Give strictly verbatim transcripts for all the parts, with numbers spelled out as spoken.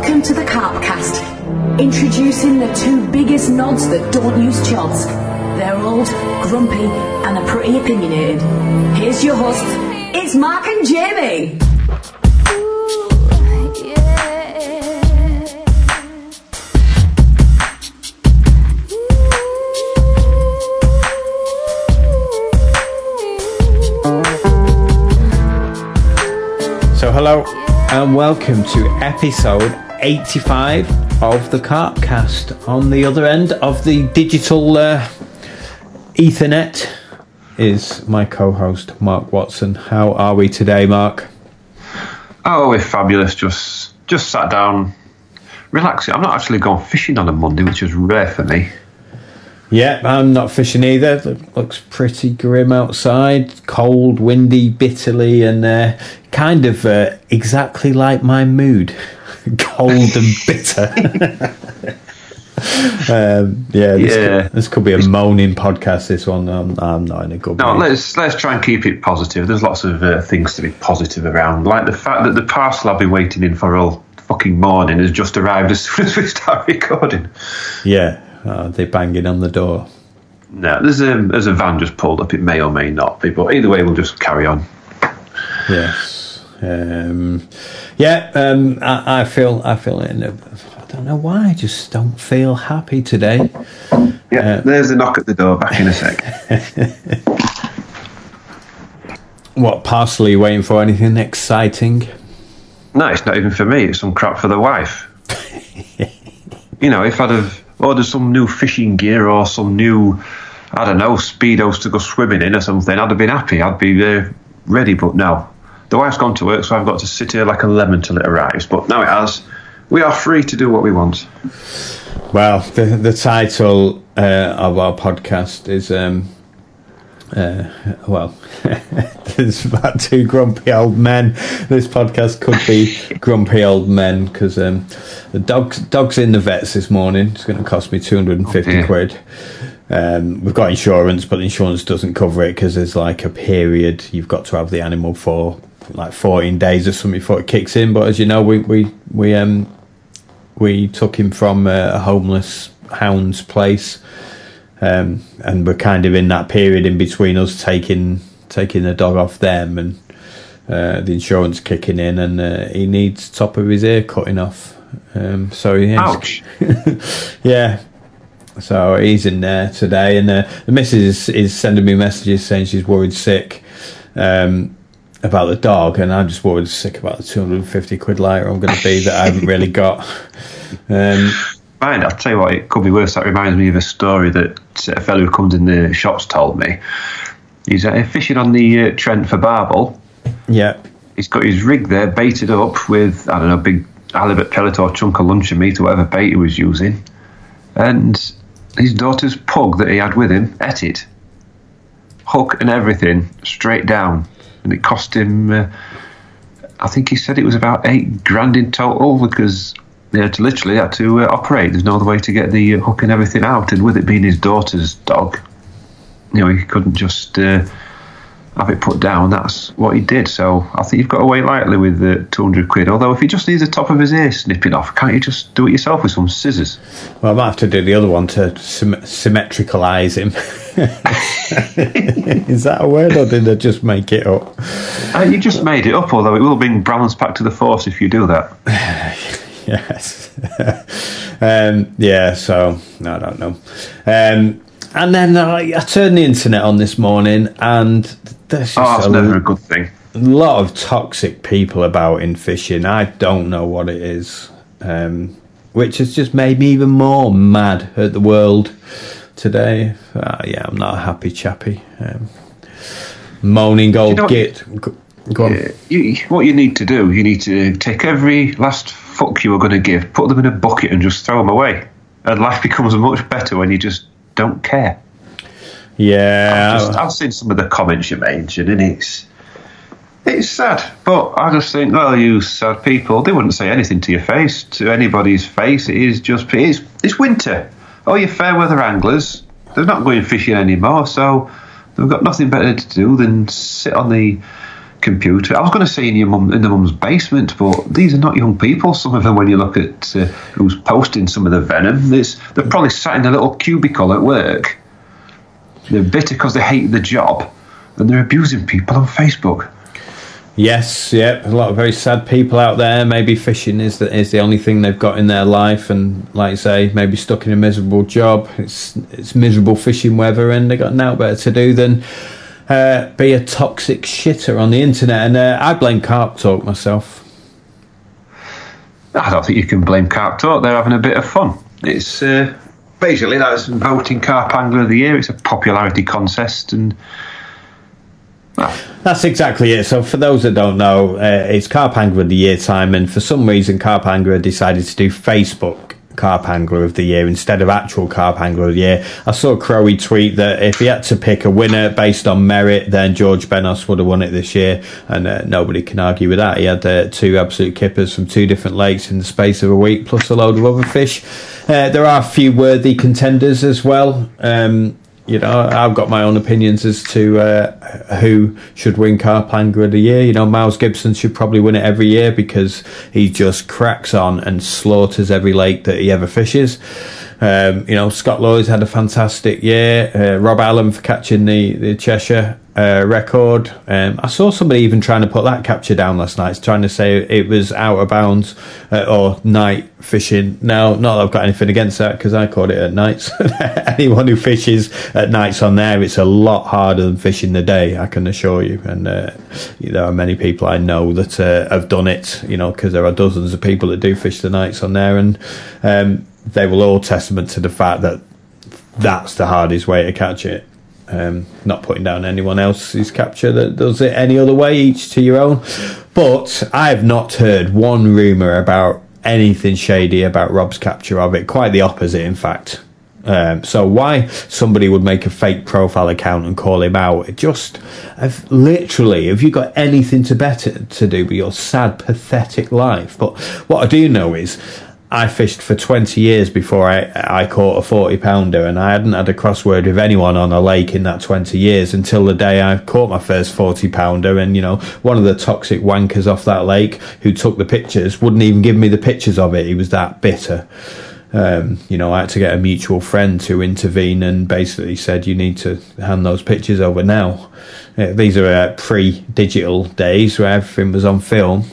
Welcome to the Carpcast. Introducing the two biggest nods that don't use chods. They're old, grumpy, and are pretty opinionated. Here's your host, it's Mark and Jamie. Ooh, yeah. So hello and welcome to episode eighty-five of the Carpcast. On the other end of the digital uh, Ethernet is my co-host Mark Watson. How are we today, Mark? Oh, we're fabulous. Just just sat down, relaxing. I'm not actually going fishing on a Monday, which is rare for me. Yeah, I'm not fishing either. It looks pretty grim outside. Cold, windy, bitterly, and uh, kind of uh, exactly like my mood. Cold and bitter. um, yeah, this, yeah. Could, this could be a moaning podcast, this one. I'm, I'm not in a good No, mood. let's let's try and keep it positive. There's lots of uh, things to be positive around, like the fact that the parcel I've been waiting in for all fucking morning has just arrived as soon as we start recording. Yeah. Oh, they're banging on the door. No, there's a, there's a van just pulled up. It may or may not be, but either way, we'll just carry on. Yes. Um, yeah, um, I, I feel, I feel, in a, I don't know why, I just don't feel happy today. Yeah, uh, there's a knock at the door, back in a sec. What parcel are you waiting for? Anything exciting? No, it's not even for me. It's some crap for the wife. You know, if I'd have ordered some new fishing gear or some new, I don't know, Speedos to go swimming in or something, I'd have been happy. I'd be uh, ready, but no. The wife's gone to work, so I've got to sit here like a lemon till it arrives. But now it has. We are free to do what we want. Well, the, the title uh, of our podcast is, um, uh, well, there's about two grumpy old men. This podcast could be grumpy old men because um, the dog's, dog's in the vets this morning. It's going to cost me two hundred fifty oh, quid. Um, we've got insurance, but the insurance doesn't cover it because there's like a period you've got to have the animal for, like fourteen days or something before it kicks in. But as you know, we we we um we took him from a homeless hound's place. Um, and we're kind of in that period in between us taking taking the dog off them and uh, the insurance kicking in, and uh, he needs top of his ear cutting off. Um, so yeah, ouch. Yeah. So he's in there today, and uh, the missus is, is sending me messages saying she's worried sick um, about the dog, and I'm just worried sick about the two hundred fifty quid lighter I'm going to be that I haven't really got. Um, Fine, I'll tell you what, it could be worse. That reminds me of a story that a fellow who comes in the shops told me. He's uh, fishing on the uh, Trent for barbel. Yeah. He's got his rig there baited up with, I don't know, big halibut pellet or chunk of luncheon meat or whatever bait he was using. And his daughter's pug that he had with him ate it. Hook and everything, straight down. And it cost him, uh, I think he said it was about eight grand in total because they had to literally had to uh, operate. There's no other way to get the uh, hook and everything out. And with it being his daughter's dog, you know, he couldn't just uh, have it put down. That's what he did. So I think you've got to wait lightly with the uh, two hundred quid. Although if he just needs the top of his ear snipping off, can't you just do it yourself with some scissors? Well, I might have to do the other one to sym- symmetricalise him. Is that a word, or did I just make it up? Uh, you just made it up, although it will bring balance back to the force if you do that. Yes. um, yeah, so, I don't know. Um, and then uh, I turned the internet on this morning, and there's just oh, that's a, never a good thing. a lot of toxic people about in fishing. I don't know what it is, um, which has just made me even more mad at the world today. Uh, yeah, I'm not a happy chappy. Um, moaning old you know git. Go, go on. Uh, you, what you need to do, you need to take every last fuck you are going to give, put them in a bucket and just throw them away. And life becomes much better when you just don't care. Yeah. I've, just, I've seen some of the comments you mentioned, and it's it's sad. But I just think, well, you sad people, they wouldn't say anything to your face, to anybody's face. It is just, it's, it's winter. Oh, you fair weather anglers, they're not going fishing anymore, so they've got nothing better to do than sit on the computer. I was going to say in your mum, in the mum's basement, but these are not young people. Some of them, when you look at uh, who's posting some of the venom, there's, they're probably sat in a little cubicle at work. They're bitter because they hate the job, and they're abusing people on Facebook. Yes, yeah, a lot of very sad people out there. Maybe fishing is the, is the only thing they've got in their life, and like you say, maybe stuck in a miserable job. It's it's miserable fishing weather, and they got now better to do than uh, be a toxic shitter on the internet. And uh, I blame Carp Talk myself. I don't think you can blame Carp Talk. They're having a bit of fun. It's uh, basically that's voting Carp Angler of the Year. It's a popularity contest, and. Well, that's exactly it. So for those that don't know, uh, it's Carp Angler of the Year time, and for some reason Carp Angler decided to do Facebook Carp Angler of the Year instead of actual Carp Angler of the Year. I saw Crowy tweet that if he had to pick a winner based on merit, then George Benos would have won it this year, and uh, nobody can argue with that. He had uh, two absolute kippers from two different lakes in the space of a week, plus a load of other fish. Uh, there are a few worthy contenders as well. Um, You know, I've got my own opinions as to uh, who should win Carp Angler of the Year. You know, Miles Gibson should probably win it every year because he just cracks on and slaughters every lake that he ever fishes. Um, you know, Scott Lloyd's had a fantastic year. Uh, Rob Allen for catching the, the Cheshire uh, record. Um, I saw somebody even trying to put that capture down last night, trying to say it was out of bounds uh, or night fishing. Now, not that I've got anything against that because I caught it at nights. Anyone who fishes at nights on there, it's a lot harder than fishing the day, I can assure you. And uh, there are many people I know that uh, have done it, you know, because there are dozens of people that do fish the nights on there, and um, they will all testament to the fact that that's the hardest way to catch it. Um, not putting down anyone else's capture that does it any other way, each to your own. But I have not heard one rumour about anything shady about Rob's capture of it. Quite the opposite, in fact. Um, so why somebody would make a fake profile account and call him out? It just, I've, literally, have you got anything to better to do with your sad, pathetic life? But what I do know is, I fished for twenty years before I, I caught a forty pounder, and I hadn't had a crossword with anyone on a lake in that twenty years until the day I caught my first forty pounder. And, you know, one of the toxic wankers off that lake who took the pictures wouldn't even give me the pictures of it. He was that bitter. Um, you know, I had to get a mutual friend to intervene and basically said, you need to hand those pictures over now. Uh, these are uh, pre-digital days where everything was on film.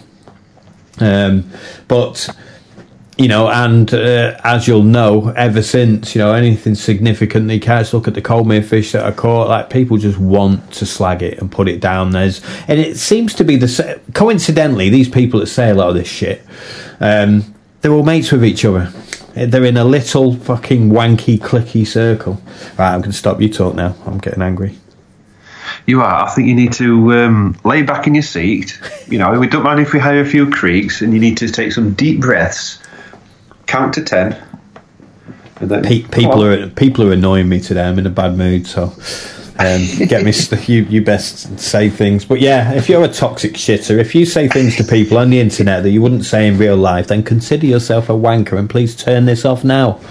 Um, but... You know, and uh, as you'll know, ever since, you know, anything significantly catch, look at the coalmere fish that are caught, like, people just want to slag it and put it down. There's, and it seems to be the, coincidentally, these people that say a lot of this shit, um, they're all mates with each other. They're in a little fucking wanky, clicky circle. Right, I'm going to stop you talk now. I'm getting angry. You are. I think you need to um, lay back in your seat. You know, we don't mind if we hire a few creeks, and you need to take some deep breaths. Count to ten. And then, Pe- people are people are annoying me today. I'm in a bad mood, so um, get me. St- you you best say things. But yeah, if you're a toxic shitter, if you say things to people on the internet that you wouldn't say in real life, then consider yourself a wanker, and please turn this off now.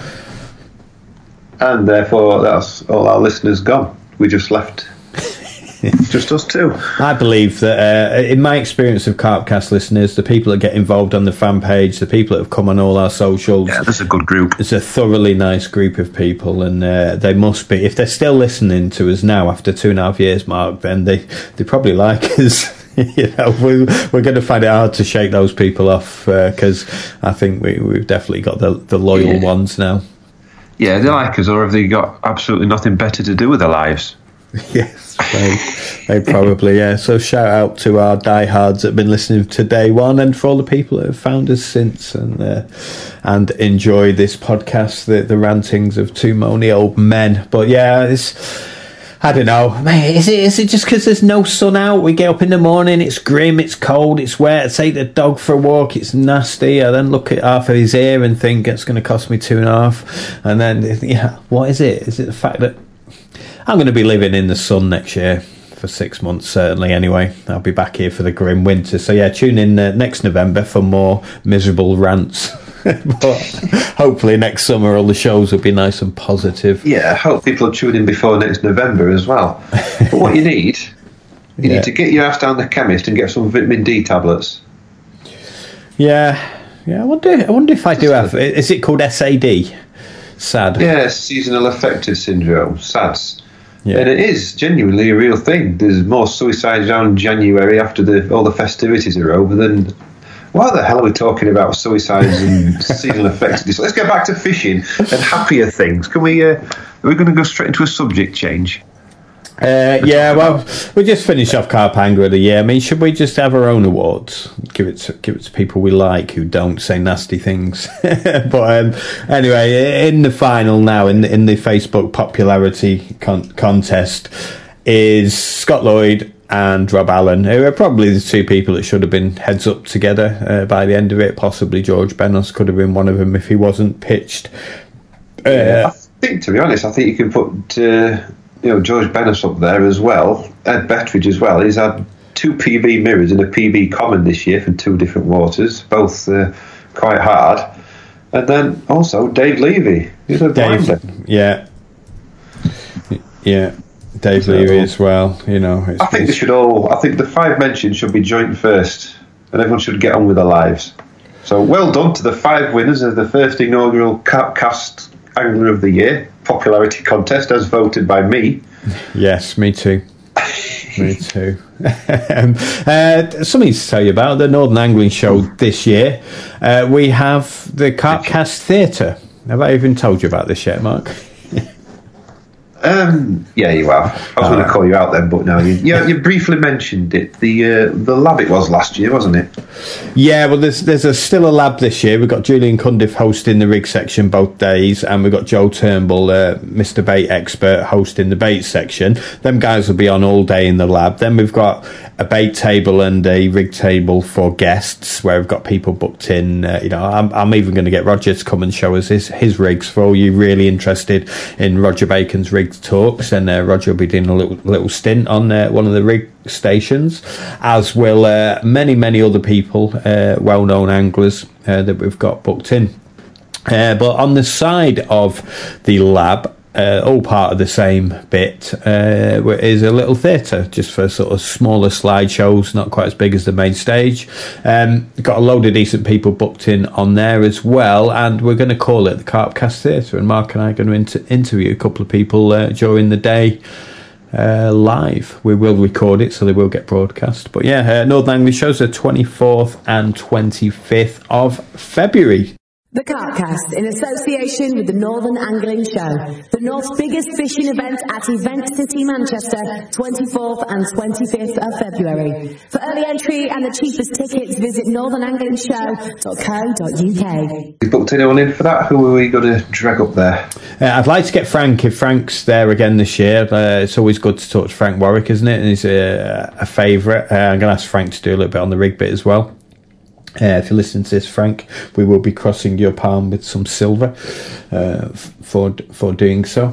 And therefore, that's all our listeners gone. We just left. Just us two. I believe that uh, in my experience of Carpcast listeners, the people that get involved on the fan page, the people that have come on all our socials, yeah, that's a good group. It's a thoroughly nice group of people, and uh, they must be, if they're still listening to us now after two and a half years, Mark, then they, they probably like us. You know, we, we're going to find it hard to shake those people off because uh, I think we, we've definitely got the, the loyal yeah. ones now. Yeah, they like us, or have they got absolutely nothing better to do with their lives? Yes, they, they probably, yeah. So shout out to our diehards that have been listening to day one, and for all the people that have found us since and uh, and enjoy this podcast, the, the rantings of two moany old men. But yeah, it's, I don't know, mate, is it is it just because there's no sun out? We get up in the morning, it's grim, it's cold, it's wet, I take the dog for a walk, it's nasty, I then look at half of his ear and think it's going to cost me two and a half, and then, yeah, what is it? Is it the fact that I'm going to be living in the sun next year for six months, certainly, anyway. I'll be back here for the grim winter. So, yeah, tune in uh, next November for more miserable rants. But hopefully next summer all the shows will be nice and positive. Yeah, I hope people will tune in before next November as well. But what you need You yeah. need to get your ass down the chemist and get some vitamin D tablets. Yeah, yeah. I wonder. I wonder if I do have. Is it called S A D? SAD. Yeah, seasonal affective syndrome, SADS. Yeah. And it is genuinely a real thing. There's more suicides around January after the, all the festivities are over than. Why the hell are we talking about suicides and seasonal affective? Let's get back to fishing and happier things. Can we? Uh, are we going to go straight into a subject change? Uh, yeah, well, we'll just finish off Carp Angler of the Year. I mean, should we just have our own awards? Give it to, give it to people we like who don't say nasty things. But um, anyway, in the final now, in the, in the Facebook popularity con- contest, is Scott Lloyd and Rob Allen, who are probably the two people that should have been heads up together uh, by the end of it. Possibly George Benos could have been one of them if he wasn't pitched. Uh, yeah, I think, to be honest, I think you can put... Uh, You know, George Benos up there as well, Ed Bettridge as well. He's had two P B mirrors and a P B common this year from two different waters, both uh, quite hard. And then also Dave Levy. He's a Dave, blinder. yeah, yeah, Dave so, Levy as well. You know, it's, I think they should all. I think the five mentioned should be joint first, and everyone should get on with their lives. So well done to the five winners of the first inaugural Carpcast Angler of the Year popularity contest, as voted by me. Yes, me too. Me too. um, uh, something to tell you about the Northern Angling Show this year. Uh, we have the Carpcast Theatre. Have I even told you about this yet, Mark? Um, yeah, you have. I was uh, going to call you out then, but no, you, you, you briefly mentioned it. The uh, the lab it was last year, wasn't it? Yeah, well, there's there's a, still a lab this year. We've got Julian Cundiff hosting the rig section both days, and we've got Joe Turnbull, uh, Mister Bait Expert, hosting the bait section. Them guys will be on all day in the lab. Then we've got a bait table and a rig table for guests, where we've got people booked in. Uh, you know, I'm, I'm even going to get Roger to come and show us his, his rigs for all you really interested in Roger Bacon's rig talks, and uh, Roger will be doing a little, little stint on uh, one of the rig stations, as will uh, many many other people, uh, well-known anglers uh, that we've got booked in. Uh, but on the side of the lab, uh, all part of the same bit, uh, is a little theatre just for sort of smaller slideshows, not quite as big as the main stage. Um, got a load of decent people booked in on there as well, and we're going to call it the Carpcast Theatre, and Mark and I are going to inter- interview a couple of people uh, during the day uh, live. We will record it, so they will get broadcast. But yeah, uh, Northern Angling Shows the twenty-fourth and twenty-fifth of February. The Carpcast, in association with the Northern Angling Show, the North's biggest fishing event at Event City, Manchester, twenty-fourth and twenty-fifth of February. For early entry and the cheapest tickets, visit northern angling show dot co dot uk. You booked anyone in for that? Who are we going to drag up there? Uh, I'd like to get Frank, if Frank's there again this year. Uh, it's always good to talk to Frank Warwick, isn't it? And he's a, a favourite. Uh, I'm going to ask Frank to do a little bit on the rig bit as well. Uh, if you listen to this, Frank, we will be crossing your palm with some silver uh, for for doing so.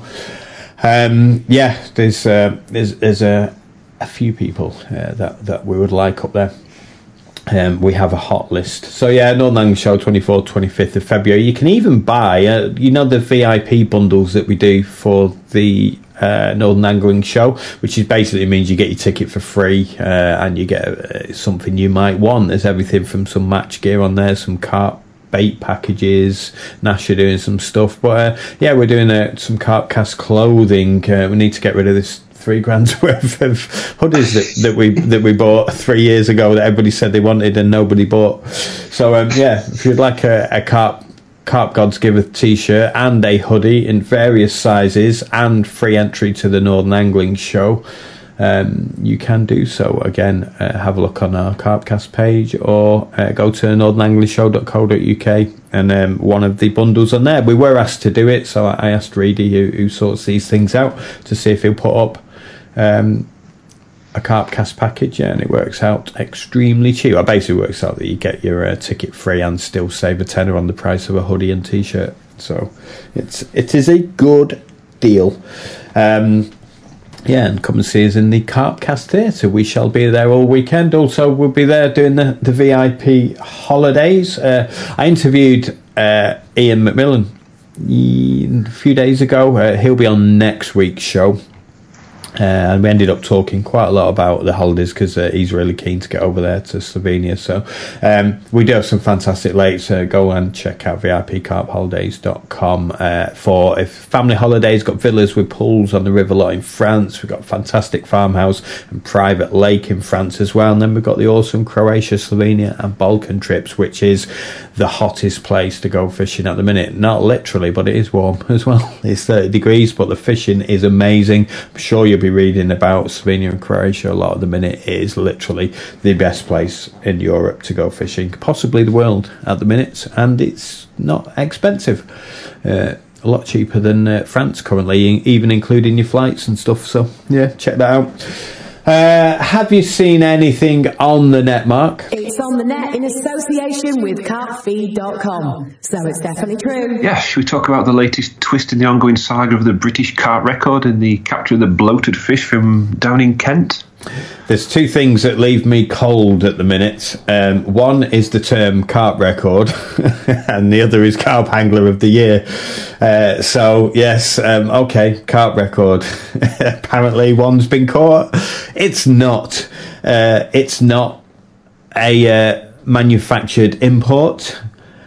Um, yeah, there's uh, there's, there's a, a few people uh, that that we would like up there. Um, we have a hot list. So yeah, Northern Angling Show, twenty-fourth, twenty-fifth of February. You can even buy, uh, you know, the V I P bundles that we do for the uh, Northern Angling Show, which is basically means you get your ticket for free, uh, and you get uh, something you might want. There's everything from some match gear on there, some carp bait packages. Nash are doing some stuff, but uh, yeah, we're doing uh, some Carpcast clothing. Uh, we need to get rid of this three grand's worth of hoodies that, that we that we bought three years ago that everybody said they wanted and nobody bought. So um, yeah, if you'd like a, a carp carp gods giveth t-shirt and a hoodie in various sizes and free entry to the Northern Angling Show, um, you can do so. Again, uh, have a look on our Carpcast page, or uh, go to northern angling show dot co dot uk, and um, one of the bundles on there. We were asked to do it, so I asked Reedy, who, who sorts these things out, to see if he'll put up Um, a Carpcast package, yeah, and it works out extremely cheap. It basically works out that you get your uh, ticket free and still save a tenner on the price of a hoodie and t-shirt. So it's it is a good deal. Um, yeah, and come and see us in the Carpcast Theatre. We shall be there all weekend. Also, we'll be there doing the, the V I P holidays. Uh, I interviewed uh, Ian McMillan a few days ago. Uh, he'll be on next week's show. Uh, and we ended up talking quite a lot about the holidays because uh, he's really keen to get over there to Slovenia. So um, we do have some fantastic lakes. Uh, go and check out V I P carp holidays dot com uh, for if family holidays. Got villas with pools on the River Lot in France. We've got a fantastic farmhouse and private lake in France as well. And then we've got the awesome Croatia, Slovenia and Balkan trips, which is the hottest place to go fishing at the minute. Not literally, but it is warm as well. It's thirty degrees, but the fishing is amazing. I'm sure you'll be reading about Slovenia and Croatia a lot at the minute. It is literally the best place in Europe to go fishing, possibly the world at the minute, and it's not expensive. Uh, a lot cheaper than uh, France currently, even including your flights and stuff. So yeah, check that out. Uh, have you seen anything on the net, Mark? It's on the net in association with carp feed dot com, so it's definitely true. Yeah, should we talk about the latest twist in the ongoing saga of the British carp record and the capture of the bloated fish from down in Kent? There's two things that leave me cold at the minute. Um, one is the term carp record, and the other is carp angler of the year. Uh, so, yes, um, okay, carp record. Apparently one's been caught. It's not. Uh, it's not a uh, manufactured import,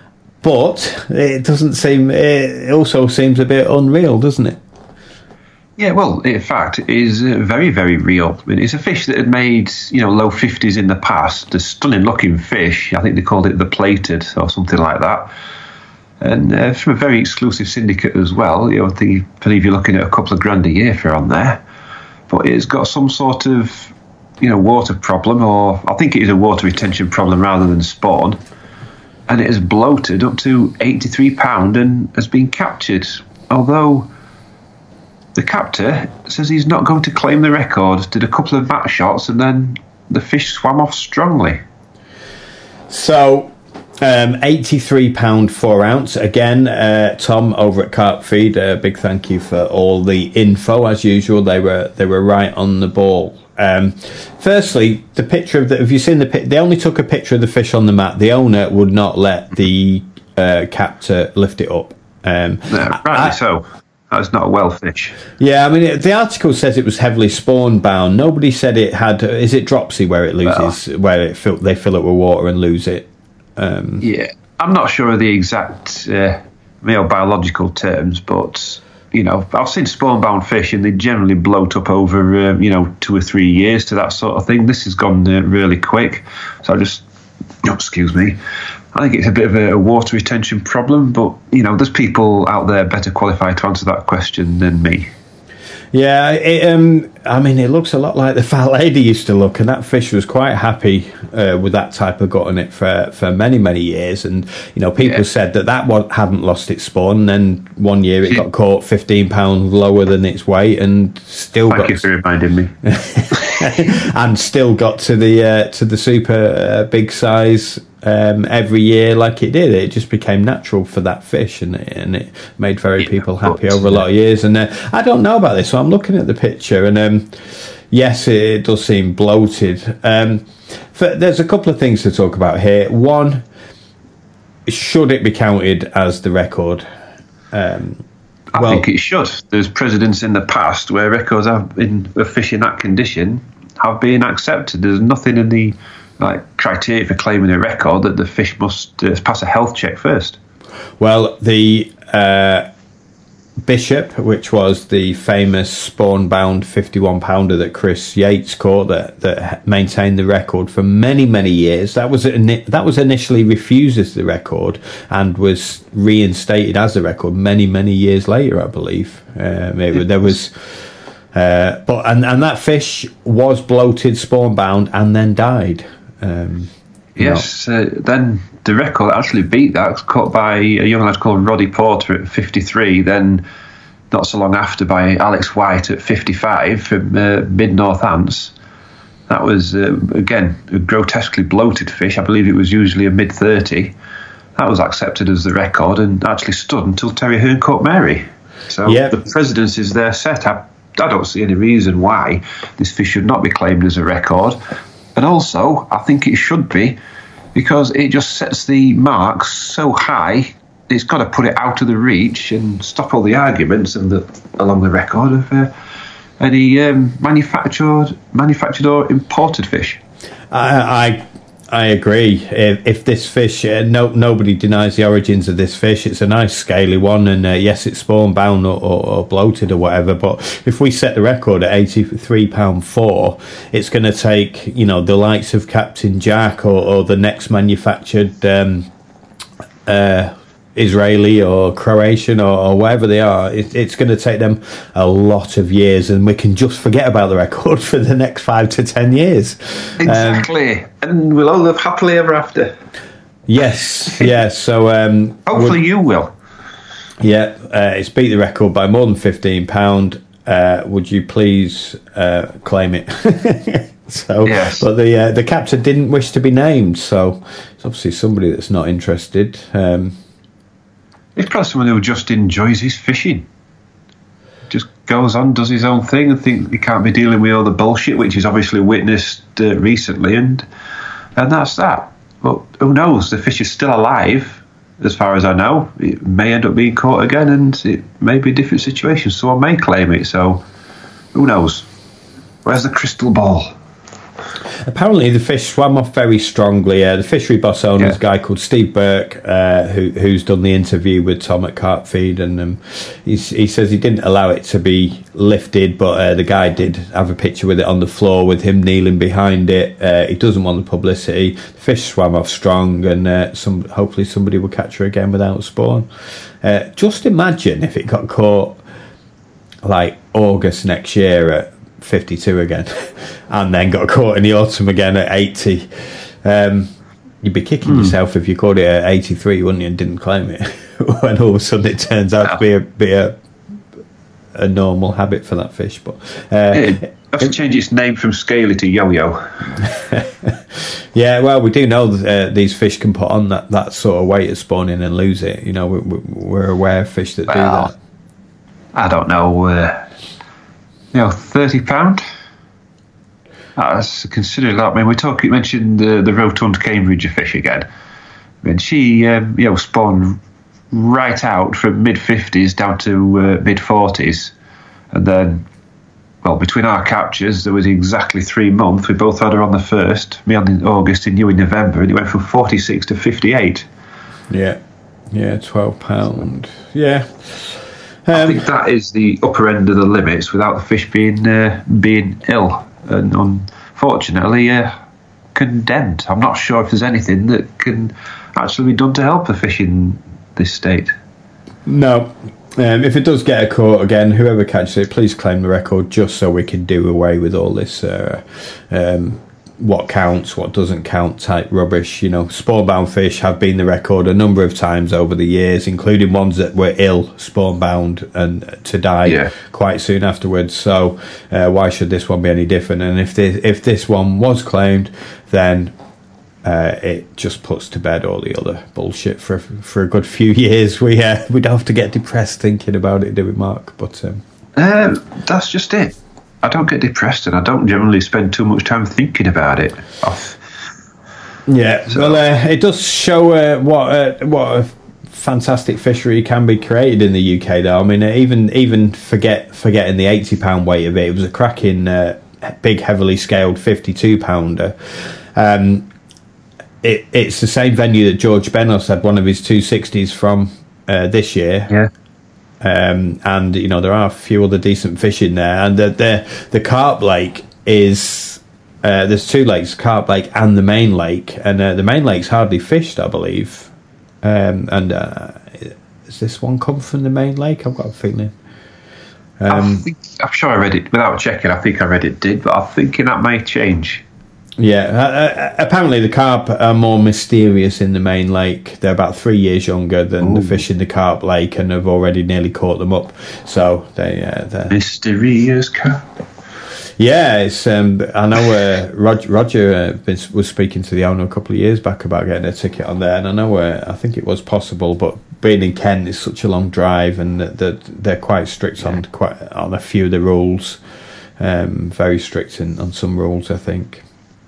but it doesn't seem... It also seems a bit unreal, doesn't it? Yeah, well, in fact, it is uh, very, very real. I mean, it's a fish that had made, you know, low fifties in the past. A stunning-looking fish. I think they called it the plated or something like that. And uh, from a very exclusive syndicate as well. You know, I think, I believe you're looking at a couple of grand a year for on there. But it's got some sort of, you know, water problem, or I think it is a water retention problem rather than spawn. And it has bloated up to eighty-three pounds and has been captured. Although... the captor says he's not going to claim the record, did a couple of back shots, and then the fish swam off strongly. So, um, eighty-three pounds four ounce. Again, uh, Tom over at Carp Feed, a uh, big thank you for all the info. As usual, they were they were right on the ball. Um, firstly, the picture of the, have you seen the pic? They only took a picture of the fish on the mat. The owner would not let the uh, captor lift it up. Um, no, rightly I, so. That's not a well fish. Yeah, I mean, it, the article says it was heavily spawn bound. Nobody said it had. Is it dropsy where it loses, well, where it fill, they fill it with water and lose it? Um, yeah, I'm not sure of the exact uh, real biological terms, but you know, I've seen spawn bound fish and they generally bloat up over uh, you know two or three years to that sort of thing. This has gone uh, really quick, so I just, oh, excuse me. I think it's a bit of a water retention problem, but, you know, there's people out there better qualified to answer that question than me. Yeah, it, um, I mean, it looks a lot like the Fat Lady used to look, and that fish was quite happy uh, with that type of gut on it for, for many, many years. And, you know, people yeah. said that that one hadn't lost its spawn, and then one year it got caught fifteen pounds lower than its weight and still Thank got... you for reminding me. and still got to the, uh, to the super uh, big size... Um, every year like it did. It just became natural for that fish, and it, and it made very yeah, people happy course, over a lot of years. And uh, I don't know about this, so I'm looking at the picture, and um, yes, it, it does seem bloated. Um, for, there's a couple of things to talk about here. One, should it be counted as the record? Um, I well, think it should. There's precedents in the past where records have been of fish in that condition have been accepted. There's nothing in the like criteria for claiming a record that the fish must uh, pass a health check first. Well, the uh, Bishop, which was the famous spawn-bound fifty-one pounder that Chris Yates caught, that that maintained the record for many, many years. That was that was initially refused as the record and was reinstated as the record many, many years later, I believe. Um, it, there was. Uh, but and, and that fish was bloated, spawn-bound, and then died. Um, yes, uh, then the record actually beat that. It was caught by a young lad called Roddy Porter at fifty-three, then not so long after by Alex White at fifty-five from uh, mid-Northants. That was, uh, again, a grotesquely bloated fish. I believe it was usually a mid thirty. That was accepted as the record and actually stood until Terry Hearn caught Mary. So yep. The precedence is there set. I, I don't see any reason why this fish should not be claimed as a record. And also, I think it should be, because it just sets the marks so high, it's got to put it out of the reach and stop all the arguments and the, along the record of, uh, any um, manufactured, manufactured or imported fish? I, I I agree. If, if this fish, uh, no nobody denies the origins of this fish. It's a nice scaly one, and uh, yes, it's spawn bound or, or, or bloated or whatever. But if we set the record at eighty-three pound four, it's going to take, you know, the likes of Captain Jack or, or the next manufactured um, uh, Israeli or Croatian or, or wherever they are. It, it's going to take them a lot of years, and we can just forget about the record for the next five to ten years. Exactly, um, and we'll all live happily ever after. Yes, yes. So um, hopefully you will. Yeah, uh, it's beat the record by more than fifteen pound. Uh, would you please uh, claim it? So, yes. But the uh, the captain didn't wish to be named, so it's obviously somebody that's not interested. Um, It's probably someone who just enjoys his fishing. Just goes on, does his own thing, and thinks he can't be dealing with all the bullshit, which he's obviously witnessed uh, recently, and and that's that. But who knows? The fish is still alive, as far as I know. It may end up being caught again, and it may be a different situation. Someone may claim it, so who knows? Where's the crystal ball? Apparently, the fish swam off very strongly. Uh, the fishery boss owner is yeah. a guy called Steve Burke, uh, who, who's done the interview with Tom at Carp Feed, and um, he's, he says he didn't allow it to be lifted, but uh, the guy did have a picture with it on the floor with him kneeling behind it. Uh, he doesn't want the publicity. The fish swam off strong, and uh, some hopefully somebody will catch her again without spawn. Uh, just imagine if it got caught like August next year at fifty-two again, and then got caught in the autumn again at eighty. Um, you'd be kicking mm. yourself if you caught it at eighty-three, wouldn't you, and didn't claim it, when all of a sudden it turns out yeah. to be a be a, a normal habit for that fish. But uh, it has to change its name from scaly to yo-yo. Yeah, well, we do know that uh, these fish can put on that, that sort of weight at spawning and lose it. You know, we, we're aware of fish that well, do that. I don't know. Uh, You know, thirty pound. That's considered a lot. I mean, we talk. You mentioned the the rotund Cambridge fish again. I mean, she um, you know spawned right out from mid fifties down to uh, mid forties, and then, well, between our captures, there was exactly three months. We both had her on the first, me on in August, and you in November, and it went from forty six to fifty eight. Yeah, yeah, twelve pound. Yeah. Um, I think that is the upper end of the limits without the fish being uh, being ill and unfortunately uh, condemned. I'm not sure if there's anything that can actually be done to help the fish in this state. No. Um, if it does get a caught again, whoever catches it, please claim the record, just so we can do away with all this uh, um, what counts, what doesn't count type rubbish. You know, spawn-bound fish have been the record a number of times over the years, including ones that were ill, spawn-bound, and to die yeah. quite soon afterwards. So uh, why should this one be any different? And if this, if this one was claimed, then uh, it just puts to bed all the other bullshit for for a good few years. We uh, we don't have to get depressed thinking about it, do we, Mark? But um, um, that's just it. I don't get depressed, and I don't generally spend too much time thinking about it. Yeah, so. well, uh, it does show uh, what uh, what a fantastic fishery can be created in the U K. Though, I mean, uh, even even forget forgetting the eighty pound weight of it, it was a cracking uh, big, heavily scaled fifty-two pounder. Um, it, it's the same venue that George Benos had one of his two sixties from uh, this year. Yeah. Um, and you know there are a few other decent fish in there, and the the, the Carp Lake is uh, there's two lakes, Carp Lake and the main lake, and uh, the main lake's hardly fished, I believe. Um, and uh, does this one come from the main lake? I've got a feeling. Um, I think, I'm sure I read it without checking. I think I read it did, but I'm thinking that may change. Yeah, uh, apparently the carp are more mysterious in the main lake. They're about three years younger than Ooh. the fish in the Carp Lake, and have already nearly caught them up. So they, uh, they're mysterious carp. Yeah, it's. Um, I know uh, Roger, Roger uh, been, was speaking to the owner a couple of years back about getting a ticket on there, and I know uh, I think it was possible, but being in Kent is such a long drive, and that they're, they're quite strict yeah. on quite on a few of the rules. Um, very strict in, on some rules, I think.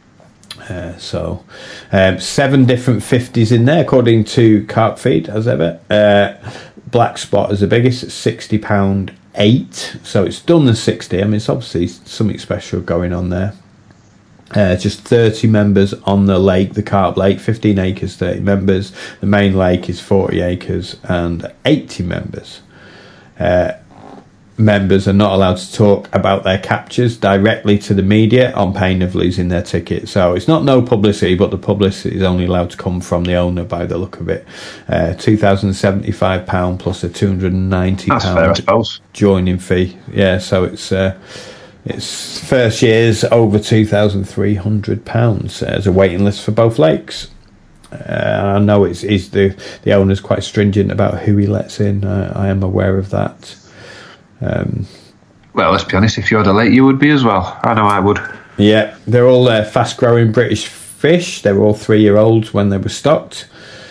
Uh, so, um, seven different fifties in there, according to Carp Feed, as ever. Uh, Black Spot is the biggest at sixty pound eight, so it's done the sixty. I mean, it's obviously something special going on there. Uh, just thirty members on the lake, the Carp Lake, fifteen acres, thirty members. The main lake is forty acres and eighty members. Uh, members are not allowed to talk about their captures directly to the media on pain of losing their ticket. So it's not no publicity, but the publicity is only allowed to come from the owner by the look of it. Uh, two thousand seventy-five pounds plus a two hundred ninety pounds That's fair, I suppose. joining fee. Yeah, so it's uh, it's first year's over two thousand three hundred pounds as a waiting list for both lakes. Uh, I know it's, it's the, the owner's quite stringent about who he lets in. Uh, I am aware of that. Um, well, let's be honest, if you're the lake, you would be as well. I know I would. Yeah, they're all uh, fast-growing British fish. They were all three-year-olds when they were stocked.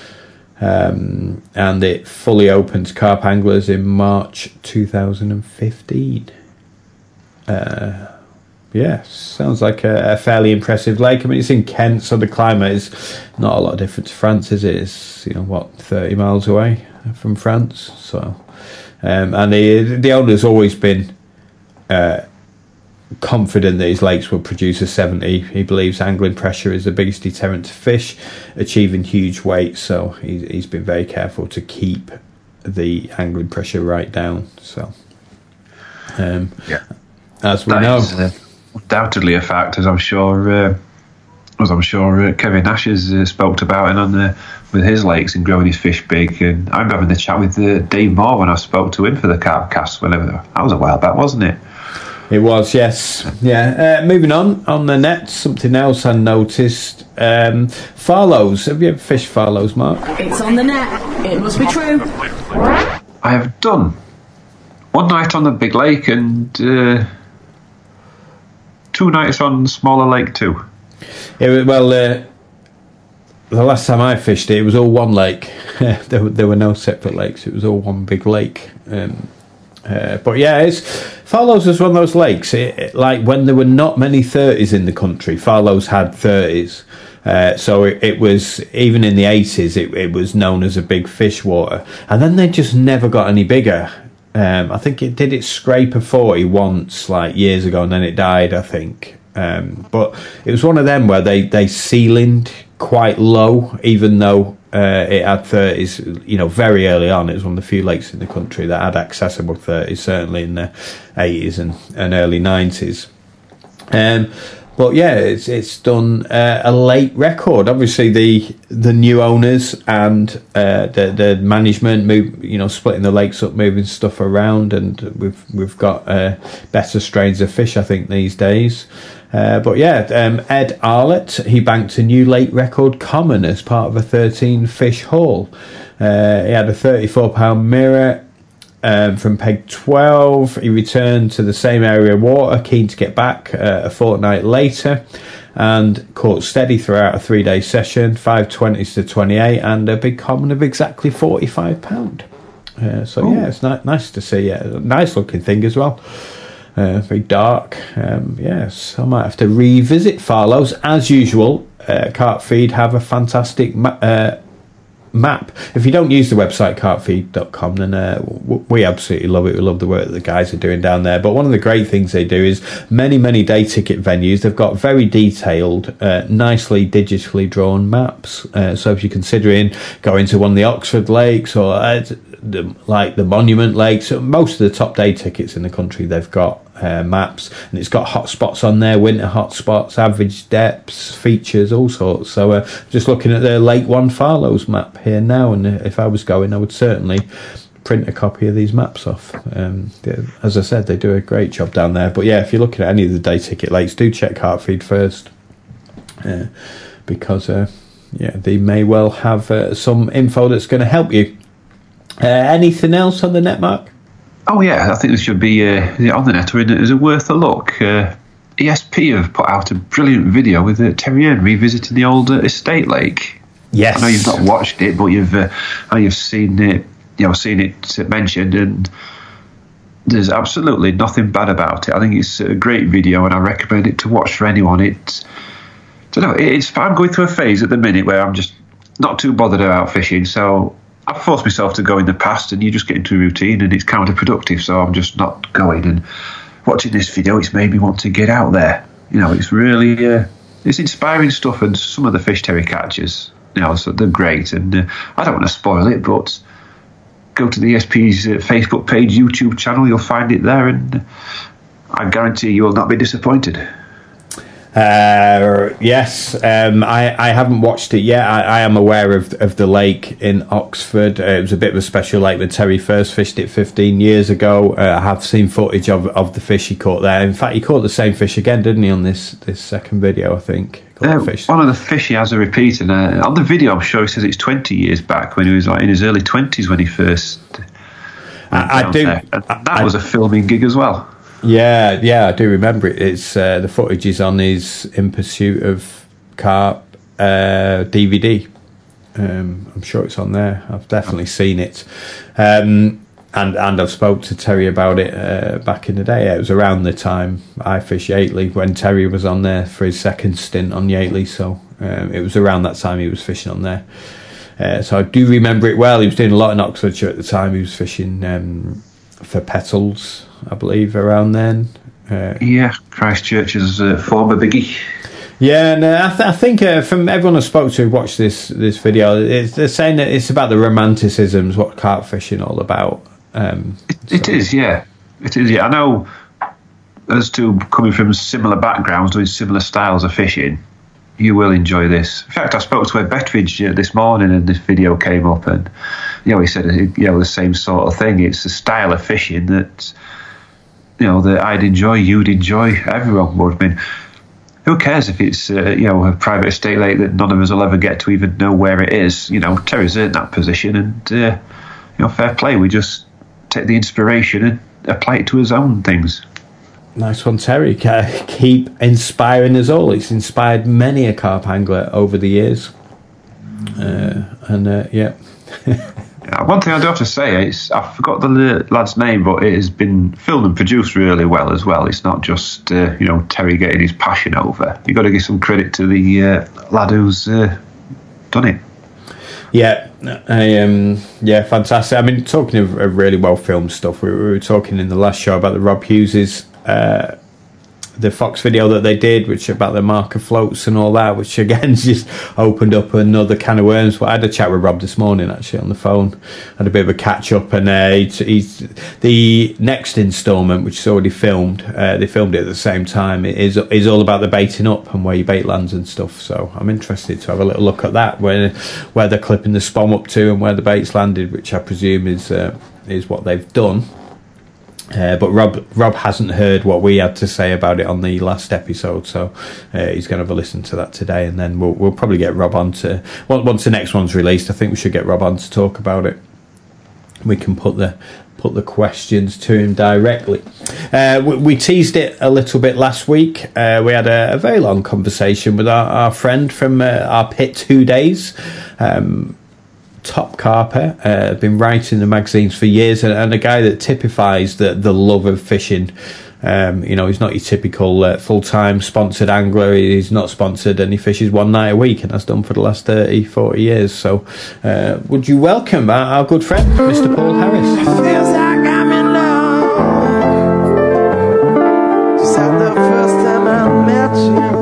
Um, and it fully opened to carp anglers in March two thousand fifteen. Uh, yeah, sounds like a, a fairly impressive lake. I mean, it's in Kent, so the climate is not a lot different to France, is it? It's, you know, what, thirty miles away from France, so... Um, and the the owner's always been uh, confident that his lakes will produce a seventy. He believes angling pressure is the biggest deterrent to fish achieving huge weights, so he's, he's been very careful to keep the angling pressure right down. So, um, yeah, as we that know, is, uh, undoubtedly a fact, as I'm sure, uh, as I'm sure uh, Kevin Nash has uh, spoke about, and on the. with his lakes and growing his fish big. And I remember having the chat with uh, Dave Moore when I spoke to him for the Carp Cast. Whenever that was a while back, wasn't it? It was, yes. Yeah. Uh, moving on on the net, something else I noticed. Um, Farlows. Have you ever fished Farlows, Mark? It's on the net. It must be true. I have done one night on the big lake and uh, two nights on the smaller lake too. It was, well. Uh, The last time I fished it, it was all one lake. there, were, there were no separate lakes. It was all one big lake. Um, uh, but yeah, it's, Farlows was one of those lakes. It, it, like when there were not many thirties in the country, Farlows had thirties. Uh, so it, it was, even in the eighties, it, it was known as a big fish water. And then they just never got any bigger. Um, I think it did it scrape a forty once, like years ago, and then it died, I think. Um, but it was one of them where they, they ceilinged quite low, even though uh, it had thirties, you know, very early on. It was one of the few lakes in the country that had accessible thirties, certainly in the eighties and, and early nineties. Um, but yeah, it's it's done uh, a late record. Obviously, the the new owners and uh, the the management move, you know, splitting the lakes up, moving stuff around, and we've we've got uh, better strains of fish, I think, these days. Uh, but yeah, um, Ed Arlett, he banked a new lake record common as part of a thirteen fish haul. Uh, he had a thirty-four pound mirror um, from Peg twelve. He returned to the same area of water, keen to get back uh, a fortnight later, and caught steady throughout a three-day session, five twenties to twenty-eight, and a big common of exactly forty-five pounds. Uh, so Ooh. yeah, it's ni- nice to see. Yeah, a nice looking thing as well. Uh, very dark. Um, yes, I might have to revisit Farlows. As usual, uh, Carp Feed have a fantastic ma- uh, map. If you don't use the website carp feed dot com, then uh, w- we absolutely love it. We love the work that the guys are doing down there. But one of the great things they do is many, many day ticket venues. They've got very detailed, uh, nicely digitally drawn maps. Uh, so if you're considering going to one of the Oxford Lakes or uh, the, like the Monument Lakes, most of the top day tickets in the country, they've got uh, maps, and it's got hot spots on there, winter hot spots, average depths, features, all sorts. So uh, just looking at the Lake One Farlows map here now, and if I was going, I would certainly print a copy of these maps off. Um, as I said, they do a great job down there. But yeah, if you're looking at any of the day ticket lakes, do check Carp Feed first, uh, because uh, yeah, they may well have uh, some info that's going to help you. Uh, anything else on the net, Mark? Oh yeah, I think this should be uh, on the net, or in it is worth a look. Uh, E S P have put out a brilliant video with uh, Terry Earn revisiting the old uh, estate lake. Yes, I know you've not watched it, but you've uh, I know you've seen it, you know, seen it mentioned, and there's absolutely nothing bad about it. I think it's a great video, and I recommend it to watch for anyone. It's, I don't know, it's I'm going through a phase at the minute where I'm just not too bothered about fishing, so I force myself to go in the past, and you just get into a routine, and it's counterproductive. So I'm just not going. And watching this video, it's made me want to get out there. You know, it's really uh, it's inspiring stuff, and some of the fish Terry catches, you know, so they're great. And uh, I don't want to spoil it, but go to the E S P's uh, Facebook page, YouTube channel, you'll find it there, and I guarantee you will not be disappointed. Uh, yes, um, I, I haven't watched it yet. I, I am aware of of the lake in Oxford. Uh, it was a bit of a special lake that Terry first fished it fifteen years ago. Uh, I have seen footage of, of the fish he caught there. In fact, he caught the same fish again, didn't he, on this, this second video, I think? Uh, fish. One of the fish he has a repeat, and uh, on the video I'm sure he says it's twenty years back when he was like in his early twenties when he first I, I do there. And that I, was a filming gig as well. Yeah, yeah, I do remember it. It's uh, the footage is on his In Pursuit of Carp uh, D V D. Um, I'm sure it's on there. I've definitely seen it, um, and and I've spoke to Terry about it uh, back in the day. It was around the time I fished Yateley when Terry was on there for his second stint on Yateley. So um, it was around that time he was fishing on there. Uh, so I do remember it well. He was doing a lot in Oxfordshire at the time. He was fishing um, for Petals, I believe, around then. Uh, yeah, Christchurch's uh, former biggie. Yeah, and uh, I, th- I think uh, from everyone I spoke to who watched this this video, it's, they're saying that it's about the romanticisms, what carp fishing all about. Um, it, it so. is, yeah. It is, yeah. I know as to coming from similar backgrounds, doing similar styles of fishing, you will enjoy this. In fact, I spoke to Ed Betteridge uh, this morning, and this video came up, and you know, he said, you know, the same sort of thing. It's a style of fishing that, you know, that I'd enjoy, you'd enjoy, everyone would. I mean, who cares if it's uh, you know, a private estate lake that none of us will ever get to even know where it is? You know, Terry's in that position, and uh, you know, fair play. We just take the inspiration and apply it to his own things. Nice one, Terry. Keep inspiring us all. It's inspired many a carp angler over the years. Uh, and uh, yeah. Yeah, one thing I do have to say is I forgot the lad's name, but it has been filmed and produced really well as well. It's not just uh, you know, Terry getting his passion over. You've got to give some credit to the uh, lad who's uh, done it. Yeah, I, um, yeah, fantastic. I mean, talking of, of really well filmed stuff, we, we were talking in the last show about the Rob Hughes's uh, the Fox video that they did, which about the marker floats and all that, which again just opened up another can of worms. But I had a chat with Rob this morning actually on the phone, had a bit of a catch up, and uh, he's, he's the next instalment, which is already filmed. Uh, they filmed it at the same time. It is is all about the baiting up and where your bait lands and stuff. So I'm interested to have a little look at that, where where they're clipping the spom up to and where the bait's landed, which I presume is uh, is what they've done. Uh, but Rob Rob hasn't heard what we had to say about it on the last episode, so uh, he's going to have a listen to that today, and then we'll we'll probably get Rob on to once the next one's released. I think we should get Rob on to talk about it. We can put the put the questions to him directly. Uh, we, we teased it a little bit last week. Uh, we had a, a very long conversation with our, our friend from uh, our pit two days. Um, Top carper, uh, been writing the magazines for years, and, and a guy that typifies the the love of fishing. Um, you know, he's not your typical uh, full-time sponsored angler. He's not sponsored, and he fishes one night a week, and has done for the last thirty, forty years. So uh, would you welcome our, our good friend Mister Paul Harris? Feels like I'm in love, just like the first time I met you.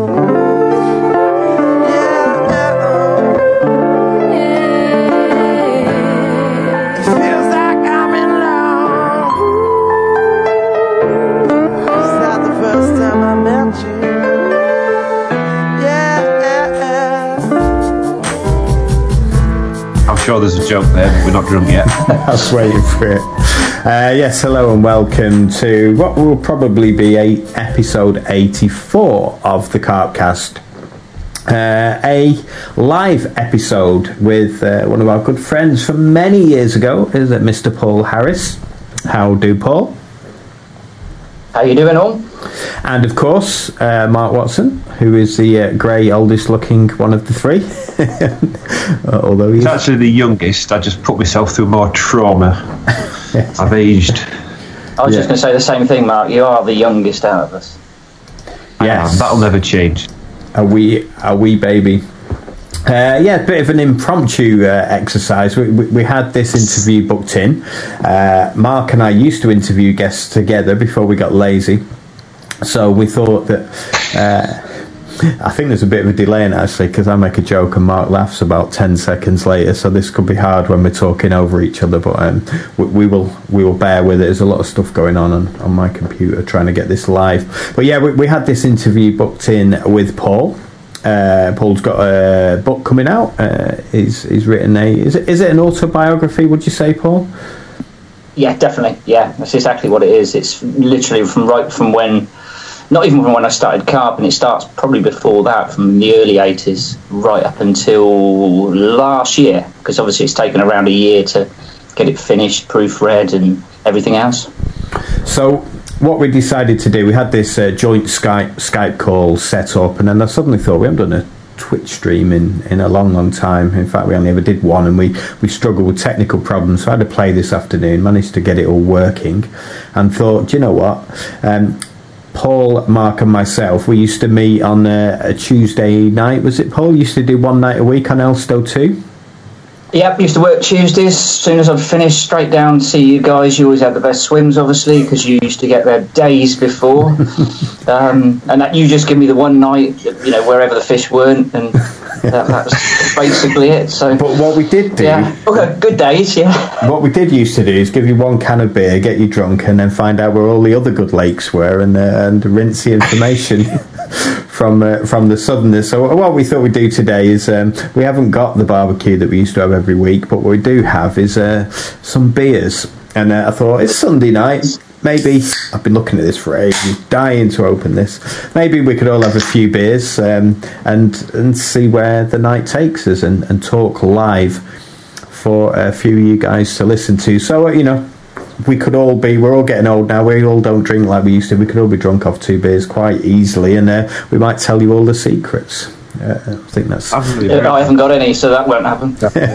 Sure, there's a joke there, but we're not drunk yet. I was waiting for it. Uh, yes, hello and welcome to what will probably be a episode eighty-four of the Carpcast. Uh, a live episode with uh, one of our good friends from many years ago, is it Mister Paul Harris? How do, Paul? How you doing, all? And of course, uh, Mark Watson, who is the uh, grey, oldest-looking one of the three. Although he's He's actually the youngest. I just put myself through more trauma. I've aged. I was Yeah. just going to say the same thing, Mark. You are the youngest out of us. Yes, Um, that'll never change. a wee, a wee baby. Uh, yeah, a bit of an impromptu uh, exercise. We, we, we had this interview booked in. Uh, Mark and I used to interview guests together before we got lazy. So we thought that... Uh, I think there's a bit of a delay in it, actually, because I make a joke and Mark laughs about ten seconds later, so this could be hard when we're talking over each other, but um, we, we will we will bear with it. There's a lot of stuff going on on, on my computer trying to get this live. But yeah, we, we had this interview booked in with Paul. Uh, Paul's got a book coming out. Uh, he's, he's written a... Is it, is it an autobiography, would you say, Paul? Yeah, definitely. Yeah, that's exactly what it is. It's literally from right from when... Not even from when I started carping, it starts probably before that, from the early eighties, right up until last year, because obviously it's taken around a year to get it finished, proofread and everything else. So what we decided to do, we had this uh, joint Skype Skype call set up, and then I suddenly thought, we haven't done a Twitch stream in, in a long, long time. In fact, we only ever did one, and we, we struggled with technical problems, so I had to play this afternoon, managed to get it all working, and thought, do you know what... Um, Paul, Mark and myself, we used to meet on a, a Tuesday night, was it, Paul? You used to do one night a week on Elstow two? Yep, used to work Tuesdays. As soon as I'd finished, straight down to see you guys. You always had the best swims, obviously, because you used to get there days before. um, and that you just give me the one night, you know, wherever the fish weren't, and that, that's basically it. So, but what we did do... Yeah, okay, good days, yeah. What we did used to do is give you one can of beer, get you drunk, and then find out where all the other good lakes were, and, uh, and rinse the information from uh, from the southerners. So what we thought we'd do today is, um, we haven't got the barbecue that we used to have every week, but what we do have is uh, some beers. And uh, I thought, it's Sunday night, maybe, I've been looking at this for ages, dying to open this, maybe we could all have a few beers um, and and see where the night takes us, and, and talk live for a few of you guys to listen to. So, uh, you know, we could all be, we're all getting old now, we all don't drink like we used to, we could all be drunk off two beers quite easily, and uh, we might tell you all the secrets. Uh, I think that's... Yeah, I haven't got any, so that won't happen.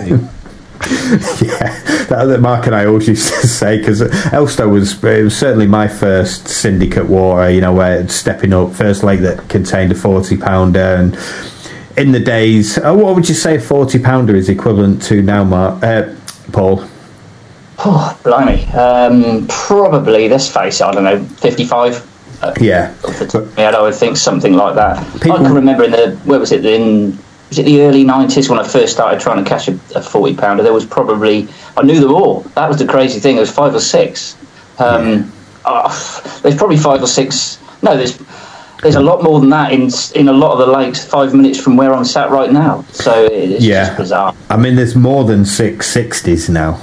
Yeah, that, that Mark and I always used to say, because Elstow was, it was certainly my first syndicate water, you know, where stepping up, first lake that contained a forty pounder, and in the days, oh, what would you say a forty pounder is equivalent to now, Mark, uh, Paul? Oh, blimey. Um, probably, let's face it, I don't know, fifty-five. Uh, yeah. Yeah, I would think something like that. People, I can remember in the, where was it, in, was it the early nineties when I first started trying to catch a, a forty pounder, there was probably, I knew them all. That was the crazy thing, there was five or six. Um, yeah. oh, there's probably five or six, no, there's there's a lot more than that in in a lot of the lakes, five minutes from where I'm sat right now. So it's yeah. just bizarre. I mean, there's more than six sixties now.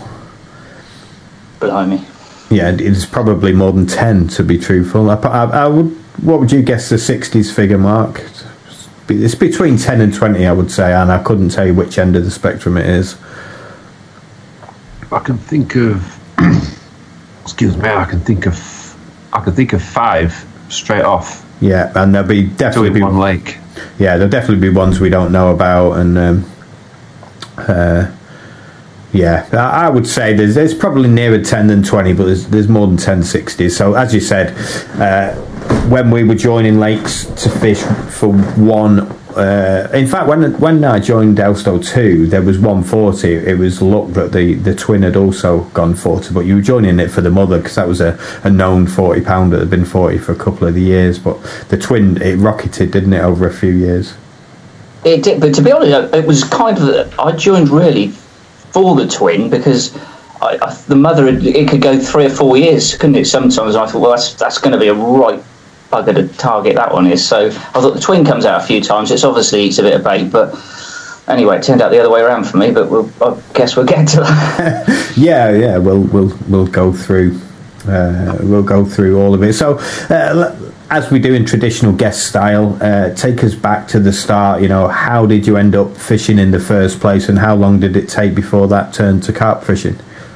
Blimey. Yeah, it's probably more than ten, to be truthful. I, I, I would. What would you guess the sixties figure, Mark? It's between ten and twenty, I would say, and I couldn't tell you which end of the spectrum it is. I can think of. excuse me. I can think of. I can think of five straight off. Yeah, and there'll be definitely be one lake. Yeah, there'll definitely be ones we don't know about, and. Um, uh, Yeah, I would say there's there's probably nearer ten than twenty, but there's there's more than ten sixties. So as you said, uh, when we were joining lakes to fish for one, uh, in fact, when when I joined Elstow two, there was one forty. It was luck that the, the twin had also gone forty, but you were joining it for the mother, because that was a, a known forty pounder that had been forty for a couple of the years. But the twin, it rocketed, didn't it, over a few years? It did, but to be honest, it was kind of, I joined really for the twin, because I, I, the mother, it could go three or four years, couldn't it, sometimes? I thought, well, that's that's going to be a right bugger to target, that one is. So I thought the twin comes out a few times, it's obviously eats a bit of bait, but anyway, it turned out the other way around for me, but we'll, I guess we'll get to that. yeah, yeah, we'll, we'll, we'll go through, uh, we'll go through all of it. So, uh, as we do in traditional guest style, uh, take us back to the start. You know, how did you end up fishing in the first place, and how long did it take before that turned to carp fishing?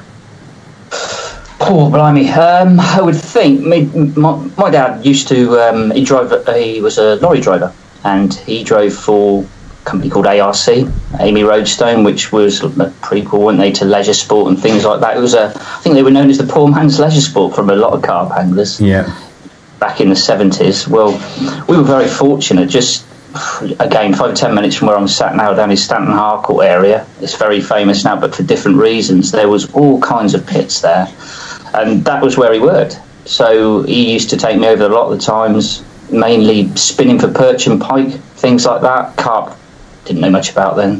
Oh, blimey. Um, I would think, me, my, my dad used to, um, he drove, he was a lorry driver, and he drove for a company called A R C, Amy Roadstone, which was a prequel, weren't they, to Leisure Sport and things like that. It was a, I think they were known as the poor man's Leisure Sport from a lot of carp anglers. Yeah. Back in the seventies. Well, we were very fortunate. Just again, five or ten minutes from where I'm sat now, down in Stanton Harcourt area. It's very famous now, but for different reasons. There was all kinds of pits there, and that was where he worked. So he used to take me over a lot of the times, mainly spinning for perch and pike, things like that. Carp, didn't know much about then.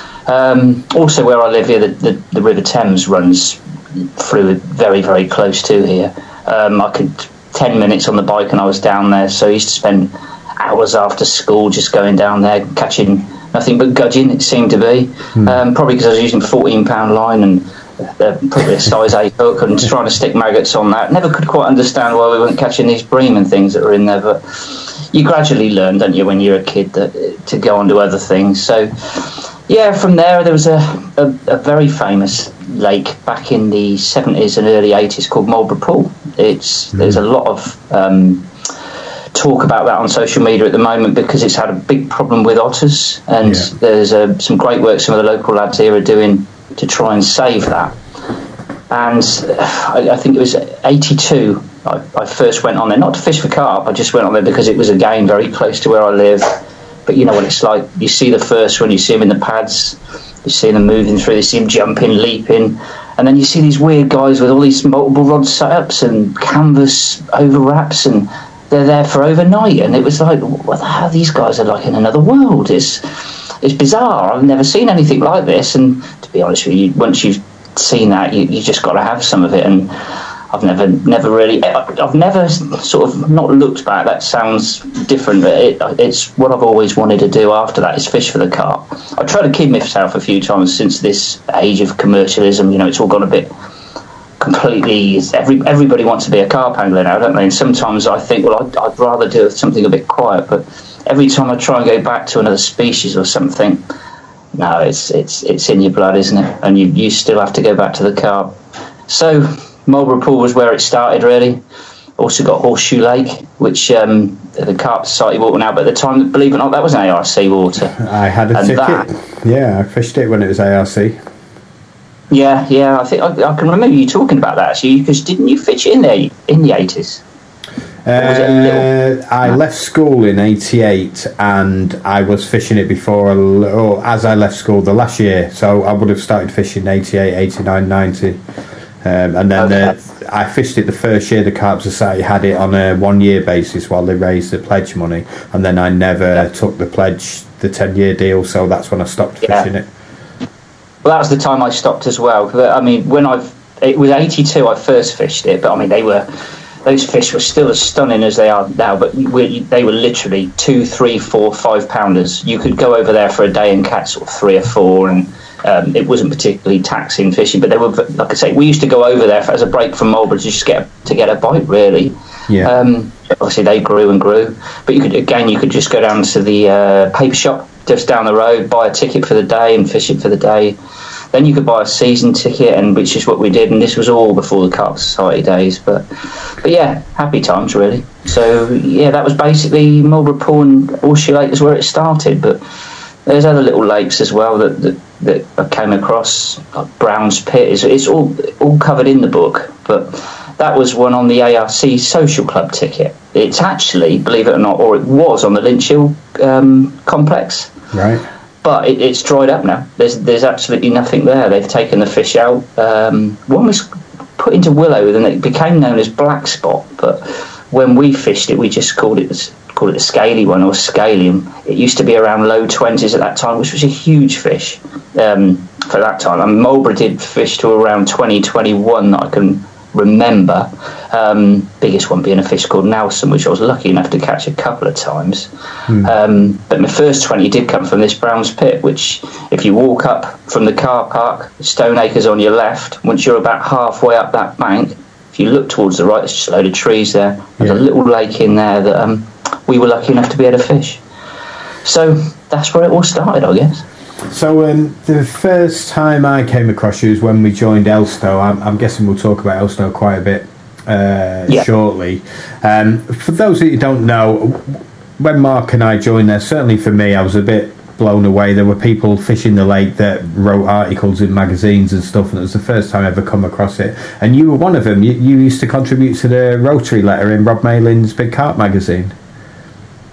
Um, also, where I live here, the, the, the River Thames runs through very, very close to here. Um, I could ten minutes on the bike, and I was down there. So I used to spend hours after school just going down there, catching nothing but gudgeon. It seemed to be, mm. um, probably because I was using fourteen pound line and uh, probably a size eight hook, and trying to stick maggots on that. Never could quite understand why we weren't catching these bream and things that were in there, but you gradually learn, don't you, when you're a kid, that to go on to other things. So. Yeah, from there there was a, a, a very famous lake back in the seventies and early eighties called Marlborough Pool. It's mm. There's a lot of um, talk about that on social media at the moment because it's had a big problem with otters, and yeah. there's uh, some great work some of the local lads here are doing to try and save that. And I, I think it was eighty-two I, I first went on there, not to fish for carp, I just went on there because it was, again, very close to where I live. But you know what it's like. You see the first one, you see them in the pads, you see them moving through, you see them jumping, leaping, and then you see these weird guys with all these multiple rod setups and canvas over wraps, and they're there for overnight. And it was like, what the hell? These guys are like in another world. It's it's bizarre. I've never seen anything like this. And to be honest with you, once you've seen that, you you just got to have some of it. And I've never, never really, I've never sort of not looked back. That sounds different, but it, it's what I've always wanted to do after that is fish for the carp. I tried to kid myself a few times since this age of commercialism. You know, it's all gone a bit completely. Every everybody wants to be a carp angler now, don't they? And sometimes I think, well, I'd, I'd rather do something a bit quiet. But every time I try and go back to another species or something, no, it's it's it's in your blood, isn't it? And you you still have to go back to the carp. So. Marlborough Pool was where it started, really. Also got Horseshoe Lake, which um, the Carp Society water now, but at the time, believe it or not, that was an A R C water. I had a and ticket. That, yeah, I fished it when it was A R C. Yeah, yeah, I think I, I can remember you talking about that actually, because didn't you fish in there in the eighties? Uh, I left school in eighty-eight, and I was fishing it before, or as I left school the last year. So I would have started fishing eighty-eight, eighty-nine, ninety. Um, and then okay. uh, I fished it the first year the Carp Society had it on a one year basis while they raised the pledge money, and then I never yeah. took the pledge, the ten year deal, so that's when I stopped yeah. fishing it. Well, that was the time I stopped as well. I mean, when I've it was eighty-two I first fished it, but I mean they were those fish were still as stunning as they are now, but we, they were literally two, three, four, five pounders. You could go over there for a day and catch sort of three or four, and Um, it wasn't particularly taxing fishing, but they were, like I say, we used to go over there for, as a break from Marlborough to just get to get a bite, really. Yeah. Um, obviously, they grew and grew, but you could again, you could just go down to the uh, paper shop just down the road, buy a ticket for the day, and fish it for the day. Then you could buy a season ticket, and which is what we did. And this was all before the Carp Society days, but but yeah, happy times really. So yeah, that was basically Marlborough Pool and Horseshoe Lake is where it started, but. There's other little lakes as well that, that, that I came across. Like Brown's Pit, it's, it's all all covered in the book, but that was one on the A R C Social Club ticket. It's actually, believe it or not, or it was on the Lynch Hill um, complex. Right. But it, it's dried up now. There's there's absolutely nothing there. They've taken the fish out. Um, one was put into Willow, and it became known as Black Spot, but when we fished it, we just called it called it the scaly one or scalium. It used to be around low twenties at that time, which was a huge fish um, for that time. And Marlborough did fish to around twenty, twenty-one that I can remember. Um, biggest one being a fish called Nelson, which I was lucky enough to catch a couple of times. Mm. Um, but my first twenty did come from this Brown's Pit, which if you walk up from the car park, Stoneacres on your left, once you're about halfway up that bank, if you look towards the right, there's just a load of trees there. There's yeah. a little lake in there that um, we were lucky enough to be able to fish. So that's where it all started, I guess. So um, the first time I came across you was when we joined Elstow. I'm, I'm guessing we'll talk about Elstow quite a bit uh, yeah. shortly. Um, for those that you don't know, when Mark and I joined there, certainly for me, I was a bit blown away. There were people fishing the lake that wrote articles in magazines and stuff, and it was the first time I ever come across it. And you were one of them. You, you used to contribute to the Rotary letter in Rob Malin's Big Carp magazine.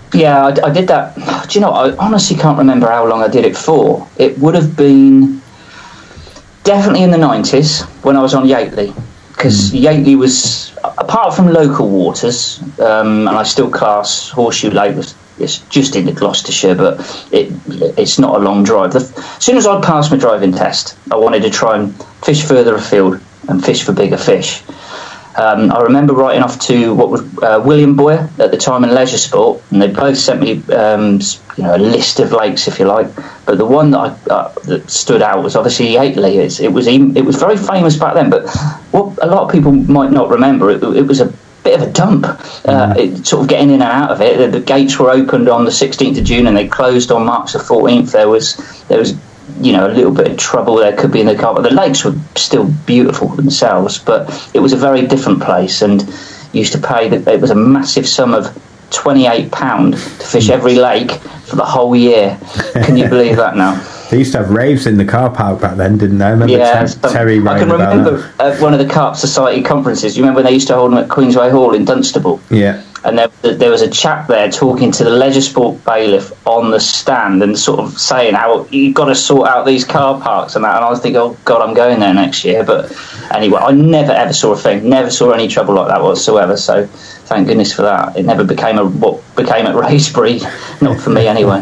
Yeah, I, I did that. Do you know, I honestly can't remember how long I did it for. It would have been definitely in the nineties when I was on Yateley, because mm. Yateley was, apart from local waters, um, and I still class Horseshoe Lake was it's just into Gloucestershire, but it it's not a long drive. The, as soon as I passed my driving test, I wanted to try and fish further afield and fish for bigger fish. Um, I remember writing off to what was uh, William Boyer at the time in Leisure Sport, and they both sent me um, you know, a list of lakes, if you like. But the one that I, uh, that stood out was obviously Yateley. It's, it was even, it was very famous back then, but what a lot of people might not remember, it, it was a bit of a dump. Uh, it, sort of getting in and out of it. The, the gates were opened on the sixteenth of June, and they closed on March the fourteenth. There was there was. you know, a little bit of trouble there could be in the car, but the lakes were still beautiful themselves, but it was a very different place, and used to pay, that it was a massive sum of twenty-eight pounds to fish every lake for the whole year. Can you believe that now? They used to have raves in the car park back then, didn't they? I remember yeah, Ter- Terry I can remember at one of the Carp Society conferences. You remember when they used to hold them at Queensway Hall in Dunstable? Yeah. And there, there was a chap there talking to the Leisure Sport bailiff on the stand and sort of saying how you've got to sort out these car parks and that. And I was thinking, oh, God, I'm going there next year. But anyway, I never, ever saw a thing. Never saw any trouble like that whatsoever. So thank goodness for that. It never became a what became at Raysbury. Not for me, anyway.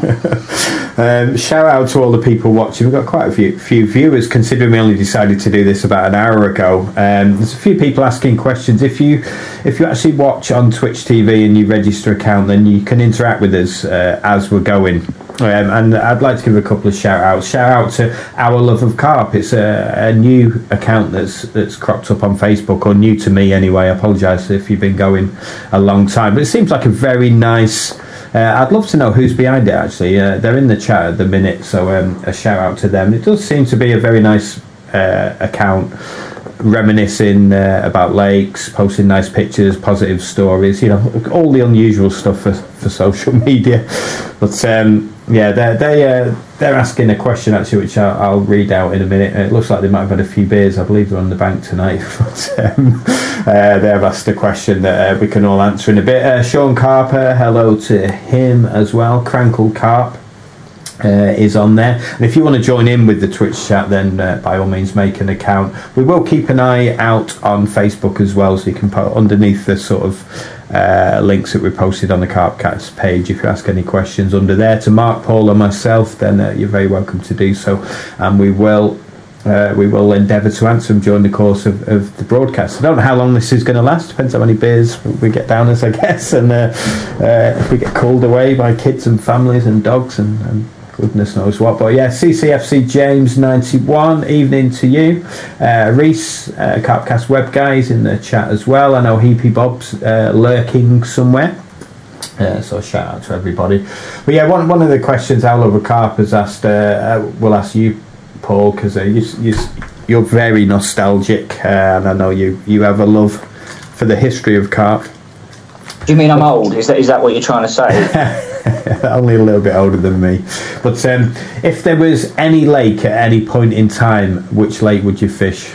um, shout out to all the people watching. We've got quite a few, few viewers, considering we only decided to do this about an hour ago. Um, there's a few people asking questions. If you if you actually watch on Twitch T V and you register an account, then you can interact with us uh, as we're going. Um, and I'd like to give a couple of shout outs. Shout out to Our Love of Carp. It's a, a new account that's that's cropped up on Facebook, or new to me anyway. I apologise if you've been going a long time, but it seems like a very nice. Uh, I'd love to know who's behind it. Actually, uh, they're in the chat at the minute, so um, a shout out to them. It does seem to be a very nice uh, account, reminiscing uh, about lakes, posting nice pictures, positive stories. You know, all the unusual stuff for, for social media. But um, yeah, they they uh, they're asking a question actually, which I'll, I'll read out in a minute. It looks like they might have had a few beers. I believe they're on the bank tonight. But um, uh, they have asked a question that uh, we can all answer in a bit. Uh, Sean Carper, hello to him as well. Crankle Carp uh, is on there. And if you want to join in with the Twitch chat, then uh, by all means make an account. We will keep an eye out on Facebook as well, so you can put underneath the sort of Uh, links that we posted on the Carpcast page. If you ask any questions under there to Mark, Paul or myself, then uh, you're very welcome to do so, and we will uh, we will endeavour to answer them during the course of, of the broadcast. I don't know how long this is going to last. Depends how many beers we get down us, I guess, and uh, uh, if we get called away by kids and families and dogs and, and goodness knows what. But yeah, C C F C James ninety-one, evening to you. uh, Reese, uh, Carpcast web guys in the chat as well. I know Heapy Bob's uh, lurking somewhere, uh, so shout out to everybody. But yeah, one, one of the questions Al Over Carp has asked, uh, uh, we'll ask you, Paul, because uh, you, you, you're very nostalgic, uh, and I know you, you have a love for the history of carp. Do you mean I'm old? Is that is that what you're trying to say? Only a little bit older than me. But um, if there was any lake at any point in time, which lake would you fish?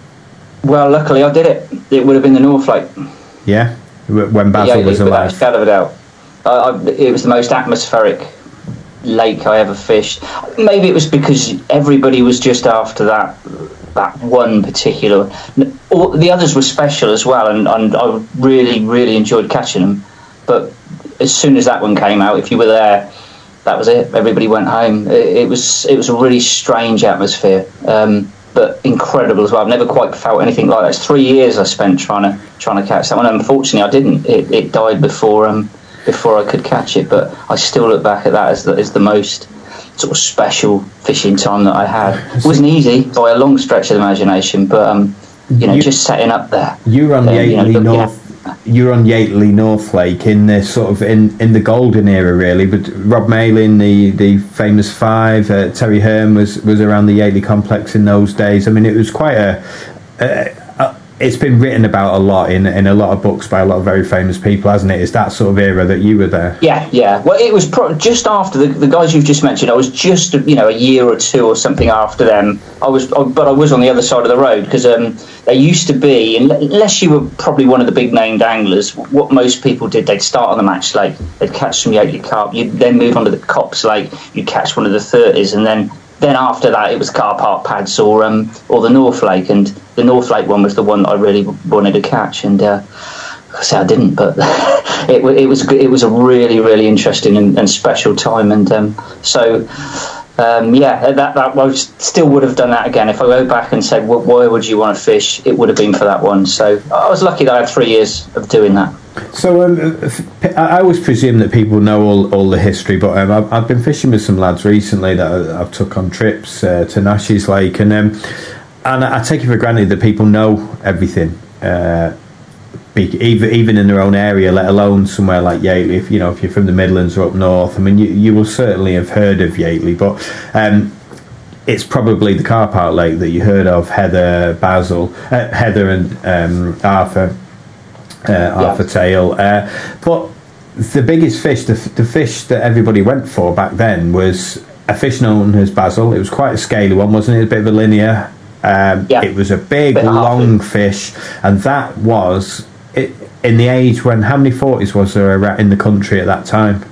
Well, luckily I did it. It would have been the North Lake. Yeah? When Basil yeah, was alive? Without a shadow of a doubt. I, I, it was the most atmospheric lake I ever fished. Maybe it was because everybody was just after that that one particular. All, the others were special as well, and, and I really, really enjoyed catching them. But as soon as that one came out, if you were there, that was it. Everybody went home. It, it was it was a really strange atmosphere, um, but incredible as well. I've never quite felt anything like that. It's three years I spent trying to trying to catch that one. Unfortunately, I didn't. It, it died before um, before I could catch it. But I still look back at that as the, as the most sort of special fishing time that I had. It wasn't easy by a long stretch of the imagination, but um, you know, you, just setting up there. You were on the um, Yateley you know, North. You were on Yateley North Lake in the sort of in, in the golden era, really. But Rob Malin, the, the famous five, uh, Terry Hearn was, was around the Yateley complex in those days. I mean, it was quite a, a, a it's been written about a lot in in a lot of books by a lot of very famous people, hasn't it? It's that sort of era that you were there. Yeah, yeah. Well, it was pro- just after the, the guys you've just mentioned. I was just, you know, a year or two or something after them. I was, but I was on the other side of the road because um, they used to be, unless you were probably one of the big named anglers, what most people did, they'd start on the Match Lake, they'd catch some Yateley carp, you'd then move on to the Cops Lake, you'd catch one of the thirties, and then then after that it was Car Park Pads or um, or the North Lake, and the North Lake one was the one that I really wanted to catch, and uh, I say I didn't, but it, it was it was a really really interesting and, and special time, and um, so um, yeah, that that I still would have done that again if I go back and said, well, why would you want to fish? It would have been for that one. So I was lucky that I had three years of doing that. So um, I always presume that people know all, all the history, but um, I've, I've been fishing with some lads recently that I, I've took on trips uh, to Nash's Lake, and um, and I take it for granted that people know everything, uh, even even in their own area, let alone somewhere like Yateley. If you know, if you're from the Midlands or up north, I mean, you, you will certainly have heard of Yateley, but um, it's probably the Car Park Lake that you heard of. Heather, Basil, uh, Heather, and um, Arthur. Uh, Arthur yeah. Tail, uh, but the biggest fish, the, the fish that everybody went for back then, was a fish known as Basil. It was quite a scaly one, wasn't it? A bit of a linear. Um, yeah. It was a big, a long fish, and that was it, in the age when how many forties was there in the country at that time?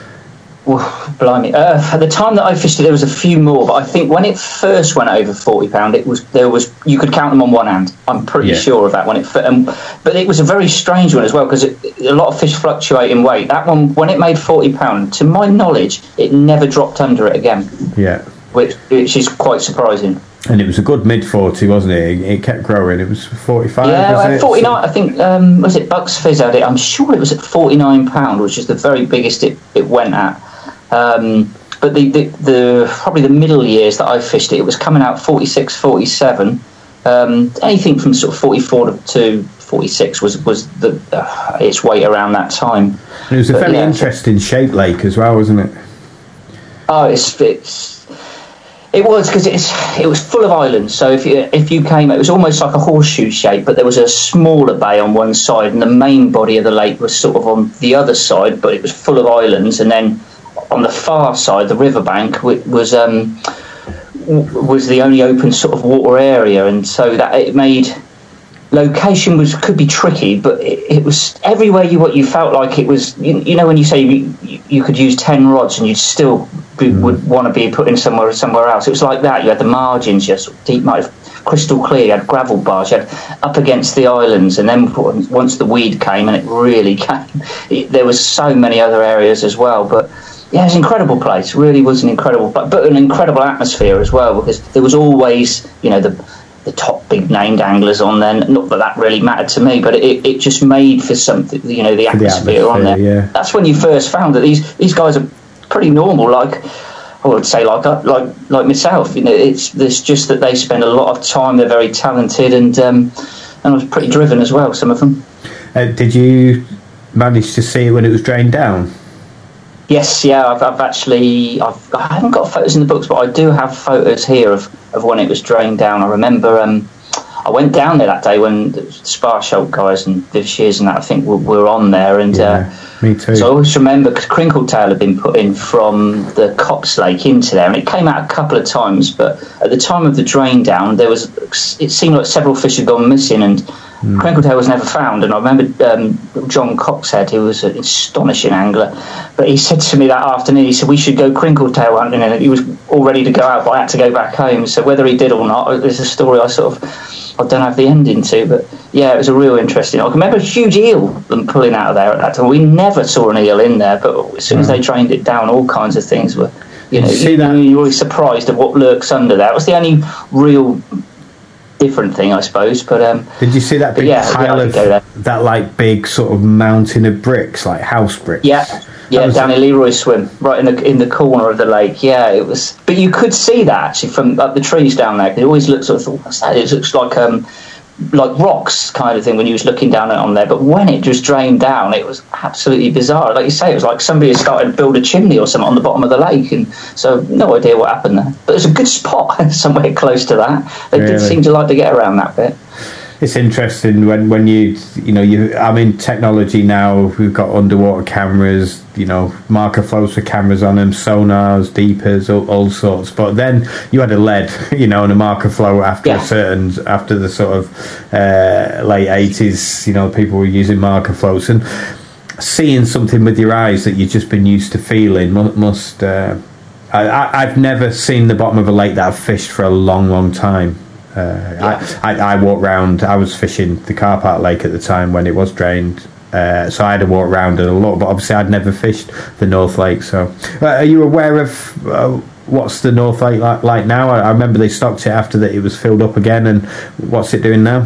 Well, blimey! Uh, at the time that I fished it, there was a few more, but I think when it first went over forty pound, it was there was you could count them on one hand. I'm pretty yeah. sure of that when it. Um, but it was a very strange one as well because a lot of fish fluctuate in weight. That one, when it made forty pound, to my knowledge, it never dropped under it again. Yeah, which which is quite surprising. And it was a good mid forty, wasn't it? It kept growing. It was forty five. Yeah, was it? forty nine. I think um, was it Bucks Fizz had it. I'm sure it was at forty nine pound, which is the very biggest it, it went at. Um, but the, the, the probably the middle years that I fished it, it was coming out forty-six, forty-seven. Um, anything from sort of forty-four to forty-six was was the uh, its weight around that time. And it was a but, fairly yeah, interesting shaped lake as well, wasn't it? Oh, it's it's it was because it's it was full of islands. So if you if you came, it was almost like a horseshoe shape, but there was a smaller bay on one side, and the main body of the lake was sort of on the other side, but it was full of islands, and then on the far side, the riverbank was um, was the only open sort of water area, and so that it made location was could be tricky, but it, it was everywhere you what you felt like it was. You, you know, when you say you, you could use ten rods and you'd still be, mm. would want to be putting somewhere somewhere else. It was like that. You had the margins, just deep, crystal clear. You had gravel bars. You had up against the islands, and then once the weed came, and it really came, it, there was so many other areas as well, but. Yeah, it was an incredible place. Really was an incredible, but, but an incredible atmosphere as well, because there was always, you know, the the top big named anglers on there. Not that that really mattered to me, but it, it just made for something, you know, the atmosphere, the atmosphere on there. Yeah. That's when you first found that these these guys are pretty normal, like I would say, like like like myself. You know, it's there's just that they spend a lot of time. They're very talented, and um, and was pretty driven as well. Some of them. Uh, did you manage to see it when it was drained down? Yes, yeah, I've, I've actually, I've, I haven't got photos in the books, but I do have photos here of, of when it was drained down. I remember um, I went down there that day when the Sparsholt guys and Viv Shears and that, I think, were, were on there. And yeah, uh, me too. So I always remember, because Crinkletail had been put in from the Cops Lake into there, and it came out a couple of times, but at the time of the drain down, there was, it seemed like several fish had gone missing, and Mm. Crinkletail was never found. And I remember um, John Coxhead, who was an astonishing angler, but he said to me that afternoon, he said we should go Crinkletail hunting, and he was all ready to go out, but I had to go back home. So whether he did or not is a story I sort of I don't have the ending to, but yeah, it was a real interesting. I can remember a huge eel them pulling out of there at that time. We never saw an eel in there, but as soon as they drained it down, all kinds of things were, you know, you, you're always surprised at what lurks under there. It was the only real different thing, I suppose. But um, did you see that big yeah, pile of that like big sort of mountain of bricks, like house bricks? Yeah, yeah, down in Leroy Swim, right in the in the corner of the lake. Yeah, it was. But you could see that actually from up the trees down there. It always looks sort of what's that? It looks like um like rocks kind of thing when you was looking down on there. But when it just drained down, it was absolutely bizarre. Like you say, it was like somebody had started to build a chimney or something on the bottom of the lake, and so no idea what happened there. But there's a good spot somewhere close to that. They really? did seem to like to get around that bit. it's interesting when, when you you know you I mean technology now, we've got underwater cameras, you know, marker floats with cameras on them, sonars, deepers, all, all sorts. But then you had a lead, you know, and a marker float after Yeah. a certain after the sort of uh, late eighties. You know, people were using marker floats, and seeing something with your eyes that you've just been used to feeling must. must uh, I, I, I've never seen the bottom of a lake that I've fished for a long, long time. Uh, Yeah. I, I, I walked round. I was fishing the car park lake at the time when it was drained, uh, so I had to walk round it a lot. But obviously, I'd never fished the North Lake. So, uh, are you aware of uh, what's the North Lake like, like now? I, I remember they stocked it after that it was filled up again, and what's it doing now?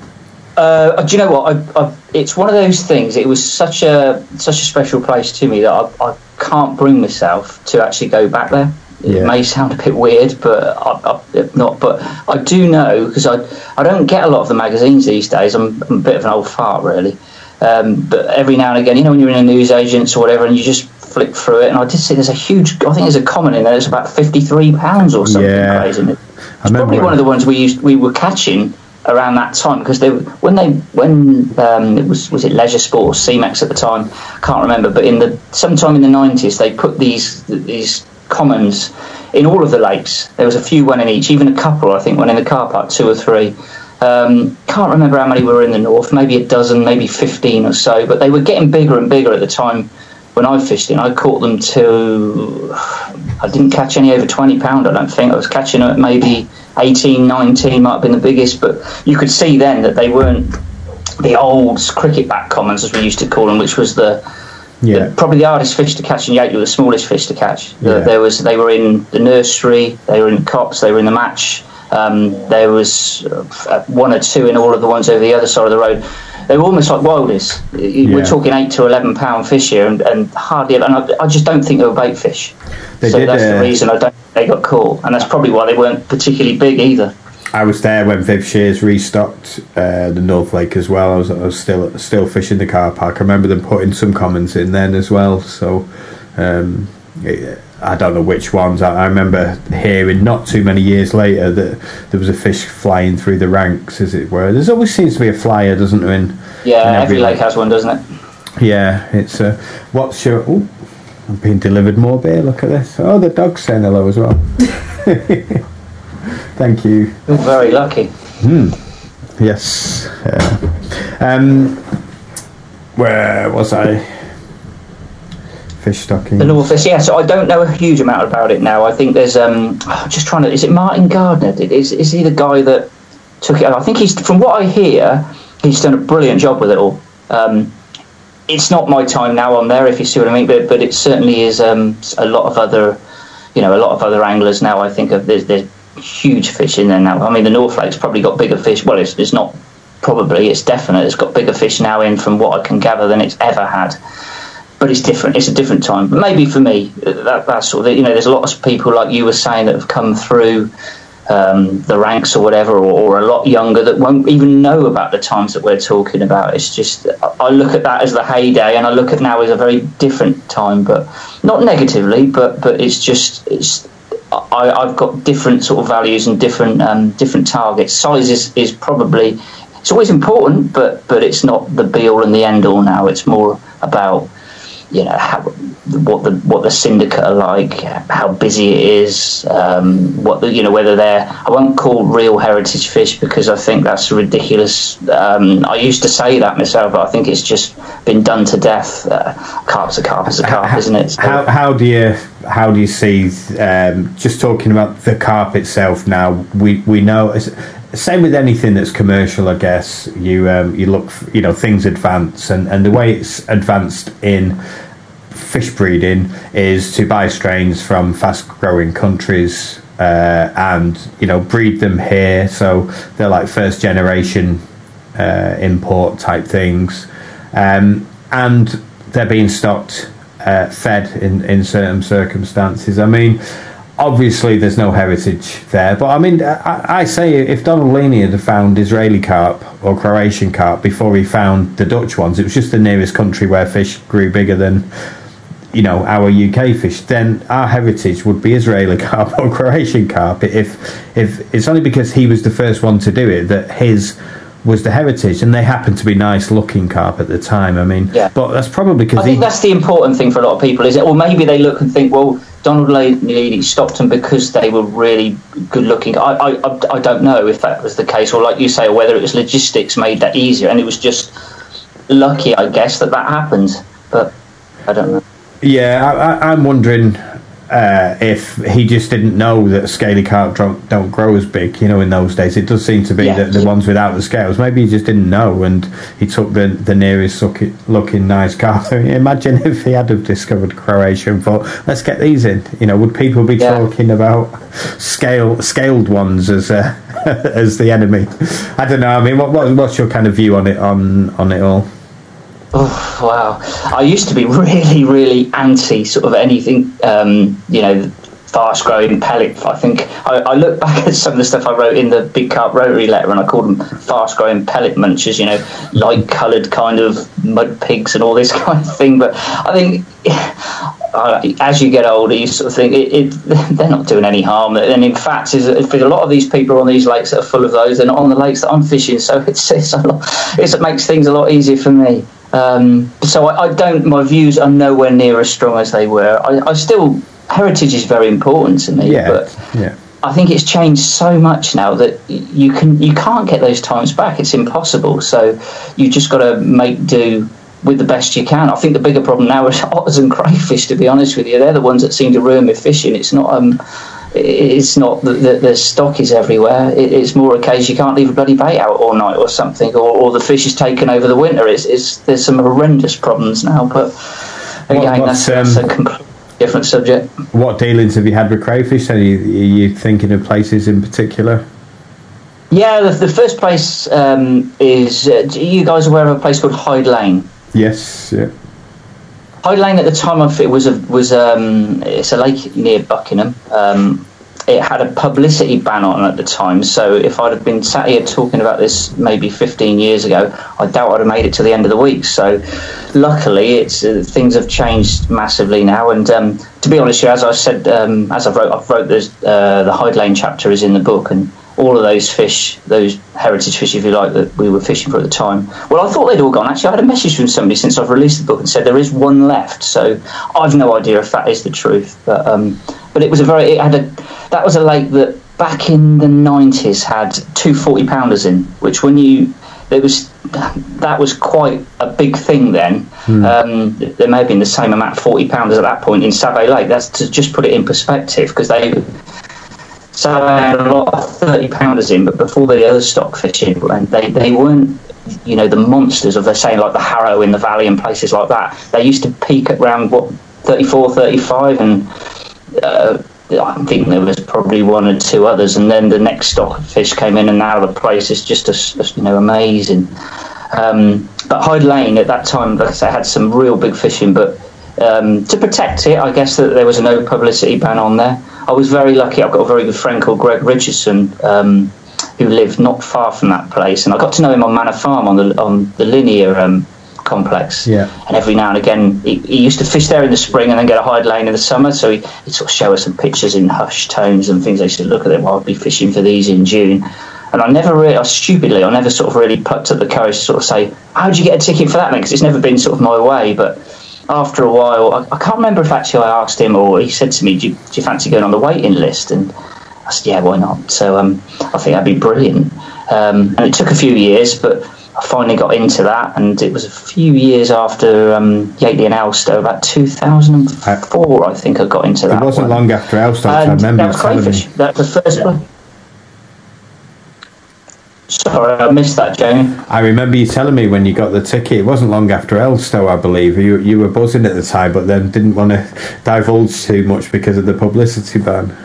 Uh, do you know what? I, I, it's one of those things. It was such a such a special place to me that I, I can't bring myself to actually go back there. It Yeah. may sound a bit weird, but I, I, not. But I do know, because I I don't get a lot of the magazines these days. I'm, I'm a bit of an old fart, really. Um, but every now and again, you know, when you're in a newsagents or whatever, and you just flick through it, and I did see there's a huge. I think there's a comment in there. It's about fifty-three pounds or something Yeah. crazy. And it- I It's remember probably when- one of the ones we used we were catching around that time, because they when they when um, it was was it Leisure Sport or C MAX at the time, can't remember, but in the sometime in the nineties they put these these commons in all of the lakes. There was a few, one in each, even a couple, I think, one in the car park, two or three. Um, can't remember how many were in the north, maybe a dozen, maybe fifteen or so, but they were getting bigger and bigger at the time when I fished in. I caught them to, I didn't catch any over twenty pound, I don't think. I was catching them at maybe eighteen, nineteen, might have been the biggest, but you could see then that they weren't the old cricket bat commons, as we used to call them, which was the, Yeah. the probably the hardest fish to catch in Yateley, the smallest fish to catch. The- Yeah. There was they were in the nursery, they were in cops, they were in the match. Um, there was uh, one or two in all of the ones over the other side of the road. They were almost like wildies. Yeah. We're talking eight to eleven pound fish here, and, and hardly. And I, I just don't think they were bait fish. They so did, that's uh, the reason I don't. They got caught, and that's probably why they weren't particularly big either. I was there when Viv Shears restocked uh, the North Lake as well. I was, I was still still fishing the car park. I remember them putting some comments in then as well. So um, it, I don't know which ones. I, I remember hearing not too many years later that there was a fish flying through the ranks, as it were. There's always seems to be a flyer, doesn't there? In, Yeah, in every lake has one, doesn't it? Yeah, it's uh, what's your? Oh, I'm being delivered more beer. Look at this. Oh, the dog's saying hello as well. Thank you. You're very lucky. Yes. Uh, um, where was I? Fish stocking. The North East, yeah. So I don't know a huge amount about it now. I think there's um, I'm just trying to. Is it Martin Gardner? Did is is he the guy that took it? I think he's. From what I hear, he's done a brilliant job with it all. Um, it's not my time now on there, if you see what I mean. But but it certainly is. Um, a lot of other, you know, a lot of other anglers now. I think of there's there's huge fish in there now. I mean, the North Lake's probably got bigger fish. Well, it's it's not probably. It's definite. It's got bigger fish now in, from what I can gather, than it's ever had. But it's different. It's a different time. But maybe for me, that, that's sort of, you know, there's lots of people like you were saying that have come through um, the ranks or whatever, or, or a lot younger that won't even know about the times that we're talking about. It's just, I look at that as the heyday, and I look at now as a very different time, but not negatively. But but it's just it's. I, I've got different sort of values and different um, different targets. Size is, is probably, it's always important, but but it's not the be all and the end all now. It's more about, you know, how, what the what the syndicate are like, how busy it is, um, what the, you know, whether they're, I won't call real heritage fish because I think that's ridiculous. Um, I used to say that myself, but I think it's just been done to death. Uh, carp's a carp is a carp, how, isn't it? So, How how do you how do you see? Um, just talking about the carp itself now, we we know. It's, same with anything that's commercial, I guess. You um, you look, you know, things advance, and, and the way it's advanced in fish breeding is to buy strains from fast-growing countries uh, and, you know, breed them here. So they're like first-generation uh, import type things, um, and they're being stocked, uh, fed in in certain circumstances. I mean, obviously there's no heritage there, but I mean, I, I say if Donald Leaney had found Israeli carp or Croatian carp before he found the Dutch ones, it was just the nearest country where fish grew bigger than, you know, our U K fish, then our heritage would be Israeli carp or Croatian carp. If if it's only because he was the first one to do it that his was the Heritage, and they happened to be nice looking carp at the time. I mean, yeah. but that's probably because I think that's the important thing for a lot of people, is it? Or maybe they look and think, well, Donald Leedy stopped them because they were really good looking. I, I, I don't know if that was the case, or like you say, or whether it was logistics made that easier, and it was just lucky, I guess, that that happened. But I don't know. Yeah, I, I, I'm wondering uh, if he just didn't know that scaly carp don't, don't grow as big, you know, in those days. It does seem to be yeah, that the yeah. ones without the scales, maybe he just didn't know, and he took the the nearest looking, looking nice carp. Imagine if he had have discovered Croatia and thought, let's get these in. You know, would people be yeah. talking about scale scaled ones as uh, as the enemy? I don't know. I mean, what, what what's your kind of view on it on on it all? Oh, wow. I used to be really, really anti sort of anything, um, you know, fast-growing pellet. I think I, I look back at some of the stuff I wrote in the Big Carp Rotary letter, and I called them fast-growing pellet munchers, you know, light-coloured kind of mud pigs and all this kind of thing. But I think uh, as you get older, you sort of think it, it, they're not doing any harm. And in fact, is a lot of these people on these lakes that are full of those, they're not on the lakes that I'm fishing, so it's, it's a lot, it's, it makes things a lot easier for me. Um, so I, I don't. My views are nowhere near as strong as they were. I, I still heritage is very important to me, yeah, but yeah. I think it's changed so much now that you can you can't get those times back. It's impossible. So you just got to make do with the best you can. I think the bigger problem now is otters and crayfish. To be honest with you, they're the ones that seem to ruin me fishing. It's not um, it's not that the stock is everywhere. It's more a case you can't leave a bloody bait out all night or something, or, or the fish is taken over the winter. It's, it's there's some horrendous problems now, but again, what, that's, um, that's a completely different subject. What dealings have you had with crayfish? Are you, are you thinking of places in particular? Yeah, the, the first place um, is. Uh, are you guys aware of a place called Hyde Lane? Yes. Yeah. Hyde Lane at the time of it was a was um it's a lake near Buckingham. Um, it had a publicity ban on at the time, so if I'd have been sat here talking about this maybe fifteen years ago, I doubt I'd have made it to the end of the week. So luckily, it's uh, things have changed massively now. And um, to be honest, as I said, um, as I've wrote, I've wrote this, uh, the Hyde Lane chapter is in the book, and all of those fish, those heritage fish, if you like, that we were fishing for at the time. Well, I thought they'd all gone. Actually, I had a message from somebody since I've released the book and said there is one left. So I've no idea if that is the truth. But um, but it was a very, it had a, that was a lake that back in the nineties had two forty pounders in, which when you, there was, that was quite a big thing then. Mm. Um, there may have been the same amount of forty pounders at that point in Savay Lake. That's to just put it in perspective, because they, so they had a lot of thirty pounders in, but before the other stock fishing, and they, they weren't, you know, the monsters of, they're saying like the Harrow in the valley and places like that. They used to peak at around, what, thirty-four, thirty-five, and uh, I think there was probably one or two others, and then the next stock of fish came in, and now the place is just, a, a, you know, amazing. Um, but Hyde Lane at that time, like I say, had some real big fishing, but um, to protect it, I guess that there was a no publicity ban on there. I was very lucky. I've got a very good friend called Greg Richardson, um, who lived not far from that place, and I got to know him on Manor Farm on the on the Linear um, complex. Yeah. And every now and again, he, he used to fish there in the spring and then get a Hyde Lane in the summer. So he, he'd sort of show us some pictures in hushed tones and things. I used to look at them. Well, I'd be fishing for these in June, and I never really, I stupidly, I never sort of really plucked up the courage to sort of say, "How'd you get a ticket for that?" Because it's never been sort of my way, but. After a while, I, I can't remember if actually I asked him or he said to me, do you, do you fancy going on the waiting list? And I said, yeah, why not? So um, I think that'd be brilliant. Um, and it took a few years, but I finally got into that. And it was a few years after um, Yateley and Elstow, about two thousand four, I think I got into that. It wasn't one. long after Elstow, I remember. That was crayfish. That was the first yeah. one. Sorry, I missed that, Jamie. I remember you telling me when you got the ticket, it wasn't long after Elstow, I believe. You you were buzzing at the time, but then didn't want to divulge too much because of the publicity ban.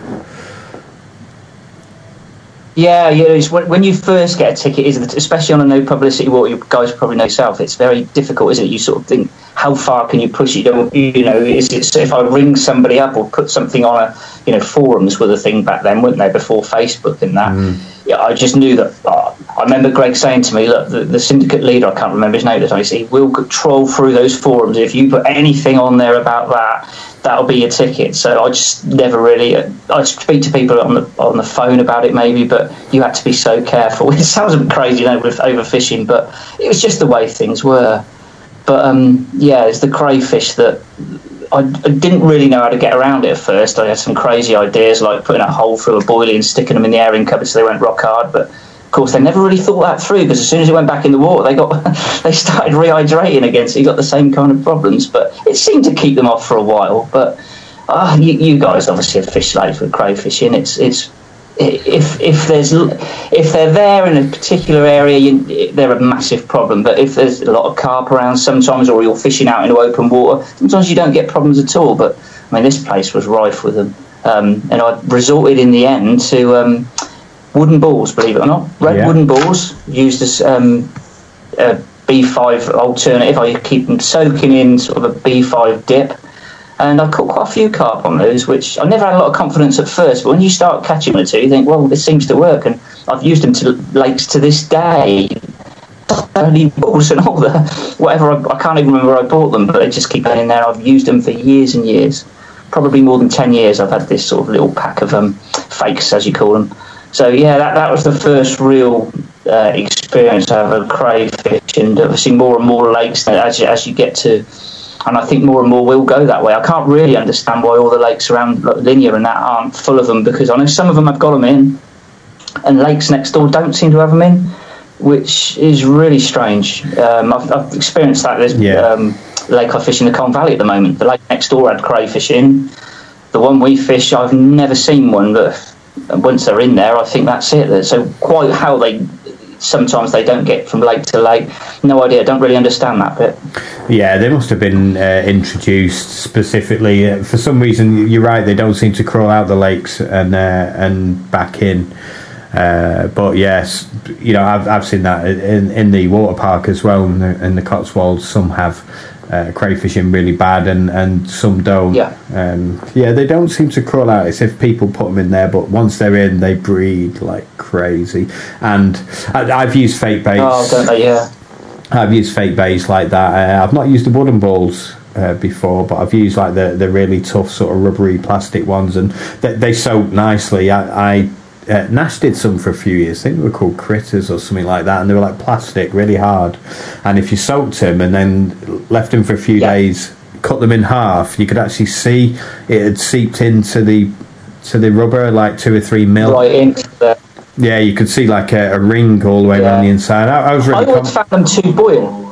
Yeah, yeah. It's when, when you first get a ticket, especially on a no publicity walk, you guys probably know yourself, it's very difficult, isn't it? You sort of think, how far can you push it? You don't, you know, is it, so if I ring somebody up or put something on a, you know, forums were the thing back then, weren't they, before Facebook and that? Mm. Yeah, I just knew that. Uh, I remember Greg saying to me, look, the, the syndicate leader, I can't remember his name at the time, he said, we'll troll through those forums. If you put anything on there about that, that'll be your ticket. So I just never really. I speak to people on the on the phone about it maybe, but you had to be so careful. It sounds a bit crazy, you know, with overfishing, but it was just the way things were. But um, yeah, it's the crayfish that I, I didn't really know how to get around it at first. I had some crazy ideas like putting a hole through a boilie and sticking them in the airing cupboard so they went rock hard, but. Of course, they never really thought that through because as soon as it went back in the water, they got they started rehydrating again, so you got the same kind of problems. But it seemed to keep them off for a while. But uh, you, you guys obviously have fished lakes with crayfishing. It's it's if if there's if they're there in a particular area, you, they're a massive problem. But if there's a lot of carp around sometimes, or you're fishing out into open water, sometimes you don't get problems at all. But I mean, this place was rife with them, um, and I resorted in the end to. Um, Wooden balls, believe it or not. Red yeah. wooden balls, used as um, a B five alternative. I keep them soaking in sort of a B five dip. And I caught quite a few carp on those, which I never had a lot of confidence at first. But when you start catching one or two, you think, well, this seems to work. And I've used them to lakes to this day. Only balls and all the whatever. I, I can't even remember where I bought them, but they just keep going in there. I've used them for years and years. Probably more than ten years I've had this sort of little pack of um, fakes, as you call them. So yeah, that, that was the first real uh, experience I have of crayfish, and obviously more and more lakes as you, as you get to, and I think more and more will go that way. I can't really understand why all the lakes around Linear and that aren't full of them, because I know some of them have got them in, and lakes next door don't seem to have them in, which is really strange. Um, I've, I've experienced that. There's yeah. um, lake I fish in the Colne Valley at the moment. The lake next door had crayfish in. The one we fish, I've never seen one, but once they're in there, I think that's it. So quite how they sometimes they don't get from lake to lake, no idea. I don't really understand that bit. Yeah, they must have been uh, introduced specifically uh, for some reason. You're right, they don't seem to crawl out the lakes and uh, and back in. Uh, but yes, you know, I've I've seen that in in the water park as well. In the, in the Cotswolds, some have uh, crayfishing really bad, and, and some don't. Yeah, um, yeah, they don't seem to crawl out. It's if people put them in there, but once they're in, they breed like crazy. And I, I've used fake baits. Oh, don't they? Yeah, I've used fake baits like that. Uh, I've not used the wooden balls uh, before, but I've used like the the really tough sort of rubbery plastic ones, and they, they soak nicely. I. I Uh, Nash did some for a few years. I think they were called Critters or something like that, and they were like plastic, really hard. And if you soaked him and then left him for a few yeah. days, cut them in half, you could actually see it had seeped into the to the rubber, like two or three mil. Right into the. Yeah, you could see like a, a ring all the way yeah. around the inside. I, I was really. I always com- found them too buoyant.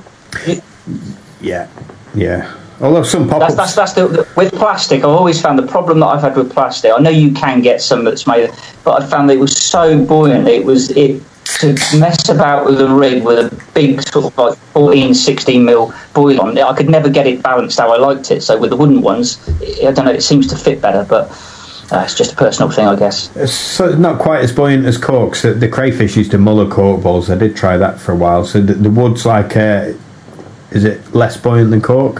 Yeah, yeah. Although some pop-ups... That's, that's, that's the, the, with plastic, I've always found the problem that I've had with plastic. I know you can get some that's made, but I found that it was so buoyant. It was it to mess about with a rig with a big sort of like fourteen, sixteen mil buoy on it. I could never get it balanced how I liked it. So with the wooden ones, I don't know, it seems to fit better, but uh, it's just a personal thing, I guess. It's so not quite as buoyant as corks. The, the crayfish used to muller cork balls. I did try that for a while. So the, the wood's like, uh, is it less buoyant than cork?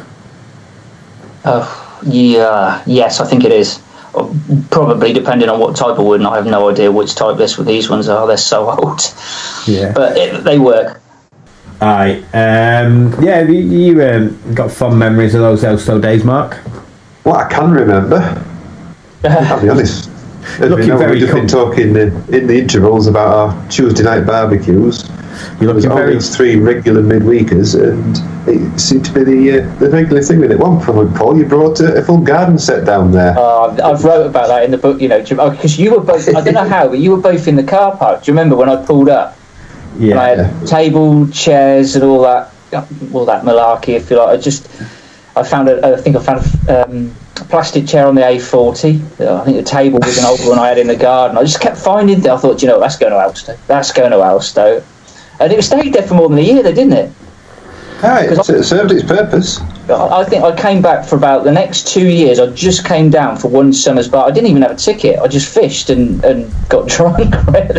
Oh, yeah, yes, I think it is. Probably, depending on what type of wood, and I have no idea which type this with these ones are. They're so old. Yeah. But it, they work. Aye. Um, yeah, you, you um, got fond memories of those Elstow days, Mark? Well, I can remember. I'll be honest. Looking know, very we've com- been talking in, in the intervals about our Tuesday night barbecues. You're looking very always three regular midweekers, and it seemed to be the uh, the regular thing. With it, one point, Paul, you brought a, a full garden set down there. Uh, I've wrote about that in the book, you know, because you were both. I don't know how, but you were both in the car park. Do you remember when I pulled up? Yeah. And I had yeah. table, chairs, and all that, all that malarkey, if you like. I just, I found a, I think I found um, a plastic chair on the A forty. I think the table was an old one I had in the garden. I just kept finding things. I thought, you know, that's going to Elstow. That's going to Elstow. And it stayed there for more than a year, though, didn't it? Aye, it I, served its purpose. I think I came back for about the next two years. I just came down for one summer's bar. I didn't even have a ticket. I just fished and, and got drunk, really.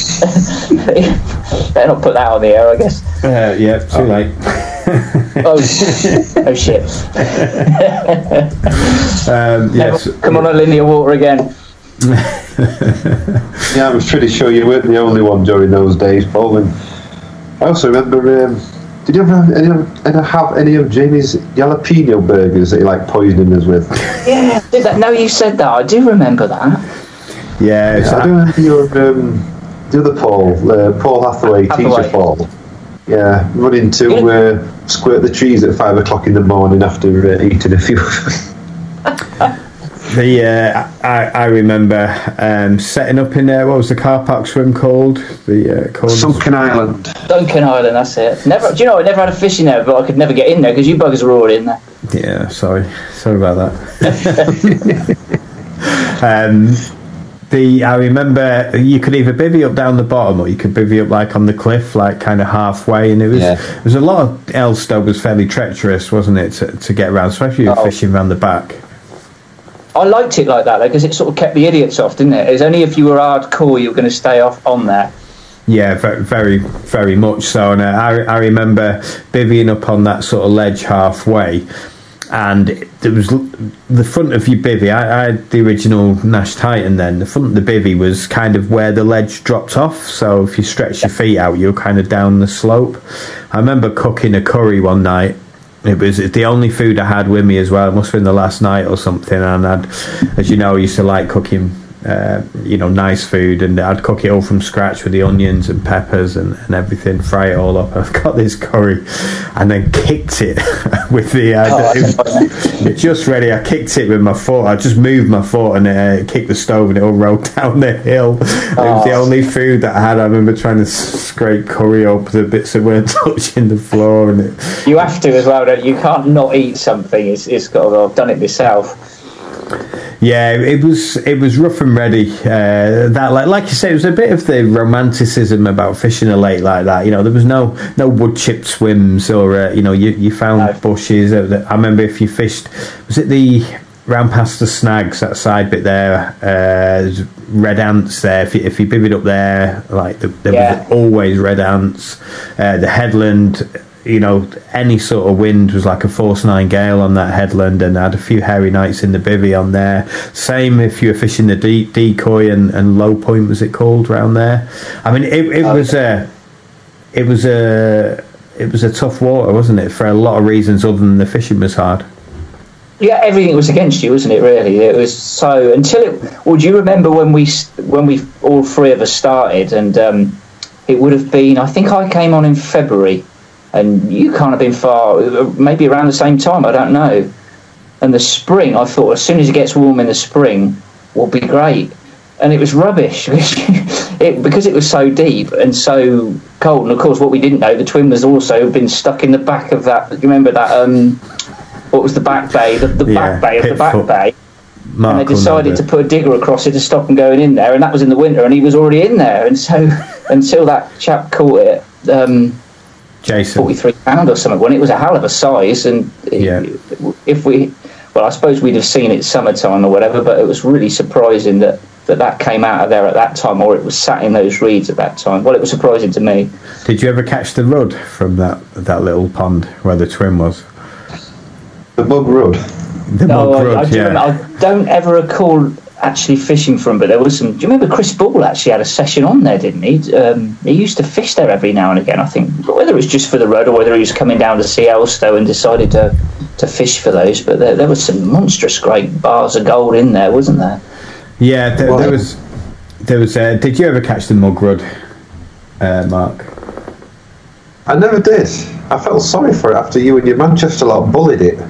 Better not put that on the air, I guess. Uh, yeah, too oh. late. oh, oh, shit. um, yes. Never come on a linear water again. Yeah, I was pretty sure you weren't the only one during those days, Paul. And I also remember um, Did you ever have any, of- ever have any of Jamie's jalapeno burgers that he like poisoning us with? Yeah, did that? No, you said that. I do remember that. Yeah, it's- I do remember your um, the other Paul, uh, Paul Hathaway, Hathaway. teacher Paul. Yeah, running to Yeah. uh, squirt the trees at five o'clock in the morning after uh, eating a few. The uh, I, I remember um, setting up in there. What was the car park swim called? The uh, called Sunken Island. Duncan Island, that's it. Never. Do you know? I never had a fish in there, but I could never get in there because you buggers were all in there. Yeah, sorry, sorry about that. um, the I remember you could either bivvy up down the bottom or you could bivvy up like on the cliff, like kind of halfway, and it was Yeah. it was a lot of Elstow was fairly treacherous, wasn't it, to, to get around, especially if you were Oh. fishing around the back. I liked it like that though because it sort of kept the idiots off, didn't it? It was only if you were hardcore you were going to stay off on there. Yeah, very, very, very much so. And uh, I, I remember bivvying up on that sort of ledge halfway, and there was l- the front of your bivvy. I, I had the original Nash Titan. Then the front of the bivvy was kind of where the ledge dropped off. So if you stretch your feet out, you're kind of down the slope. I remember cooking a curry one night. It was the only food I had with me as well. It must have been the last night or something. And I'd, as you know, I used to like cooking, uh, you know, nice food. And I'd cook it all from scratch with the onions and peppers and, and everything, fry it all up. I've got this curry and then kicked it with the... Uh, Oh, it, was, it just ready. I kicked it with my foot. I just moved my foot and uh, kicked the stove and it all rolled down the hill. It was the Oh. only food that I had. I remember trying to scrape curry up. The bits that weren't touching the floor and it... You have to as well, don't you? You can't not eat something. It's, it's got. I've done it myself. Yeah, it was it was rough and ready. Uh, that like like you say, it was a bit of the romanticism about fishing a lake like that. You know, there was no no wood chip swims or uh, you know you you found No. bushes. I remember if you fished, was it the round past the snags, that side bit there, uh, there's red ants there. If you, if you bivvied up there, like the, there Yeah. was always red ants. Uh, the headland. You know, any sort of wind was like a force nine gale on that headland, and I had a few hairy nights in the bivvy on there. Same if you were fishing the de- decoy and, and low point, was it called, round there? I mean, it, it was a, it was a, it was a tough water, wasn't it? For a lot of reasons, other than the fishing was hard. Yeah, everything was against you, wasn't it? Really, it was so until it. Well, do you remember when we when we all three of us started, and um, it would have been. I think I came on in February. And you can't have been far, maybe around the same time, I don't know. And the spring, I thought, as soon as it gets warm in the spring, will be great. And it was rubbish it, because it was so deep and so cold. And of course, what we didn't know, the twin was also been stuck in the back of that. You remember that? Um, what was the back bay? The, the Yeah, back bay of the back Pitfoot. bay. Mark And they decided to Hunter. put a digger across it to stop him going in there. And that was in the winter, and he was already in there. And so until that chap caught it. Um, Jason. forty-three pound or something when it was a hell of a size, and Yeah. if we well I suppose we'd have seen it summertime or whatever, but it was really surprising that, that that came out of there at that time, or it was sat in those reeds at that time. Well, it was surprising to me. Did you ever catch the rudd from that that little pond where the twin was? The Mug Road. The No, Mug I, I, Rudd, do yeah. remember, I don't ever recall actually fishing from, but there was some. Do you remember Chris Ball actually had a session on there, didn't he? Um, he used to fish there every now and again, I think. Whether it was just for the road or whether he was coming down to see Elstow and decided to, to fish for those, but there, there was some monstrous great bars of gold in there, wasn't there? Yeah, there, Well- there was. There was. Uh, did you ever catch the Mug Rudd, uh, Mark? I never did. I felt sorry for it after you and your Manchester lot bullied it.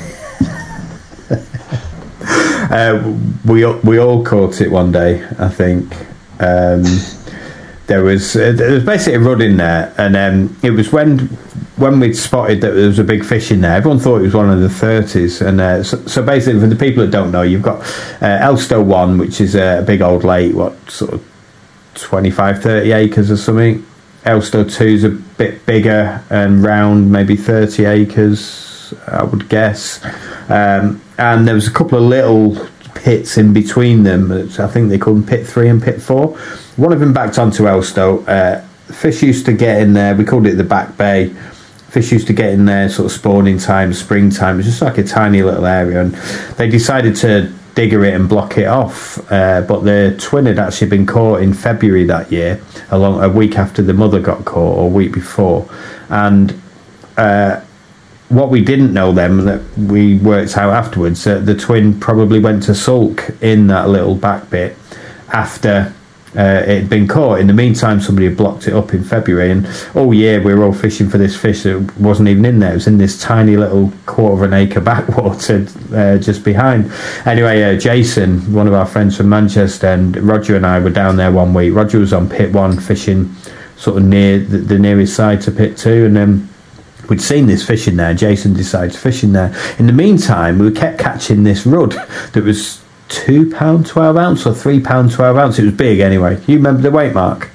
Uh, we all- we all caught it one day, I think. Um, there was uh, there was basically a rudd in there, and um, it was when when we'd spotted that there was a big fish in there. Everyone thought it was one of the thirties, and uh, so, so basically, for the people that don't know, you've got uh, Elstow One, which is a big old lake, what sort of twenty-five, thirty acres or something. Elstow Two is a bit bigger and round, maybe thirty acres, I would guess. Um, and there was a couple of little pits in between them. I think they called them Pit Three and Pit Four. One of them backed onto Elstow. Uh, fish used to get in there. We called it the Back Bay. Fish used to get in there sort of spawning time, springtime. It was just like a tiny little area, and they decided to digger it and block it off. Uh, but the twin had actually been caught in February that year, along a week after the mother got caught, or a week before, and uh, what we didn't know then, that we worked out afterwards, uh, the twin probably went to sulk in that little back bit after uh, it had been caught. In the meantime, somebody had blocked it up in February, and all year we were all fishing for this fish that wasn't even in there. It was in this tiny little quarter of an acre backwater uh, just behind. Anyway, uh, Jason, one of our friends from Manchester, and Roger and I were down there one week. Roger was on pit one fishing sort of near the, the nearest side to pit two, and then um, we'd seen this fish in there. Jason decided to fish in there. In the meantime, we kept catching this rudd that was two pound twelve ounce or three pound twelve ounce. It was big anyway. You remember the weight, Mark?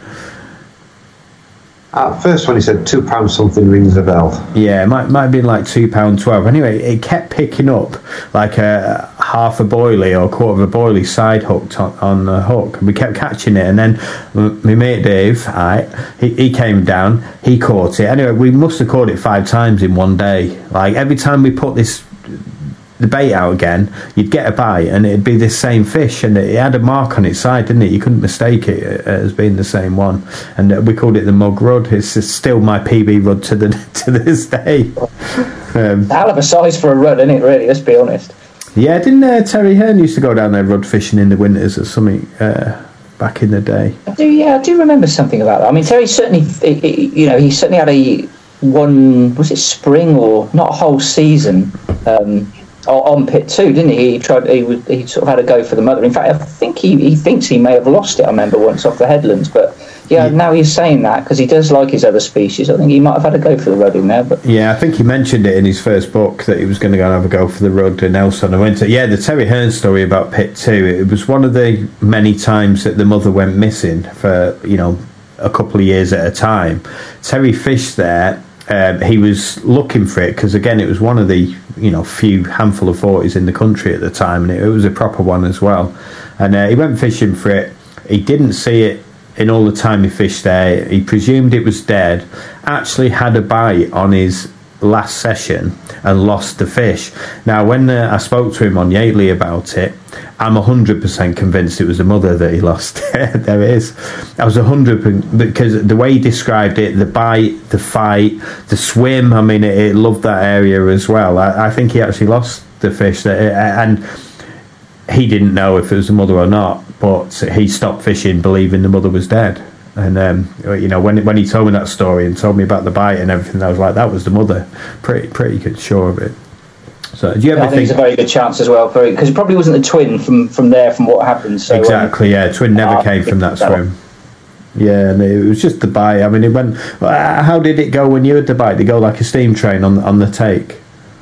At first, when he said two pounds something, rings a bell. Yeah, it might might have been like two pound twelve. Anyway, it kept picking up like a half a boilie or a quarter of a boilie side hooked on, on the hook, and we kept catching it. And then my mate Dave, right, he, he came down, he caught it. Anyway, we must have caught it five times in one day. Like every time we put this the bait out again, you'd get a bite and it'd be this same fish, and it had a mark on its side, didn't it? You couldn't mistake it as being the same one, and we called it the mug rudd. It's still my P B rudd to the to this day. Um, hell of a size for a rudd, isn't it, really? Let's be honest. Yeah, didn't uh, Terry Hearn used to go down there rudd fishing in the winters or something uh, back in the day? I do, yeah, I do remember something about that. I mean, Terry certainly, you know, he certainly had a one, was it spring or not a whole season, um, on pit two, didn't he? He tried. He would. He sort of had a go for the mother. In fact, I think he, he thinks he may have lost it. I remember once off the headlands. But yeah, yeah. Now he's saying that because he does like his other species. I think he might have had a go for the rudd in there. But yeah, I think he mentioned it in his first book that he was going to go and have a go for the rudd in Nelson. I went to yeah, the Terry Hearn story about pit two. It was one of the many times that the mother went missing for you know a couple of years at a time. Terry fished there. Um, he was looking for it because again it was one of the you know few handful of forties in the country at the time, and it, it was a proper one as well, and uh, he went fishing for it. He didn't see it in all the time he fished there. He presumed it was dead, actually had a bite on his last session and lost the fish. Now when uh, I spoke to him on Yateley about it, I'm one hundred percent convinced it was the mother that he lost. There it is. I was one hundred percent, because the way he described it, the bite, the fight, the swim, I mean, it, it loved that area as well. I, I think he actually lost the fish, that it, and he didn't know if it was the mother or not, but he stopped fishing believing the mother was dead. And um, you know, when when he told me that story and told me about the bite and everything, I was like, that was the mother. Pretty pretty good sure of it. So do you ever yeah, I think, think it's a very good chance as well, because it probably wasn't the twin from, from there, from what happened. So, exactly, um, yeah, twin never uh, came from that swim. Yeah, and it was just the bite. I mean, it went. How did it go when you had the bite? Did it go like a steam train on on the take?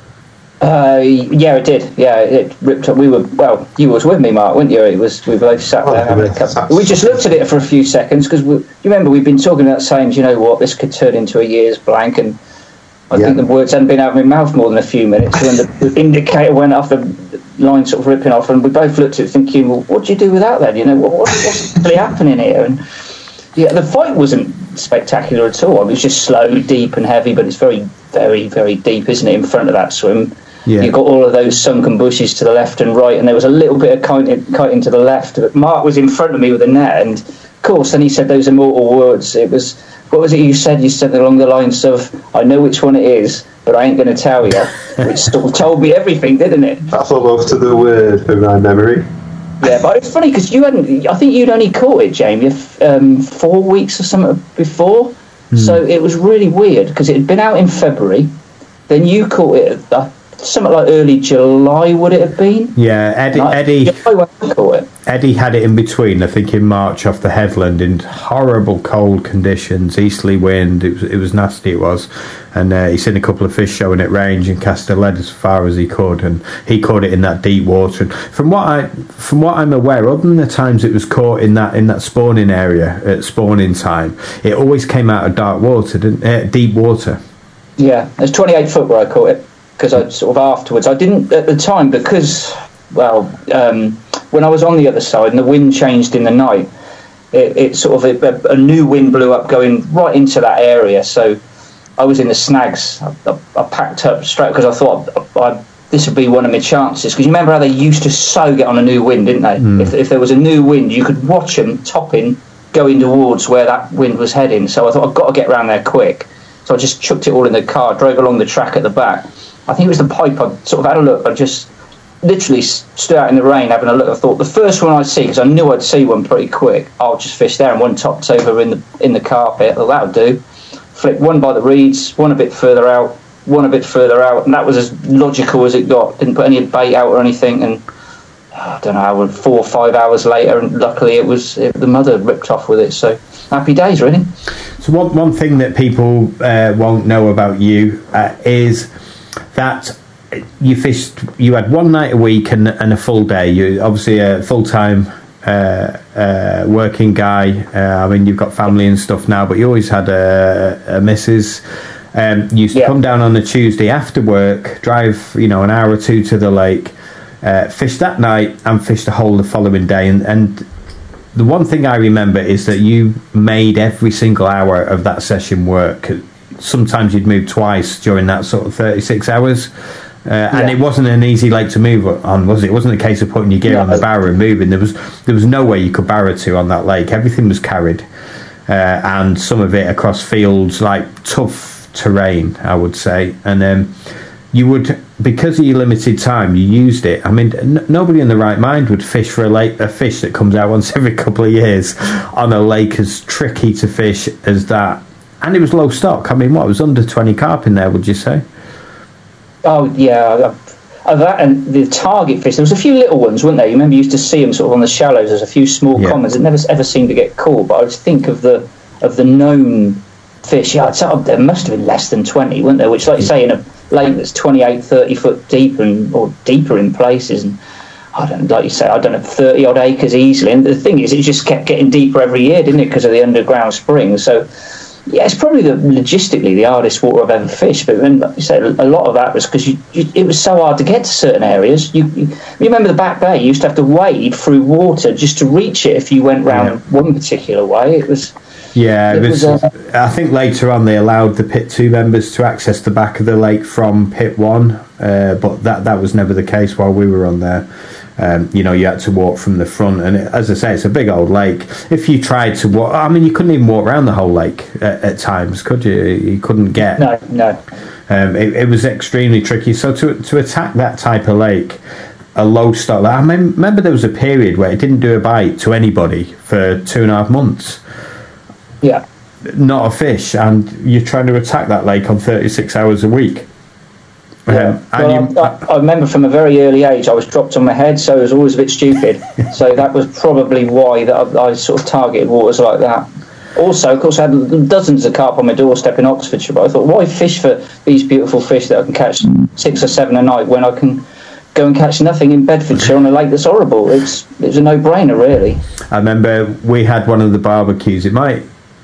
Uh, yeah, it did. Yeah, it ripped up. We were well. You was with me, Mark, weren't you? It was. We both sat there having a cup. We just looked at it for a few seconds because you remember we've been talking about saying, you know what, this could turn into a year's blank, and I yeah. think the words hadn't been out of my mouth more than a few minutes when the indicator went off, the line sort of ripping off, and we both looked at it thinking, well, what do you do with that then? You know, what, what's actually happening here? And yeah, the fight wasn't spectacular at all. It was just slow, deep, and heavy, but it's very, very, very deep, isn't it? In front of that swim. Yeah. You've got all of those sunken bushes to the left and right, and there was a little bit of kiting, kiting to the left. But Mark was in front of me with a net, and of course, then he said those immortal words. It was, what was it you said? You said along the lines of, I know which one it is, but I ain't going to tell you, which sort of told me everything, didn't it? That's almost to the word for my memory. Yeah, but it's funny because you hadn't, I think you'd only caught it, Jamie, um, four weeks or something before. Mm. So it was really weird because it had been out in February, then you caught it at something like early July, would it have been? Yeah, Eddie Eddie, caught it. Eddie had it in between, I think in March off the headland in horrible cold conditions, easterly wind, it was, it was nasty it was, and uh, he's seen a couple of fish showing at range and cast a lead as far as he could, and he caught it in that deep water. And from what I from what I'm aware, other than the times it was caught in that in that spawning area at spawning time, it always came out of dark water, didn't uh, deep water. Yeah, it's twenty-eight foot where I caught it. Because I sort of afterwards, I didn't at the time because, well, um, when I was on the other side and the wind changed in the night, it, it sort of a, a new wind blew up going right into that area. So I was in the snags. I, I, I packed up straight because I thought I, I, this would be one of my chances. Because you remember how they used to so get on a new wind, didn't they? Mm. If, if there was a new wind, you could watch them topping, going towards where that wind was heading. So I thought I've got to get around there quick. So I just chucked it all in the car, drove along the track at the back. I think it was the pipe. I sort of had a look. I just literally stood out in the rain having a look. I thought the first one I'd see, because I knew I'd see one pretty quick, I'll just fish there, and one topped over in the in the carpet. I thought that'll do. Flicked one by the reeds, one a bit further out, one a bit further out, and that was as logical as it got. Didn't put any bait out or anything, and I don't know how, four or five hours later, and luckily it was it, the mother ripped off with it. So happy days, really. So one one thing that people uh, won't know about you uh, is that you fished. You had one night a week and, and a full day. You're obviously a full time uh, uh, working guy. Uh, I mean, you've got family and stuff now, but you always had a, a missus. Um, you used to yeah. come down on a Tuesday after work, drive you know an hour or two to the lake. Uh, fish that night and fish the whole the following day, and, and the one thing I remember is that you made every single hour of that session work. Sometimes you'd move twice during that sort of thirty-six hours, uh, yeah. and it wasn't an easy lake to move on, was it? It wasn't a case of putting your gear no. on the barrow and moving. There was there was no way you could barrow to on that lake. Everything was carried, uh, and some of it across fields, like tough terrain, I would say, and then. Um, You would, because of your limited time, you used it. I mean, n- nobody in the right mind would fish for a lake, a fish that comes out once every couple of years on a lake as tricky to fish as that. And it was low stock. I mean, what, it was under twenty carp in there, would you say? Oh, yeah. Uh, that and the target fish, there was a few little ones, weren't there? You remember you used to see them sort of on the shallows. There's a few small yeah. commons that never ever seemed to get caught. But I would think of the of the known fish. Yeah, I'd say, oh, there must have been less than twenty, weren't there? Which, like you say, in a lake that's twenty-eight, thirty foot deep and or deeper in places, and I don't like you say I don't know thirty odd acres easily. And the thing is, it just kept getting deeper every year, didn't it, because of the underground springs? So yeah, it's probably the logistically the hardest water I've ever fished. But then, like you say, a lot of that was because you, you, it was so hard to get to certain areas. You, you, you remember the Back Bay? You used to have to wade through water just to reach it if you went round yeah. one particular way. It was. Yeah, it was, uh, I think later on they allowed the Pit two members to access the back of the lake from Pit one, uh, but that, that was never the case while we were on there. Um, you know, you had to walk from the front, and it, as I say, it's a big old lake. If you tried to walk, I mean, you couldn't even walk around the whole lake at, at times, could you? You couldn't get. No, no. Um, it, it was extremely tricky. So to to attack that type of lake, a low stock. I remember there was a period where it didn't do a bite to anybody for two and a half months. Yeah. Not a fish, and you're trying to attack that lake on thirty-six hours a week. Yeah. Um, well, and you, I, I remember from a very early age I was dropped on my head, so I was always a bit stupid. So that was probably why that I, I sort of targeted waters like that. Also, of course, I had dozens of carp on my doorstep in Oxfordshire, but I thought, why fish for these beautiful fish that I can catch six or seven a night when I can go and catch nothing in Bedfordshire on a lake that's horrible? It's it was a no-brainer, really. I remember we had one of the barbecues. It might.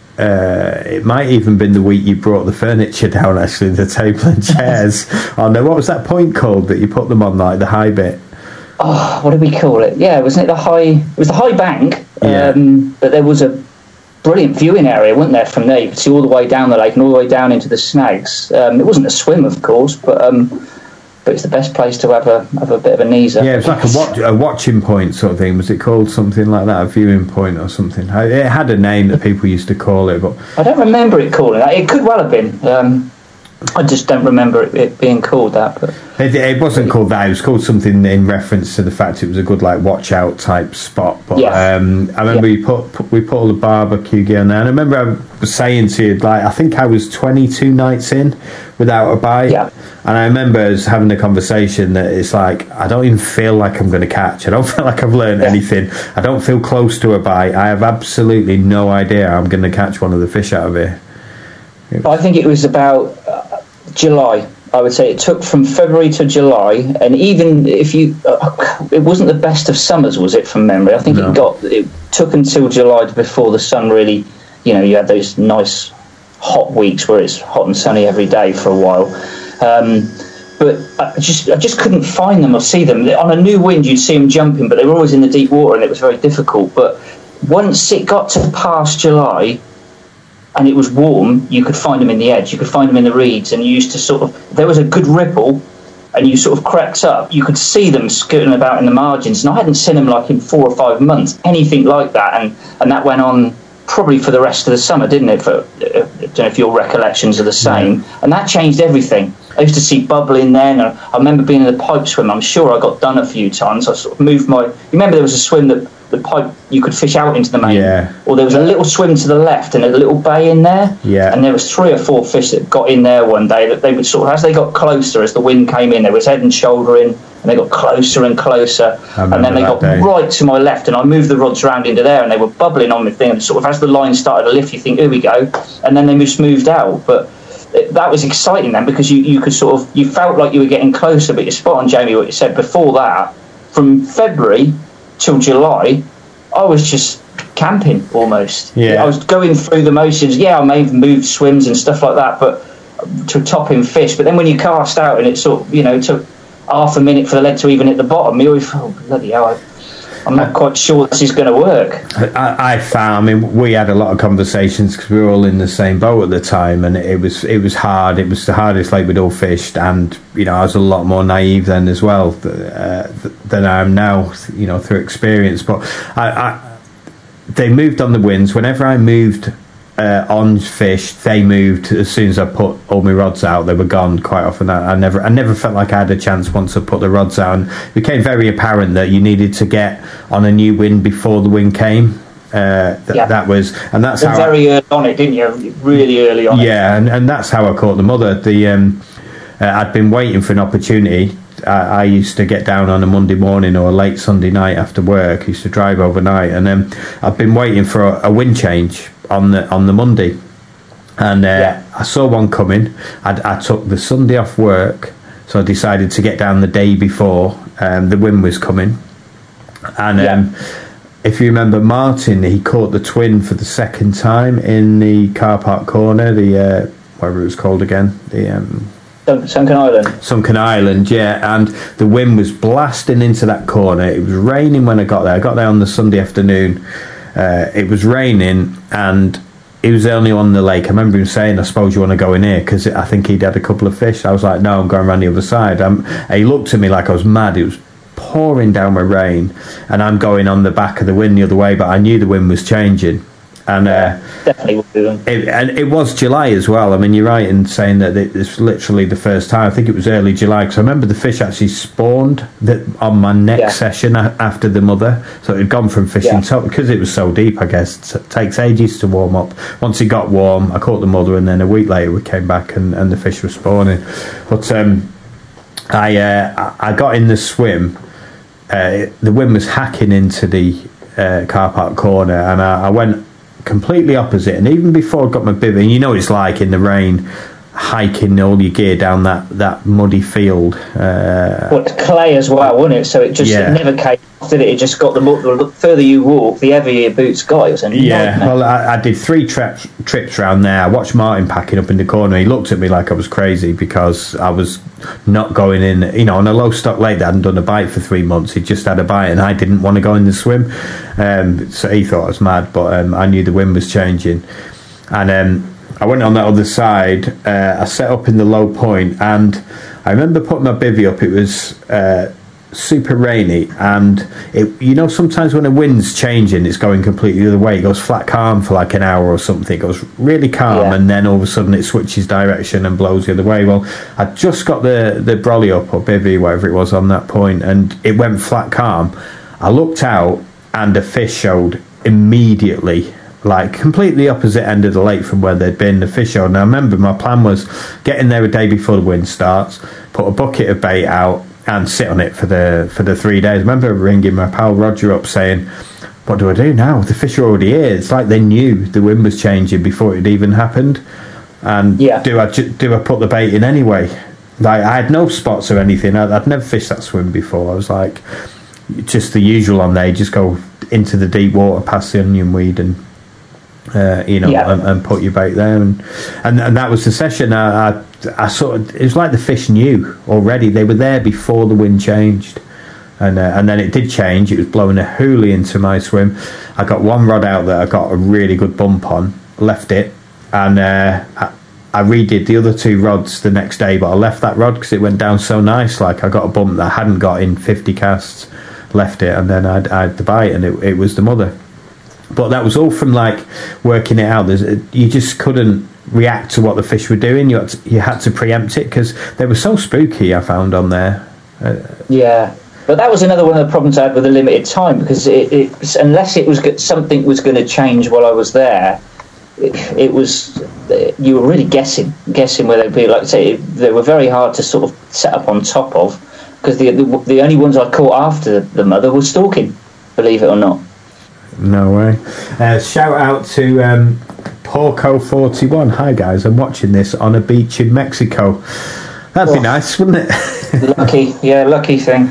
Uh, it might even been the week you brought the furniture down, actually, the table and chairs. Oh no, what was that point called that you put them on, like the high bit? Oh, what did we call it? Yeah, wasn't it the high? It was the high bank. Yeah. Um, but there was a brilliant viewing area, wasn't there? From there, you could see all the way down the lake and all the way down into the snags. Um, it wasn't a swim, of course, but um, but it's the best place to have a have a bit of a kneezer. Yeah, it was like a, watch, a watching point sort of thing. Was it called something like that, a viewing point or something? It had a name that people used to call it, but I don't remember it calling that. It could well have been. Um, I just don't remember it, it being called that. But it, it wasn't called that. It was called something in reference to the fact it was a good like watch out type spot. But yeah. um, I remember yeah. we put, put we put all the barbecue gear in there, and I remember I was saying to you, like, I think I was twenty-two nights in without a bite, yeah. and I remember us having a conversation that it's like, I don't even feel like I'm going to catch. I don't feel like I've learned yeah. anything. I don't feel close to a bite. I have absolutely no idea how I'm going to catch one of the fish out of here. I think it was about uh, July. I would say it took from February to July, and even if you, uh, it wasn't the best of summers, was it? From memory, I think no. it got. It took until July before the sun really, you know, you had those nice hot weeks where it's hot and sunny every day for a while. Um, but I just, I just couldn't find them or see them. On a new wind, you'd see them jumping, but they were always in the deep water, and it was very difficult. But once it got to past July, and it was warm, you could find them in the edge, you could find them in the reeds, and you used to sort of, if there was a good ripple, and you sort of crept up, you could see them scooting about in the margins, and I hadn't seen them like in four or five months, anything like that, and, and that went on probably for the rest of the summer, didn't it? For, uh, I don't know if your recollections are the same. Yeah. And that changed everything. I used to see bubbling then. And I remember being in the pipe swim. I'm sure I got done a few times. I sort of moved my... You remember there was a swim that the pipe, you could fish out into the main. Yeah. Or there was a little swim to the left and a little bay in there. Yeah. And there was three or four fish that got in there one day that they would sort of, as they got closer, as the wind came in, they was head and shoulder in, and they got closer and closer. And then they got day. right to my left, and I moved the rods around into there, and they were bubbling on the thing. And sort of as the line started to lift, you think, here we go. And then they just moved out. But it, that was exciting then, because you, you could sort of, you felt like you were getting closer. But you're spot on, Jamie, what you said before that. From February till July, I was just camping almost. Yeah. I was going through the motions. Yeah, I may have moved swims and stuff like that, but to topping fish. But then when you cast out and it sort of, you know, took half a minute for the lead to even hit the bottom, you always thought, oh, bloody hell, I, I'm not quite sure this is going to work. I, I found, I mean, we had a lot of conversations because we were all in the same boat at the time, and it was it was hard. It was the hardest lake we'd all fished, and you know, I was a lot more naive then as well uh, than I am now, you know, through experience. But I, I they moved on the winds. Whenever I moved uh, on fish, they moved as soon as I put all my rods out. They were gone quite often. I, I never, I never felt like I had a chance once I put the rods out. And it became very apparent that you needed to get on a new wind before the wind came. Uh, th- yeah. That was, and that's You're how very I, early on it, didn't you? Really early on. Yeah, it. and and that's how I caught the mother. The um, uh, I'd been waiting for an opportunity. I, I used to get down on a Monday morning or a late Sunday night after work. I used to drive overnight, and then um, I've been waiting for a, a wind change on the on the Monday, and uh, yeah. I saw one coming. I'd, I took the Sunday off work, so I decided to get down the day before um, the wind was coming. And yeah. um, if you remember, Martin, he caught the twin for the second time in the car park corner, the uh, whatever it was called again, the um, Sunken Island. Sunken Island, yeah, and the wind was blasting into that corner. It was raining when I got there. I got there on the Sunday afternoon. Uh, it was raining, and he was the only one on the lake. I remember him saying, I suppose you want to go in here, because I think he'd had a couple of fish. I was like, no, I'm going around the other side. Um, he looked at me like I was mad. It was pouring down with rain, and I'm going on the back of the wind the other way, but I knew the wind was changing. And uh, definitely will do them. It, and it was July as well. I mean, you're right in saying that it was literally the first time. I think it was early July, because I remember the fish actually spawned that on my next yeah. session a- after the mother. So it had gone from fishing, yeah. so, because it was so deep, I guess, it takes ages to warm up. Once it got warm, I caught the mother, and then a week later we came back and, and the fish were spawning. But um, I, uh, I got in the swim. Uh, the wind was hacking into the uh, car park corner, and I, I went completely opposite. And even before I got my bib, and you know it's like in the rain, hiking all your gear down that, that muddy field. Uh, well, it's clay as well, wasn't it? So it just yeah. it never came off, did it? It just got the, the further you walk, the heavier your boots got. It was a yeah. nightmare. Well, I, I did three trips trips around there. I watched Martin packing up in the corner. He looked at me like I was crazy because I was not going in. You know, on a low stock lake that hadn't done a bite for three months. He just had a bite, and I didn't want to go in the swim. Um, so he thought I was mad, but um, I knew the wind was changing, and. Um, I went on that other side. Uh, I set up in the low point, and I remember putting my bivvy up. It was uh, super rainy, and it, you know, sometimes when a wind's changing, it's going completely the other way. It goes flat calm for like an hour or something. It goes really calm, yeah. and then all of a sudden it switches direction and blows the other way. Well, I just got the the brolly up, or bivvy, whatever it was, on that point, and it went flat calm. I looked out, and a fish showed immediately. Like completely opposite end of the lake from where they'd been, the fish on. Now I remember my plan was get in there a day before the wind starts, put a bucket of bait out, and sit on it for the for the three days. I remember ringing my pal Roger up saying, what do I do now? The fish are already here. It's like they knew the wind was changing before it even happened. And yeah. do I do I put the bait in anyway? Like I had no spots or anything. I'd, I'd never fished that swim before. I was like, just the usual on there. You just go into the deep water past the onion weed and Uh, you know, yeah. and, and put your bait there, and, and and that was the session. I, I, I sort of, it was like the fish knew already. They were there before the wind changed, and uh, and then it did change. It was blowing a hoolie into my swim. I got one rod out that I got a really good bump on, left it, and uh, I, I redid the other two rods the next day. But I left that rod because it went down so nice. Like I got a bump that I hadn't got in fifty casts, left it, and then I, I had the bite, and it, it was the mother. But that was all from like working it out. There's, you just couldn't react to what the fish were doing. You had to, you had to preempt it because they were so spooky. I found on there. Uh, yeah, but that was another one of the problems I had with the limited time, because it, it unless it was go- something was going to change while I was there, it, it was you were really guessing, guessing where they'd be. Like I say, they were very hard to sort of set up on top of, because the, the the only ones I caught after the mother was stalking. Believe it or not. No way. Uh, shout out to um, Porco forty-one. Hi guys, I'm watching this on a beach in Mexico. That'd oh. be nice, wouldn't it? Lucky, yeah, lucky thing.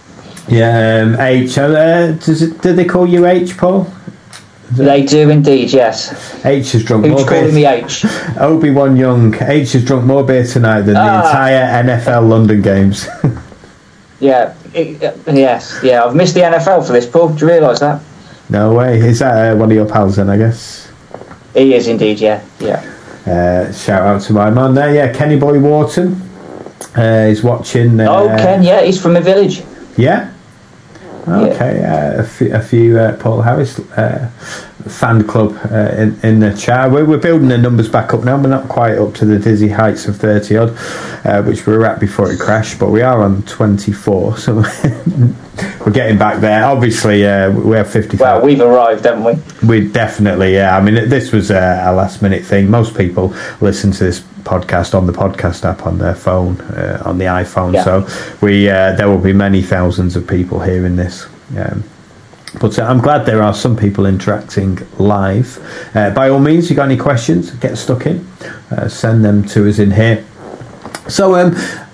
Yeah, um, H. Uh, does it, do they call you H, Paul? They do indeed, yes. H has drunk Who's more beer. calling me H? Obi-Wan Young. H has drunk more beer tonight than ah. the entire N F L London games. yeah, it, uh, yes, yeah. I've missed the N F L for this, Paul. Do you realise that? No way. Is that uh, one of your pals then, I guess? He is indeed, yeah. yeah. Uh, shout out to my man there. Yeah, Kenny Boy Wharton uh, is watching. Uh, oh, Ken, yeah, he's from a village. Yeah? Okay, yeah. uh, a few, a few uh, Paul Harris uh, fan club uh, in, in the chat. We're, we're building the numbers back up now. We're not quite up to the dizzy heights of thirty odd, uh, which we were at before it crashed, but we are on twenty-four, so we're getting back there. Obviously, uh, we have fifty. Well, we've arrived, haven't we? We definitely, yeah. I mean, this was a, a last minute thing. Most people listen to this podcast on the podcast app on their phone, uh, on the iPhone. Yeah. So we uh, there will be many thousands of people hearing this. Um, but uh, I'm glad there are some people interacting live. Uh, by all means, you got any questions, get stuck in. Uh, send them to us in here. So, um,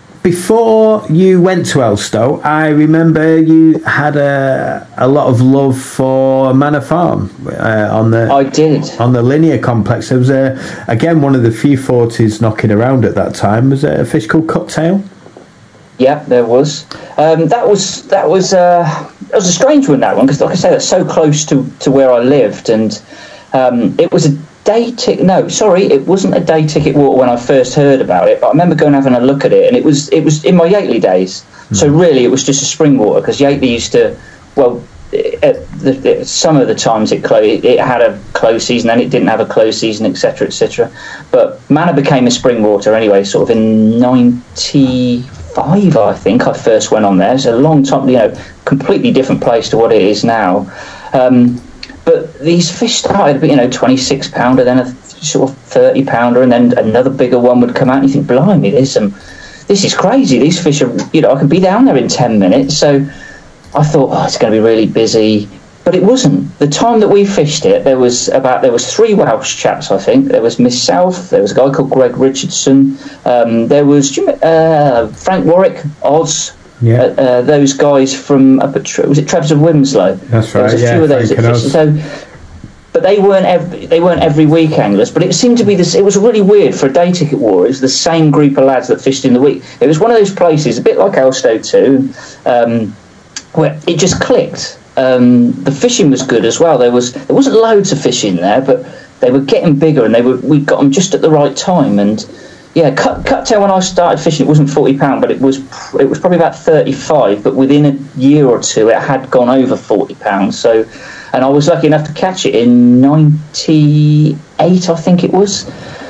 before you went to Elstow, I remember you had a a lot of love for Manor Farm uh, on the I did on the linear complex. There was a again one of the few forties knocking around at that time. Was there a fish called Cuttail? Yeah, there was. Um, that was that was uh, that was a strange one, that one, because like I say, that's so close to, to where I lived, and um, it was a day ticket. No, sorry, it wasn't a day ticket water when I first heard about it. But I remember going and having a look at it, and it was it was in my Yateley days. Mm. So really, it was just a spring water, because Yateley used to, well, at the, the, some of the times it closed, it had a closed season, and it didn't have a closed season, et cetera, et cetera. But Manor became a spring water anyway, sort of in ninety-five, I think. I first went on there. It's a long time, you know, completely different place to what it is now. Um, But these fish started, you know, twenty-six pounder, then a sort of thirty pounder, and then another bigger one would come out, and you think, blimey, there's some, this is crazy. These fish are, you know, I can be down there in ten minutes. So I thought, oh, it's going to be really busy. But it wasn't. The time that we fished it, there was about, there was three Welsh chaps, I think. There was Miss South, there was a guy called Greg Richardson, um, there was uh, Frank Warwick, Oz. Yeah. Uh, uh, those guys from up at was it Trebs of Wimslow? That's right. There was a yeah, few of those. That so, but they weren't every, they weren't every week anglers. But it seemed to be this. It was really weird for a day ticket war. It was the same group of lads that fished in the week. It was one of those places, a bit like Elstow too, um, where it just clicked. Um, the fishing was good as well. There was there wasn't loads of fish in there, but they were getting bigger, and they were we got them just at the right time. And yeah, cut Cuttail when I started fishing, it wasn't forty pound, but it was it was probably about thirty-five. But within a year or two, it had gone over forty pounds. So, and I was lucky enough to catch it in ninety-eight, I think it was.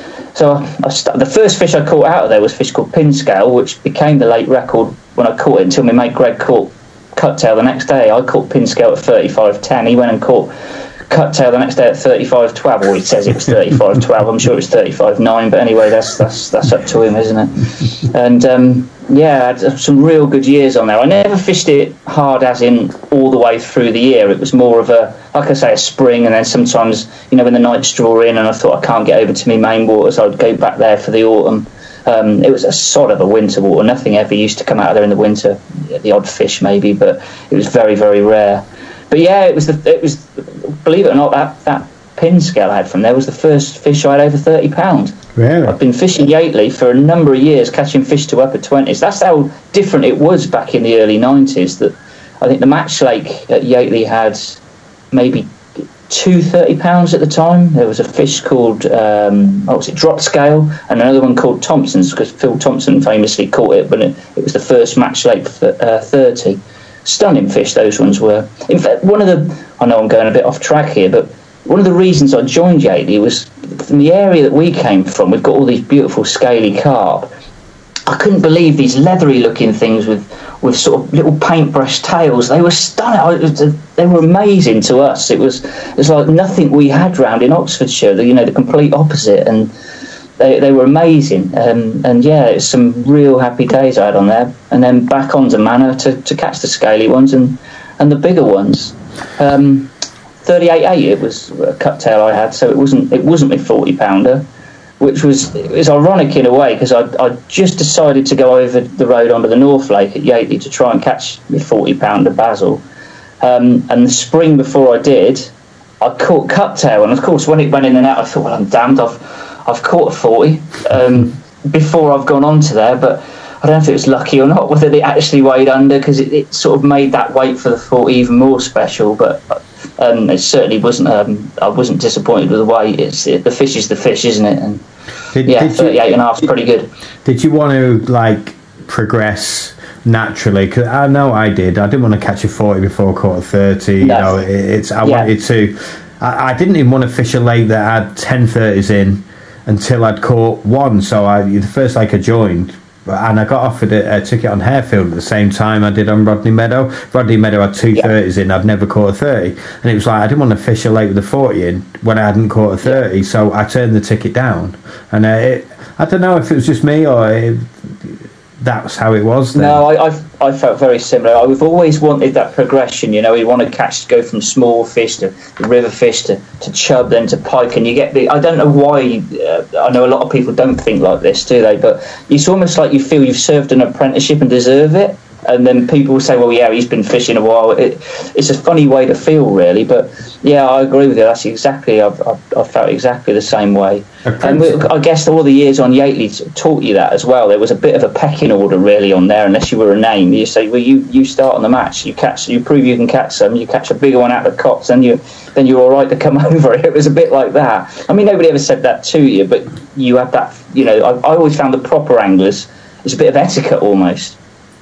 So I st- the first fish I caught out of there was a fish called pin scale, which became the late record when I caught it until my mate Greg caught Cuttail the next day. I caught pin scale at thirty-five ten. He went and caught Cuttail the next day at thirty-five twelve. Well, he says it was thirty-five twelve. I'm sure it was thirty-five nine. But anyway, that's that's that's up to him, isn't it? And um, yeah, I had some real good years on there. I never fished it hard, as in all the way through the year. It was more of a, like I say, a spring, and then sometimes, you know, when the nights draw in, and I thought I can't get over to me main waters, I'd go back there for the autumn. Um, it was a sort of a winter water. Nothing ever used to come out of there in the winter. The odd fish maybe, but it was very very rare. But yeah, it was the it was believe it or not, that that pin scale I had from there was the first fish I had over thirty pound. Really? I've been fishing Yateley for a number of years, catching fish to upper twenties. That's how different it was back in the early nineties. That I think the Match Lake at Yateley had maybe two thirty pounds at the time. There was a fish called um, what was it, Drop Scale, and another one called Thompson's, because Phil Thompson famously caught it, but it, it was the first Match Lake for uh, thirty. Stunning fish those ones were. In fact, one of the I know I'm going a bit off track here, but one of the reasons I joined Yateley was from the area that we came from. We've got all these beautiful scaly carp. I couldn't believe these leathery looking things with, with sort of little paintbrush tails. They were stunning. It was, they were amazing to us. It was it was like nothing we had round in Oxfordshire. The, you know, the complete opposite. And they they were amazing. Um, and yeah, it's some real happy days I had on there. And then back onto Manor to, to catch the scaly ones and, and the bigger ones. Um, thirty-eight eight it was a cut tail I had, so it wasn't it wasn't my forty pounder. Which was it was ironic in a way because I I just decided to go over the road onto the North Lake at Yateley to try and catch my forty pounder basil, um, and the spring before I did, I caught cuptail, and of course when it went in and out, I thought, well, I'm damned, I've I've caught a forty um, before I've gone on to there, but I don't know if it was lucky or not, whether it actually weighed under because it, it sort of made that weight for the forty even more special, but. Um, it certainly wasn't. Um, I wasn't disappointed with the weight. It's it, the fish is the fish, isn't it? And did, yeah, did thirty-eight you, and a half is pretty good. Did you want to like progress naturally? Because I know I did. I didn't want to catch a forty before I caught a thirty. No. You know, it, it's. I yeah. wanted to. I, I didn't even want to fish a lake that had ten thirties in until I'd caught one. So I the first lake I joined. And I got offered a, a ticket on Harefield at the same time I did on Rodney Meadow. Rodney Meadow had two yeah. thirties in. I'd never caught a thirty, and it was like I didn't want to fish a lake with a forty in when I hadn't caught a thirty. Yeah. So I turned the ticket down, and uh, it, I don't know if it was just me or it, that's how it was then. No, I, I I felt very similar. I've always wanted that progression. You know, you want to catch, go from small fish to river fish to, to chub, then to pike, and you get the. I don't know why. Uh, I know a lot of people don't think like this, do they? But it's almost like you feel you've served an apprenticeship and deserve it. And then people will say, well, yeah, he's been fishing a while. It, it's a funny way to feel, really. But, yeah, I agree with you. That's exactly, I've, I've, I've felt exactly the same way. And we, I guess all the years on Yateley taught you that as well. There was a bit of a pecking order, really, on there, unless you were a name. You say, well, you, you start on the match. You catch, you prove you can catch some. You catch a bigger one out of the cops, and you, then you're all right to come over. It was a bit like that. I mean, nobody ever said that to you, but you had that, you know, I, I always found the proper anglers, it's a bit of etiquette almost.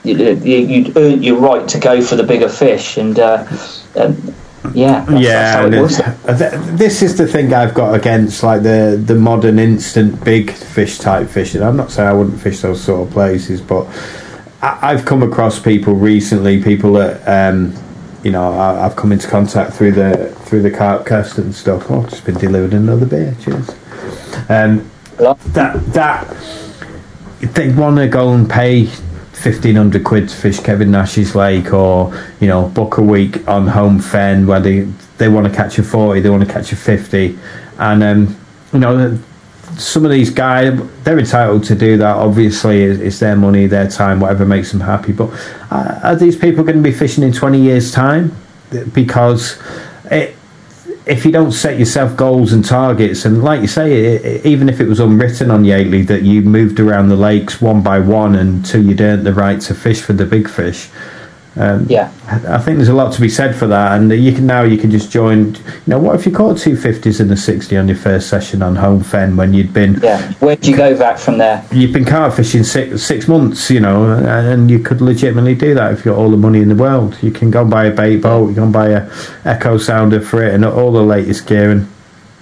You'd earn your right to go for the bigger fish, and uh, um, yeah, that's, yeah. that's how it was. This is the thing I've got against like the the modern instant big fish type fishing. I'm not saying I wouldn't fish those sort of places, but I, I've come across people recently, people that um, you know I, I've come into contact through the through the Carpcast and stuff. Oh, I've just been delivered another beer. Cheers. Um, that that they want to go and pay fifteen hundred quid to fish Kevin Nash's lake, or you know, book a week on Home Fen where they they want to catch a forty, they want to catch a fifty, and um, you know, some of these guys, they're entitled to do that. Obviously, it's their money, their time, whatever makes them happy. But are these people going to be fishing in twenty years' time? Because it, if you don't set yourself goals and targets, and like you say, it, even if it was unwritten on Yateley that you moved around the lakes one by one until you'd earned the right to fish for the big fish, um, yeah, I think there's a lot to be said for that. And you can now you can just join. You know, what if you caught two fifties and a sixty on your first session on Home Fen when you'd been? Yeah, where'd you go back from there? You've been carp fishing six six months, you know, and you could legitimately do that if you got all the money in the world. You can go and buy a bait boat, you can buy a echo sounder for it, and all the latest gear. And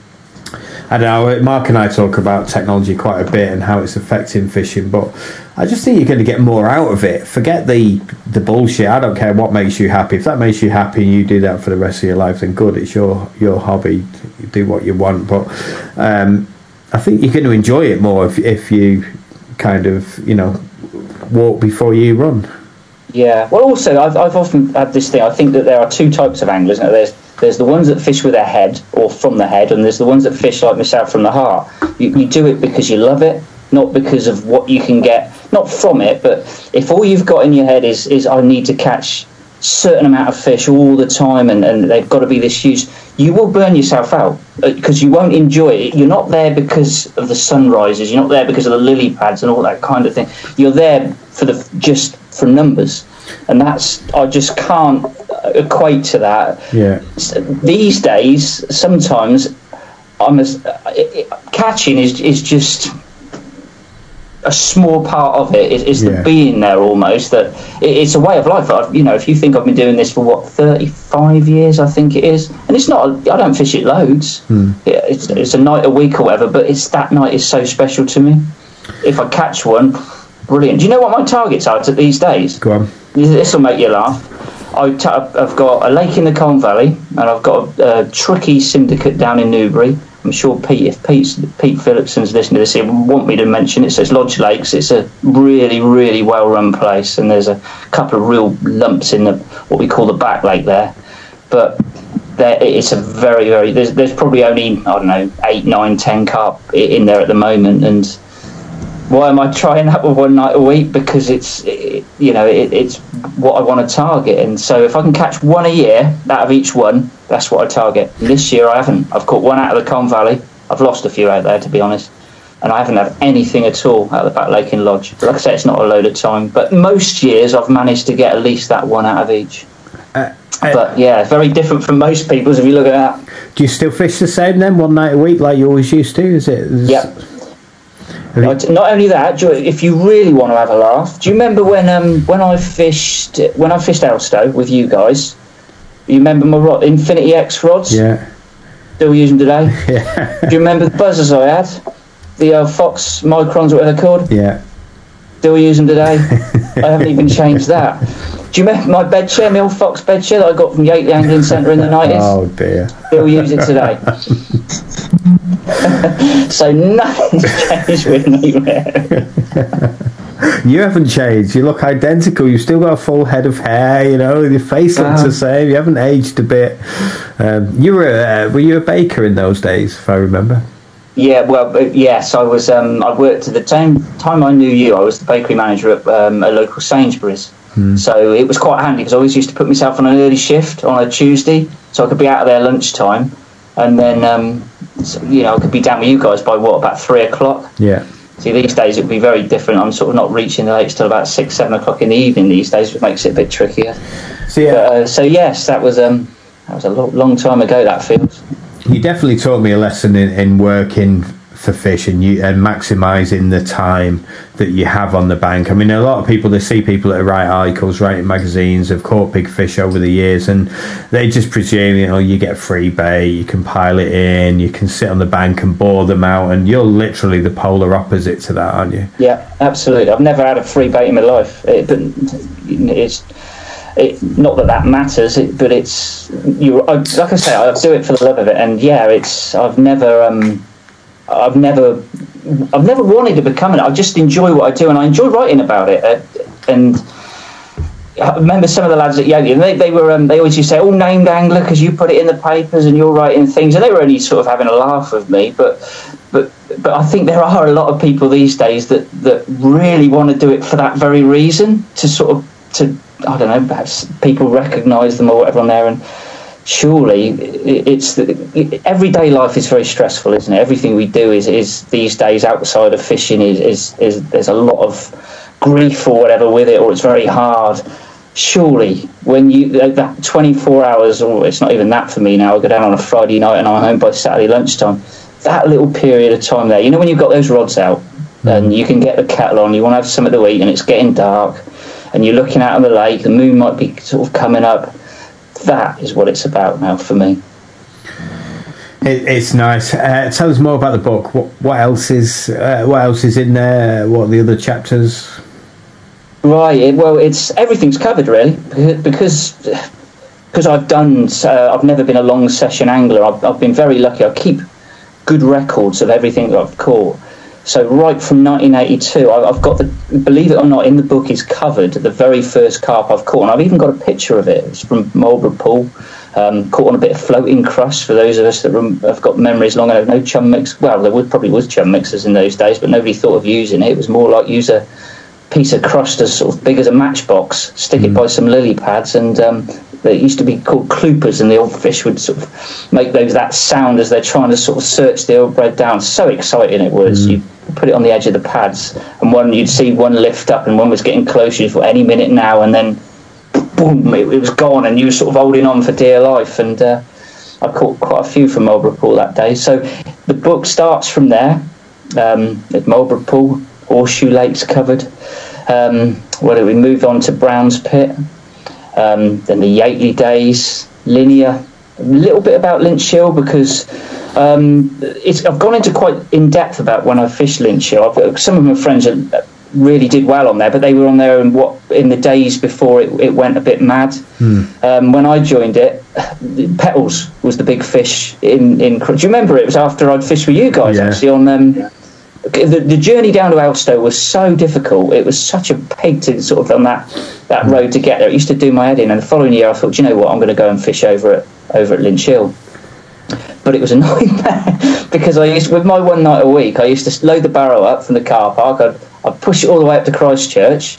I don't know, Mark and I talk about technology quite a bit and how it's affecting fishing, but I just think you're going to get more out of it. Forget the the bullshit. I don't care what makes you happy. If that makes you happy and you do that for the rest of your life, then good. It's your your hobby. You do what you want. But um, I think you're going to enjoy it more if if you kind of, you know, walk before you run. Yeah. Well, also, I've I've often had this thing. I think that there are two types of anglers. Now, there's There's the ones that fish with their head or from the head, and there's the ones that fish like myself from the heart. You, you do it because you love it, not because of what you can get, not from it, but if all you've got in your head is, is I need to catch a certain amount of fish all the time, and, and they've got to be this huge, you will burn yourself out because you won't enjoy it. You're not there because of the sunrises, you're not there because of the lily pads and all that kind of thing. You're there for the just for numbers. And that's, I just can't equate to that. Yeah. These days, sometimes I'm as, it, it, catching is is just a small part of it is, is Yeah. the being there almost. That it, it's a way of life. I, you know, if you think I've been doing this for what thirty-five years, I think it is, and it's not. I don't fish it loads. Hmm. Yeah, it's it's a night a week or whatever, but it's that night is so special to me. If I catch one, brilliant. Do you know what my targets are to these days? Go on. This will make you laugh. I t- I've got a lake in the Colne Valley, and I've got a, a tricky syndicate down in Newbury. I'm sure Pete, if Pete's, Pete Phillipson's listening to this, he would want me to mention it. So it's Lodge Lakes. It's a really, really well-run place, and there's a couple of real lumps in the what we call the back lake there. But there, it's a very, very. There's, there's probably only I don't know eight, nine, ten carp in there at the moment, and why am I trying that with one night a week? Because it's, it, you know, it, it's what I want to target. And so if I can catch one a year out of each one, that's what I target. And this year I haven't. I've caught one out of the Colne Valley. I've lost a few out there, to be honest. And I haven't had anything at all out of the back lake in Lodge. But like I say, it's not a load of time. But most years I've managed to get at least that one out of each. Uh, uh, But yeah, very different from most people's if you look at that. do you still fish the same then, one night a week, like you always used to? Is it? Is, Yep. have you- Not not only that, do you- if you really want to have a laugh, do you remember when um when I fished when I fished Elstow with you guys? You remember my rod, Infinity X rods? Yeah. Still use them today. Yeah. Do you remember the buzzers I had? The uh, Fox Microns, whatever they're called. Yeah. Still use them today. I haven't even changed that. Do you remember my bed chair, my old Fox bed chair that I got from Yateley Angling Centre in the nineties? Oh dear. Still use it today. So nothing's changed with me, man. You haven't changed. You look identical. You've still got a full head of hair. You know, your face looks Uh, the same. You haven't aged a bit. Um, you were uh, were you a baker in those days, if I remember? Yeah, well, uh, yes, I was. Um, I worked at the same time I knew you. I was the bakery manager at um, a local Sainsbury's, so it was quite handy because I always used to put myself on an early shift on a Tuesday, so I could be out of there lunchtime, and then um, so, you know I could be down with you guys by what about three o'clock. Yeah. See, these days it would be very different. I'm sort of not reaching the lakes till about six, seven o'clock in the evening these days, which makes it a bit trickier. So yeah, But, uh, so yes, that was um, that was a lo- long time ago. That feels. you definitely taught me a lesson in, in working for fish and you and maximising the time that you have on the bank. I mean, a lot of people, they see people that write articles, writing magazines, have caught big fish over the years, and they just presume, you know, you get free bait, you can pile it in, you can sit on the bank and bore them out, and you're literally the polar opposite to that, aren't you? Yeah, absolutely. I've never had a free bait in my life. It, but it's it, not that that matters, it, but it's you. I, like I say, I do it for the love of it, and yeah, it's. I've never, um, I've never, I've never wanted to become it. I just enjoy what I do, and I enjoy writing about it. Uh, and I remember some of the lads at Yateley, and they, they were, um, they always used to say, "Oh, named angler," because you put it in the papers and you're writing things, and they were only sort of having a laugh with me, but. But but I think there are a lot of people these days that, that really want to do it for that very reason, to sort of, to I don't know, perhaps people recognise them or whatever on there. And surely it, it's the, it, everyday life is very stressful, isn't it? Everything we do is, is these days outside of fishing is, is, is there's a lot of grief or whatever with it, or it's very hard. Surely when you that twenty-four hours, or it's not even that for me now, I go down on a Friday night and I'm home by Saturday lunchtime. That little period of time there, you know, when you've got those rods out and you can get the kettle on, you want to have something to eat, and it's getting dark and you're looking out on the lake, the moon might be sort of coming up. That is what it's about now for me. It, it's nice. Uh, tell us more about the book. What, what else is uh, what else is in there? What are the other chapters? Right. It, well, it's everything's covered really, because because I've done. Uh, I've never been a long session angler. I've, I've been very lucky. I keep good records of everything that I've caught. So right from nineteen eighty-two, I've got the, believe it or not, in the book is covered the very first carp I've caught, and I've even got a picture of it. It's from Marlborough Pool, um, caught on a bit of floating crust. For those of us that rem- have got memories long enough, no chum mix. Well, there would probably was chum mixers in those days, but nobody thought of using it. It was more like use a piece of crust as sort of big as a matchbox, stick it by some lily pads, and um, they used to be called cloopers, and the old fish would sort of make those that sound as they're trying to sort of search the old bread down. So exciting it was. Mm. You put it on the edge of the pads, and one you'd see one lift up, and one was getting closer for any minute now, and then boom, it, it was gone, and you were sort of holding on for dear life. And uh, I caught quite a few from Marlborough Pool that day. So the book starts from there, um, at Marlborough Pool. Horseshoe Lake's covered. Um, what did we move on to Brown's Pit? Um, then the Yateley days, Linear. A little bit about Lynch Hill because um, it's, I've gone into quite in depth about when I fished Lynch Hill. I've got, some of my friends are, really did well on there, but they were on there in what in the days before it, it went a bit mad. Hmm. Um, when I joined it, Petals was the big fish in. in do you remember it was after I'd fished with you guys Yeah. actually on them. Um, the, the journey down to Elstow was so difficult. It was such a peg to sort of on that that road to get there. It used to do my head in. And the following year, I thought, do you know what, I'm going to go and fish over at over at Lynch Hill. But it was a nightmare because I used with my one night a week. I used to load the barrow up from the car park. I'd, I'd push it all the way up to Christchurch,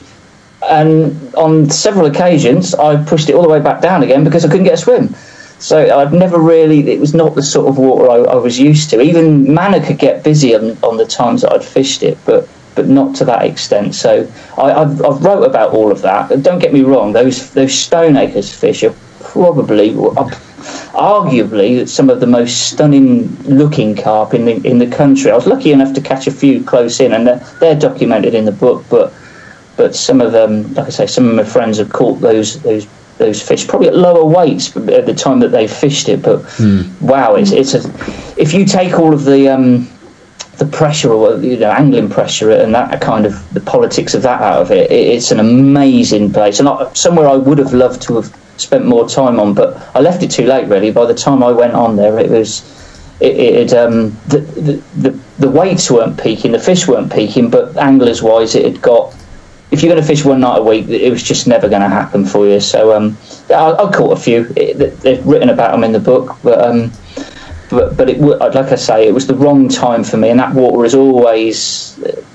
and on several occasions I pushed it all the way back down again because I couldn't get a swim. So I'd never really. It was not the sort of water I, I was used to. Even Manor could get busy on, on the times that I'd fished it, but but not to that extent. So I, I've, I've wrote about all of that. But don't get me wrong; those those Stoneacres fish are probably. Are, arguably some of the most stunning looking carp in the in the country. I was lucky enough to catch a few close in, and they're, they're documented in the book, but but some of them, like I say, some of my friends have caught those those those fish probably at lower weights at the time that they fished it, but mm. wow, it's it's a if you take all of the um the pressure, or you know, angling pressure, and that kind of the politics of that out of it, it it's an amazing place, and I, somewhere I would have loved to have spent more time on, but I left it too late really. By the time I went on there, it was it, it um the, the the the weights weren't peaking, the fish weren't peaking, but anglers wise it had got, if you're going to fish one night a week, it was just never going to happen for you. So um I, I caught a few. It, they've written about them in the book, but um but but it like I say, it was the wrong time for me, and that water is always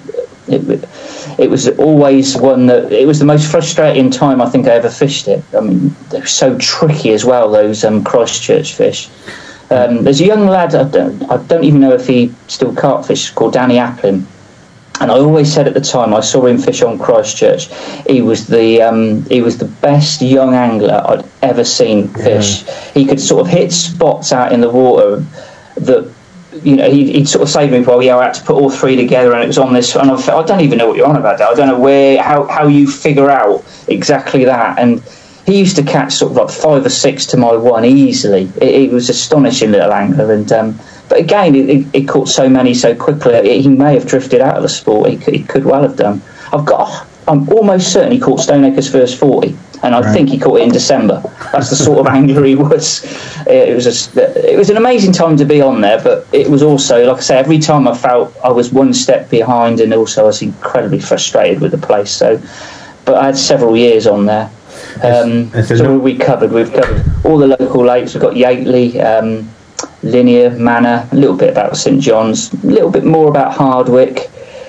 it, it was always one that it was the most frustrating time I think I ever fished it. I mean, they're so tricky as well, those um, Christchurch fish. Um, there's a young lad, I don't, I don't even know if he still carp fishes, called Danny Applin, and I always said at the time I saw him fish on Christchurch, he was the um, he was the best young angler I'd ever seen fish. Yeah. He could sort of hit spots out in the water that, you know, he'd, he'd sort of say to me, well, yeah, I had to put all three together, and it was on this, and I felt, I don't even know what you're on about, Dad. I don't know where, how, how you figure out exactly that. And he used to catch sort of like five or six to my one easily. It, it was astonishing little angler, and um, but again, it, it, it caught so many so quickly. It, he may have drifted out of the sport. He, he could well have done. I've got, I'm almost certain he caught Stoneacres first forty. And I right. think he caught it in December. That's the sort of angler he was. It was a, it was an amazing time to be on there, but it was also, like I say, every time I felt I was one step behind, and also I was incredibly frustrated with the place. So, but I had several years on there. Um, it's, it's so no- we covered, we've covered all the local lakes. We've got Yateley, um, Linear, Manor, a little bit about St John's, a little bit more about Hardwick.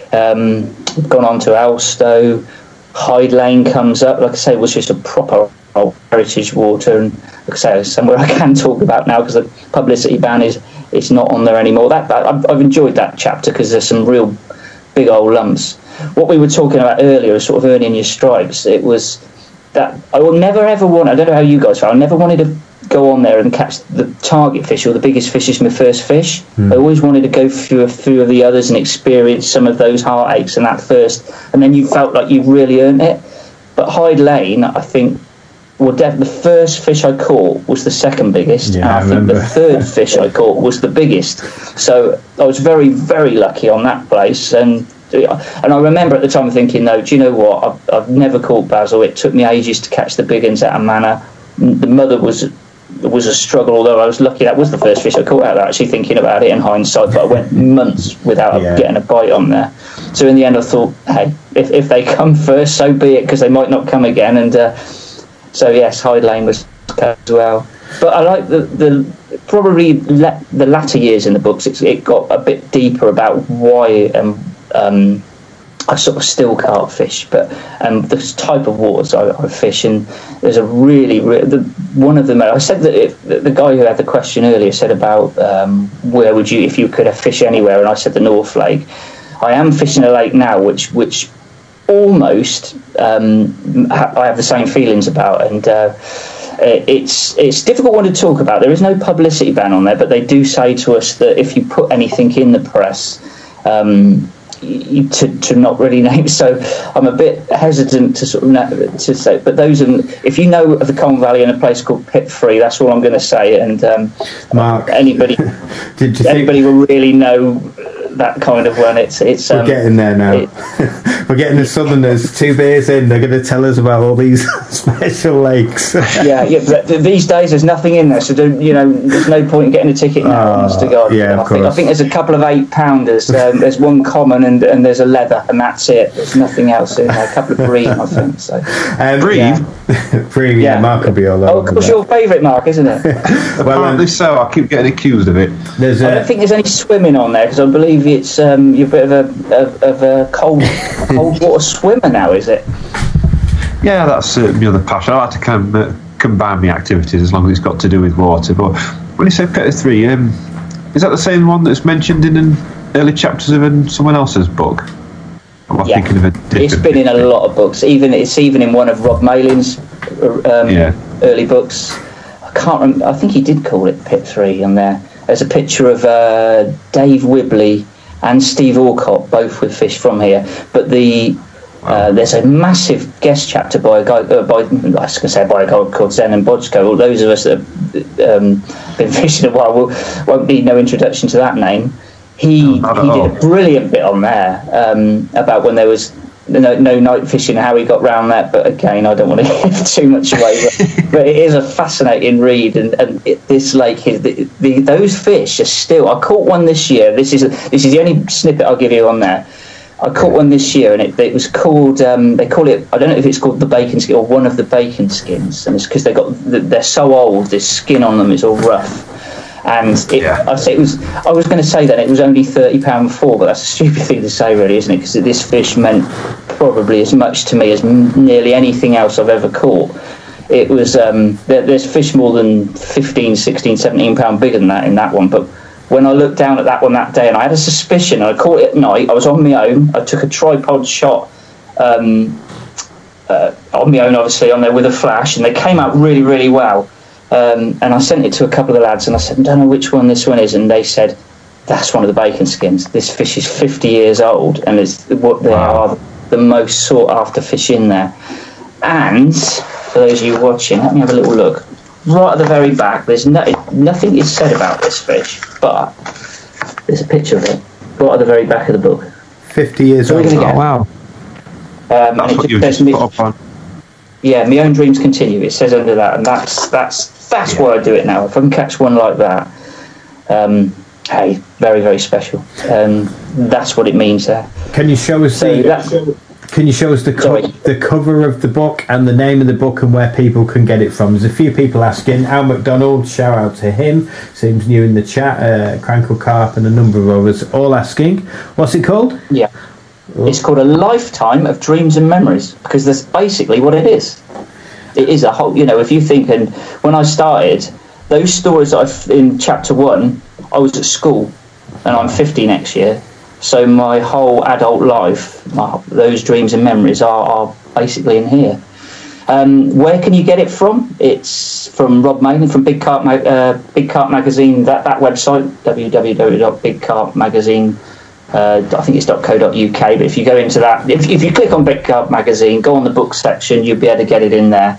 Um, we've gone on to Elstow. Hyde Lane comes up, like I say, it was just a proper old heritage water, and like I say, somewhere I can talk about now because the publicity ban is it's not on there anymore. That, that I've, I've enjoyed that chapter because there's some real big old lumps. What we were talking about earlier is sort of earning your stripes. It was that I will never ever want. I don't know how you guys felt. I never wanted to go on there and catch the target fish or the biggest fish is my first fish. Mm. I always wanted to go through a few of the others and experience some of those heartaches and that first, and then you felt like you really earned it. But Hyde Lane, I think, well, def- the first fish I caught was the second biggest, yeah, and I, I think the third fish I caught was the biggest. So I was very, very lucky on that place, and and I remember at the time thinking, no, do you know what? I've, I've never caught basil. It took me ages to catch the big ones out of Manor. The mother was was a struggle, although I was lucky that was the first fish I caught out there, actually thinking about it in hindsight, but I went months without yeah. getting a bite on there. So in the end I thought, hey, if, if they come first, so be it, because they might not come again. And uh, so yes, Hyde Lane was as well. But I like the, the probably le- the latter years in the books, it's, it got a bit deeper about why um, um, I sort of still carp fish, but um, the type of waters I, I fish, and there's a really, really the, one of them. I said that if, the, the guy who had the question earlier said about um, where would you, if you could have fish anywhere, and I said the North Lake. I am fishing a lake now, which which almost um, ha- I have the same feelings about, and uh, it's it's a difficult one to talk about. There is no publicity ban on there, but they do say to us that if you put anything in the press. Um, you, to to not really name. So I'm a bit hesitant to sort of na- to say. But those, are, if you know of the Colne Valley and a place called Pit Three, that's all I'm going to say. And um, Mark, anybody, did you anybody think- will really know that kind of one. It's it's. We're Um, getting there now. It, We're getting the Southerners. Two beers in, they're going to tell us about all these special lakes. yeah, yeah. But these days, there's nothing in there, so don't, you know, there's no point in getting a ticket now. Oh, honest to God. yeah, of I think, I course. think there's a couple of eight pounders. Um, there's one common and, and there's a leather, and that's it. There's nothing else in there. A couple of bream, I think. So. Um, Bream? Yeah. Bream, yeah. Mark will be all over Oh, of course, that. your favourite, Mark, isn't it? Well, Apparently um, so. I keep getting accused of it. there's I a, don't think there's any swimming on there because I believe it's um, you're a bit of a of, of a cold cold water swimmer now, is it? Yeah, that's uh, the other passion. I like to com- uh, combine my activities as long as it's got to do with water. But when you say Pit Three, um, is that the same one that's mentioned in an early chapters of an, someone else's book? Or am I Yeah. thinking of a different? It's been in a lot of books. Even it's even in one of Rob Malin's um, Yeah. early books. I can't remember. I think he did call it Pit Three on there. There's a picture of uh, Dave Wibley and Steve Alcott, both with fish from here. But the uh, there's a massive guest chapter by a guy, uh, by I was going to say by a guy called Zen and Bodsko. Well, those of us that have um, been fishing a while will, won't need no introduction to that name. He No, not at he all. did a brilliant bit on there um, about when there was no, no night fishing, how he got round that. But again, I don't want to give too much away. But, but it is a fascinating read, and, and it, this lake is the, the, those fish are still. I caught one this year. This is a, this is the only snippet I'll give you on there. I caught one this year, and it, it was called. Um, they call it. I don't know if it's called the bacon skin or one of the bacon skins, and it's because they got they're so old. This skin on them is all rough. And it, Yeah. I say it was. I was going to say that it was only thirty pound four, but that's a stupid thing to say, really, isn't it? Because this fish meant probably as much to me as m- nearly anything else I've ever caught. It was. Um, there, there's fish more than fifteen, sixteen, seventeen pound bigger than that in that one. But when I looked down at that one that day, and I had a suspicion, I caught it at night. I was on my own. I took a tripod shot. Um, uh, on my own, obviously, on there with a flash, and they came out really, really well. Um, and I sent it to a couple of the lads, and I said, I don't know which one this one is, and they said, that's one of the bacon skins. This fish is fifty years old, and it's what they Wow. are the most sought after fish in there. And for those of you watching, let me have a little look. Right at the very back, there's no, nothing is said about this fish, but there's a picture of it right at the very back of the book. fifty years So we're old. gonna Oh, get- wow. Um, That's and it what you says just me- put up on. yeah, my own dreams continue. It says under that, and that's that's that's why I do it now. If I can catch one like that, um, hey, very very special. Um, that's what it means there. Can you show us So the? that's Can you show us the co- Sorry. the cover of the book and the name of the book and where people can get it from? There's a few people asking. Al McDonald, shout out to him. Seems new in the chat. Uh, Crankle Carp and a number of others all asking. What's it called? yeah. It's called A Lifetime of Dreams and Memories, because that's basically what it is. It is a whole, you know, if you think, and when I started, those stories that I've, in chapter one, I was at school, and I'm fifty next year, so my whole adult life, my, those dreams and memories are, are basically in here. Um, where can you get it from? It's from Rob Malin, from Big Carp, Mag- uh, Big Carp Magazine, that, that website, w w w dot big carp magazine. Uh, I think it's .co.uk, but if you go into that, if, if you click on Big Carp Magazine, go on the book section, you'll be able to get it in there.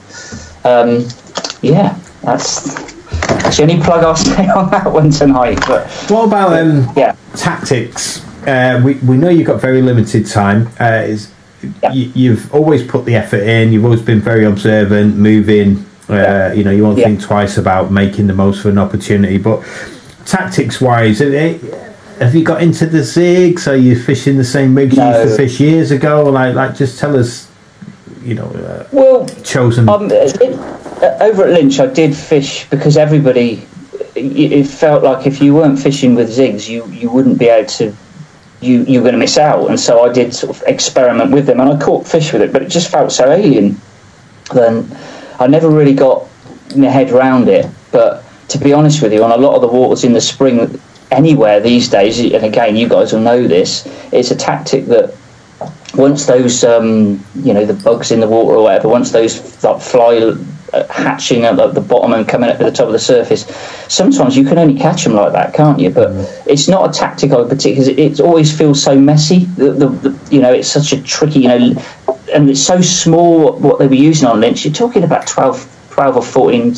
Um, yeah, that's, that's the only plug I'll say on that one tonight. But What about um, yeah, tactics? Uh, we we know you've got very limited time. Uh, is Yeah. you, you've always put the effort in. You've always been very observant, moving. Uh, Yeah. You know, you won't Yeah. think twice about making the most of an opportunity. But tactics-wise, have they- have you got into the zigs? Are you fishing the same rigs you used to No. fish years ago? Like, like, just tell us. You know, uh, well, chosen. Um, it, uh, over at Lynch, I did fish because everybody. It, it felt like if you weren't fishing with zigs, you, you wouldn't be able to. You you were going to miss out, and so I did sort of experiment with them, and I caught fish with it, but it just felt so alien. Then I never really got my head around it. But to be honest with you, on a lot of the waters in the spring, anywhere these days, and again, you guys will know this, it's a tactic that. Once those, um, you know, the bugs in the water or whatever, once those like, fly hatching at the bottom and coming up to the top of the surface. Sometimes you can only catch them like that, can't you? But mm. it's not a tactic I particularly, because it, it always feels so messy. The, the, the, you know, it's such a tricky, you know, and it's so small what they were using on Lynch. You're talking about twelve, twelve or fourteen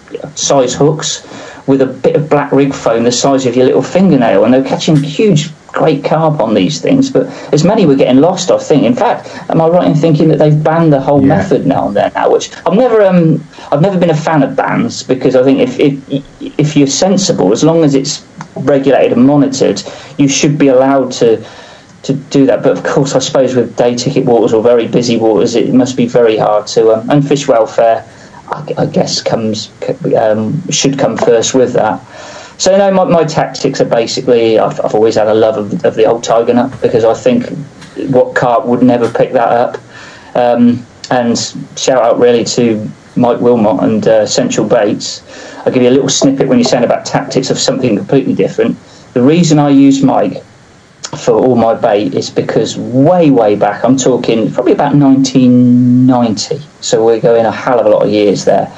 size hooks with a bit of black rig foam the size of your little fingernail, and they're catching huge, great carp on these things. But as many were getting lost, I think. In fact, am I right in thinking that they've banned the whole yeah. method now and there now? Which I've never, um, I've never been a fan of bans, because I think if if if you're sensible, as long as it's regulated and monitored, you should be allowed to to do that. But of course, I suppose with day ticket waters or very busy waters, it must be very hard to. Um, and fish welfare, I, I guess, comes um, should come first with that. So no, my, my tactics are basically, I've, I've always had a love of, of the old tiger nut, because I think what carp would never pick that up. Um, and shout out really to Mike Wilmot and uh, Central Baits. I'll give you a little snippet when you're saying about tactics of something completely different. The reason I use Mike for all my bait is because way, way back, I'm talking probably about nineteen ninety, so we're going a hell of a lot of years there.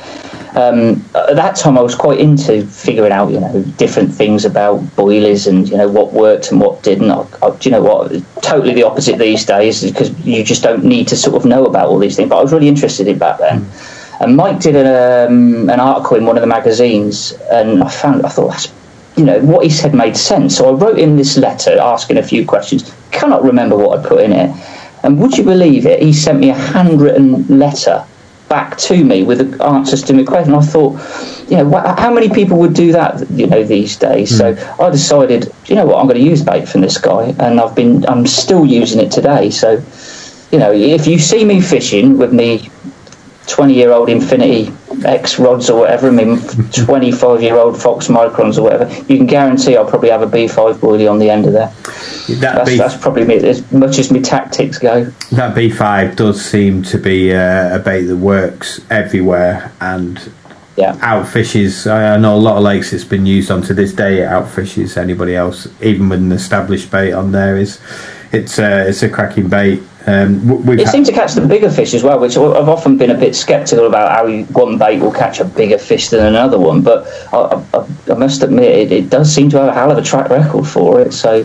Um, at that time, I was quite into figuring out, you know, different things about boilies and, you know, what worked and what didn't. I, I, do you know what? Totally the opposite these days, because you just don't need to sort of know about all these things. But I was really interested in back then. Mm. And Mike did an, um, an article in one of the magazines, and I found, I thought, that's, you know, what he said made sense. So I wrote in this letter asking a few questions. Cannot remember what I put in it. And would you believe it? He sent me a handwritten letter back to me with the answers to my question. I thought, you know, wh- how many people would do that, you know, these days? Mm. So I decided, you know what, I'm going to use bait from this guy, and I've been, I'm still using it today. So, you know, if you see me fishing with me twenty-year-old Infinity X rods or whatever, I mean, twenty-five-year-old Fox Microns or whatever, you can guarantee I'll probably have a B five boilie on the end of there. That's, B- that's probably me, as much as my tactics go. That B five does seem to be uh, a bait that works everywhere, and yeah. outfishes. I know a lot of lakes it's been used on to this day. It outfishes anybody else, even with an established bait on there. Is it's uh, it's a cracking bait. Um, it ha- seems to catch the bigger fish as well, which I've often been a bit sceptical about, how one bait will catch a bigger fish than another one. But I, I, I must admit, it, it does seem to have a hell of a track record for it. So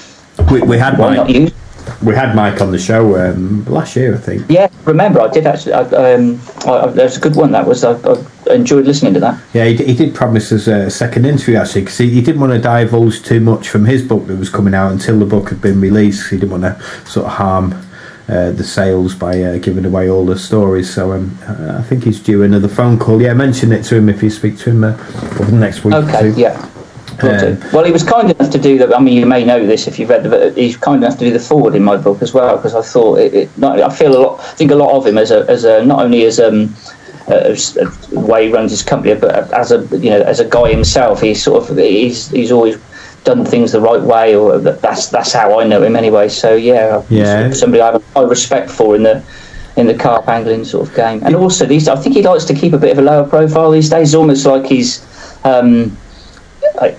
we, we had Mike, not use? we had Mike on the show um, last year, I think. Yeah, remember I did actually. I, um, I, I, that was a good one. That was. I, I enjoyed listening to that. Yeah, he, he did promise us a second interview actually, because he, he didn't want to divulge too much from his book that was coming out until the book had been released. He didn't want to sort of harm Uh, the sales by uh, giving away all the stories. So um, uh, I think he's due another phone call. Yeah, mention it to him if you speak to him uh, over the next week. Okay, yeah. Um, well, he was kind enough to do that. I mean, you may know this if you've read the book. He's kind enough to do the forward in my book as well, because I thought it. it not, I feel a lot. I think a lot of him as a as a not only as um uh, as, uh, the way he runs his company, but as a you know as a guy himself. He's sort of he's he's always done things the right way, or that's that's how I know him anyway. So yeah, yeah. somebody I have a high respect for in the in the carp angling sort of game. And also these, I think he likes to keep a bit of a lower profile these days. It's almost like he's. Um, I,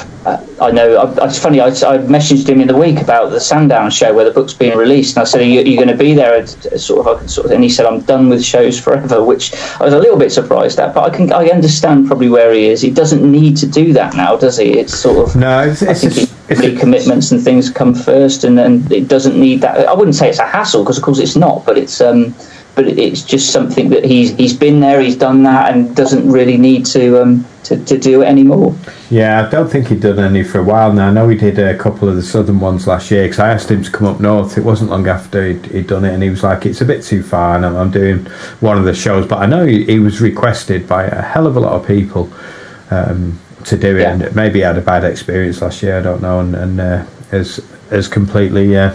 I know. I, it's funny. I, I messaged him in the week about the Sandown show where the book's being released, and I said, "Are you, are you going to be there?" And sort of, sort of, and he said, "I'm done with shows forever," which I was a little bit surprised at. But I can, I understand probably where he is. He doesn't need to do that now, does he? It's sort of no. It's, I it's think just, it's he, commitments and things come first, and then it doesn't need that. I wouldn't say it's a hassle, because of course it's not, but it's um, but it's just something that he's he's been there, he's done that, and doesn't really need to um to, to do it anymore. Yeah, I don't think he'd done any for a while now. I know he did a couple of the southern ones last year, because I asked him to come up north. It wasn't long after he'd, he'd done it, and he was like, it's a bit too far, and I'm, I'm doing one of the shows. But I know he, he was requested by a hell of a lot of people um, to do it, yeah. And maybe he had a bad experience last year, I don't know, and, and uh, has, has completely uh,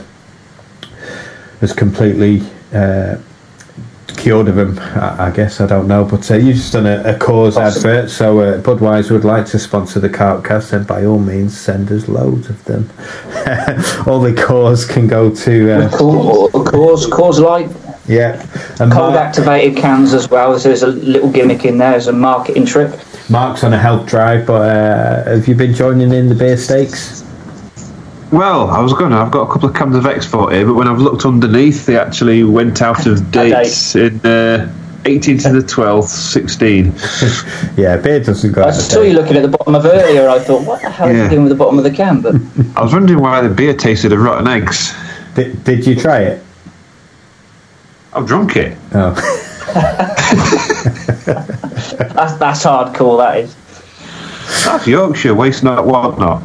has completely uh, cured of him, I, I guess. I don't know, but uh, you've just done a, a cause awesome. advert, so uh, Budweiser would like to sponsor the Carpcast, and by all means send us loads of them. All the cause can go to uh, cause cause light, yeah, and cold Mark, activated cans as well, so there's a little gimmick in there as a marketing trick. Mark's on a health drive, but uh, have you been joining in the beer stakes? Well, I was going to. I've got a couple of cans of Export here, but when I've looked underneath, they actually went out of date in uh, eighteenth to the twelfth, sixteen. Yeah, beer doesn't go. I saw you looking at the bottom of earlier. I thought, what the hell Yeah. are you doing with the bottom of the can? But I was wondering why the beer tasted of rotten eggs. Did, did you try it? I've drunk it. Oh. that's, that's hardcore, that is. That's Yorkshire, waste not, want not.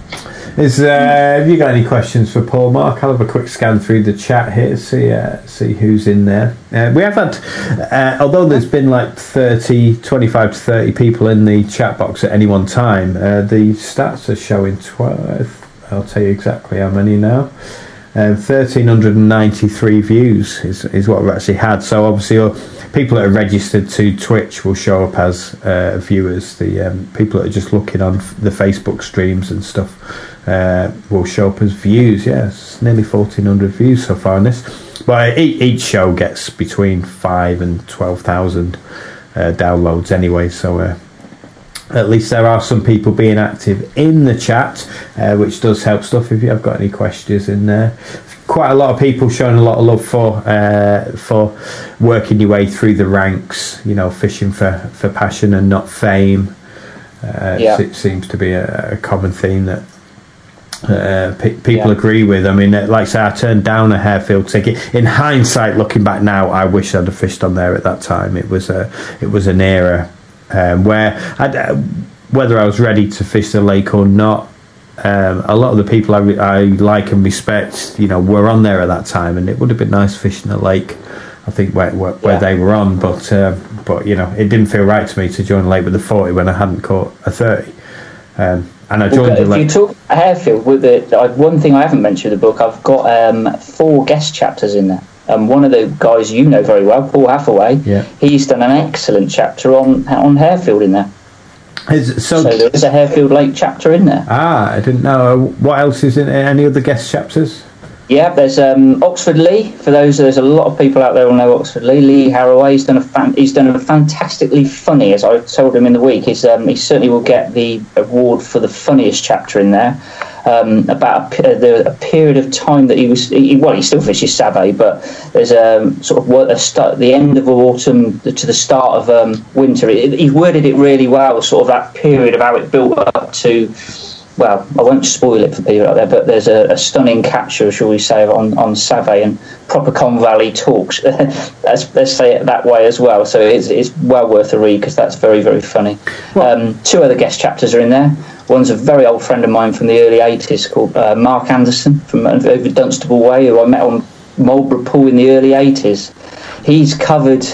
Is uh, have you got any questions for Paul Mark? I'll have a quick scan through the chat here, see uh, see who's in there. Uh, we have had, uh, although there's been like thirty, twenty-five to thirty people in the chat box at any one time, uh, the stats are showing twelve. I'll tell you exactly how many now. Uh, one thousand three hundred ninety-three views is, is what we've actually had. So obviously uh, people that are registered to Twitch will show up as uh, viewers. The um, people that are just looking on f- the Facebook streams and stuff uh, will show up as views. Yeah, it's nearly fourteen hundred views so far on this. But each, each show gets between five and twelve thousand uh, downloads anyway. So uh, at least there are some people being active in the chat, uh, which does help stuff. If you have got any questions in there, quite a lot of people showing a lot of love for uh, for working your way through the ranks. You know, fishing for, for passion and not fame. Uh, Yeah. It seems to be a, a common theme that uh, pe- people Yeah. agree with. I mean, uh, like I say, I turned down a Harefield ticket. In hindsight, looking back now, I wish I'd have fished on there at that time. It was a it was an era. Um, where I'd, uh, whether I was ready to fish the lake or not, um, a lot of the people I, re- I like and respect, you know, were on there at that time, and it would have been nice fishing the lake. I think where where, where Yeah. they were on, but uh, but you know, it didn't feel right to me to join the lake with a forty when I hadn't caught a thirty. Um, and I joined Well, the if you lake. talk Harefield, with the I, one thing I haven't mentioned in the book, I've got um, four guest chapters in there. Um, one of the guys you know very well, Paul Hathaway, Yeah. he's done an excellent chapter on on Harefield in there. Is, so, So there is a Harefield Lake chapter in there. ah, I didn't know. What else is in any other guest chapters? Yeah, there's um, Oxford Lee. For those, there's a lot of people out there who know Oxford Lee. Lee Haraway, he's done a fan, he's done a fantastically funny. As I told him in the week, he's, um, he certainly will get the award for the funniest chapter in there. Um, about a, pe- the, a period of time that he was, he, well, he still fishes Savay, but there's a sort of what a start, the end of autumn to the start of um, winter. It, he worded it really well, sort of that period of how it built up to. Well, I won't spoil it for people out there, but there's a, a stunning capture, shall we say, on, on Savay, and proper Con Valley talks. let's, let's say it that way as well. So it's, it's well worth a read because that's very, very funny. Um, two other guest chapters are in there. One's a very old friend of mine from the early eighties called uh, Mark Anderson from over Dunstable Way, who I met on Marlborough Pool in the early eighties. He's covered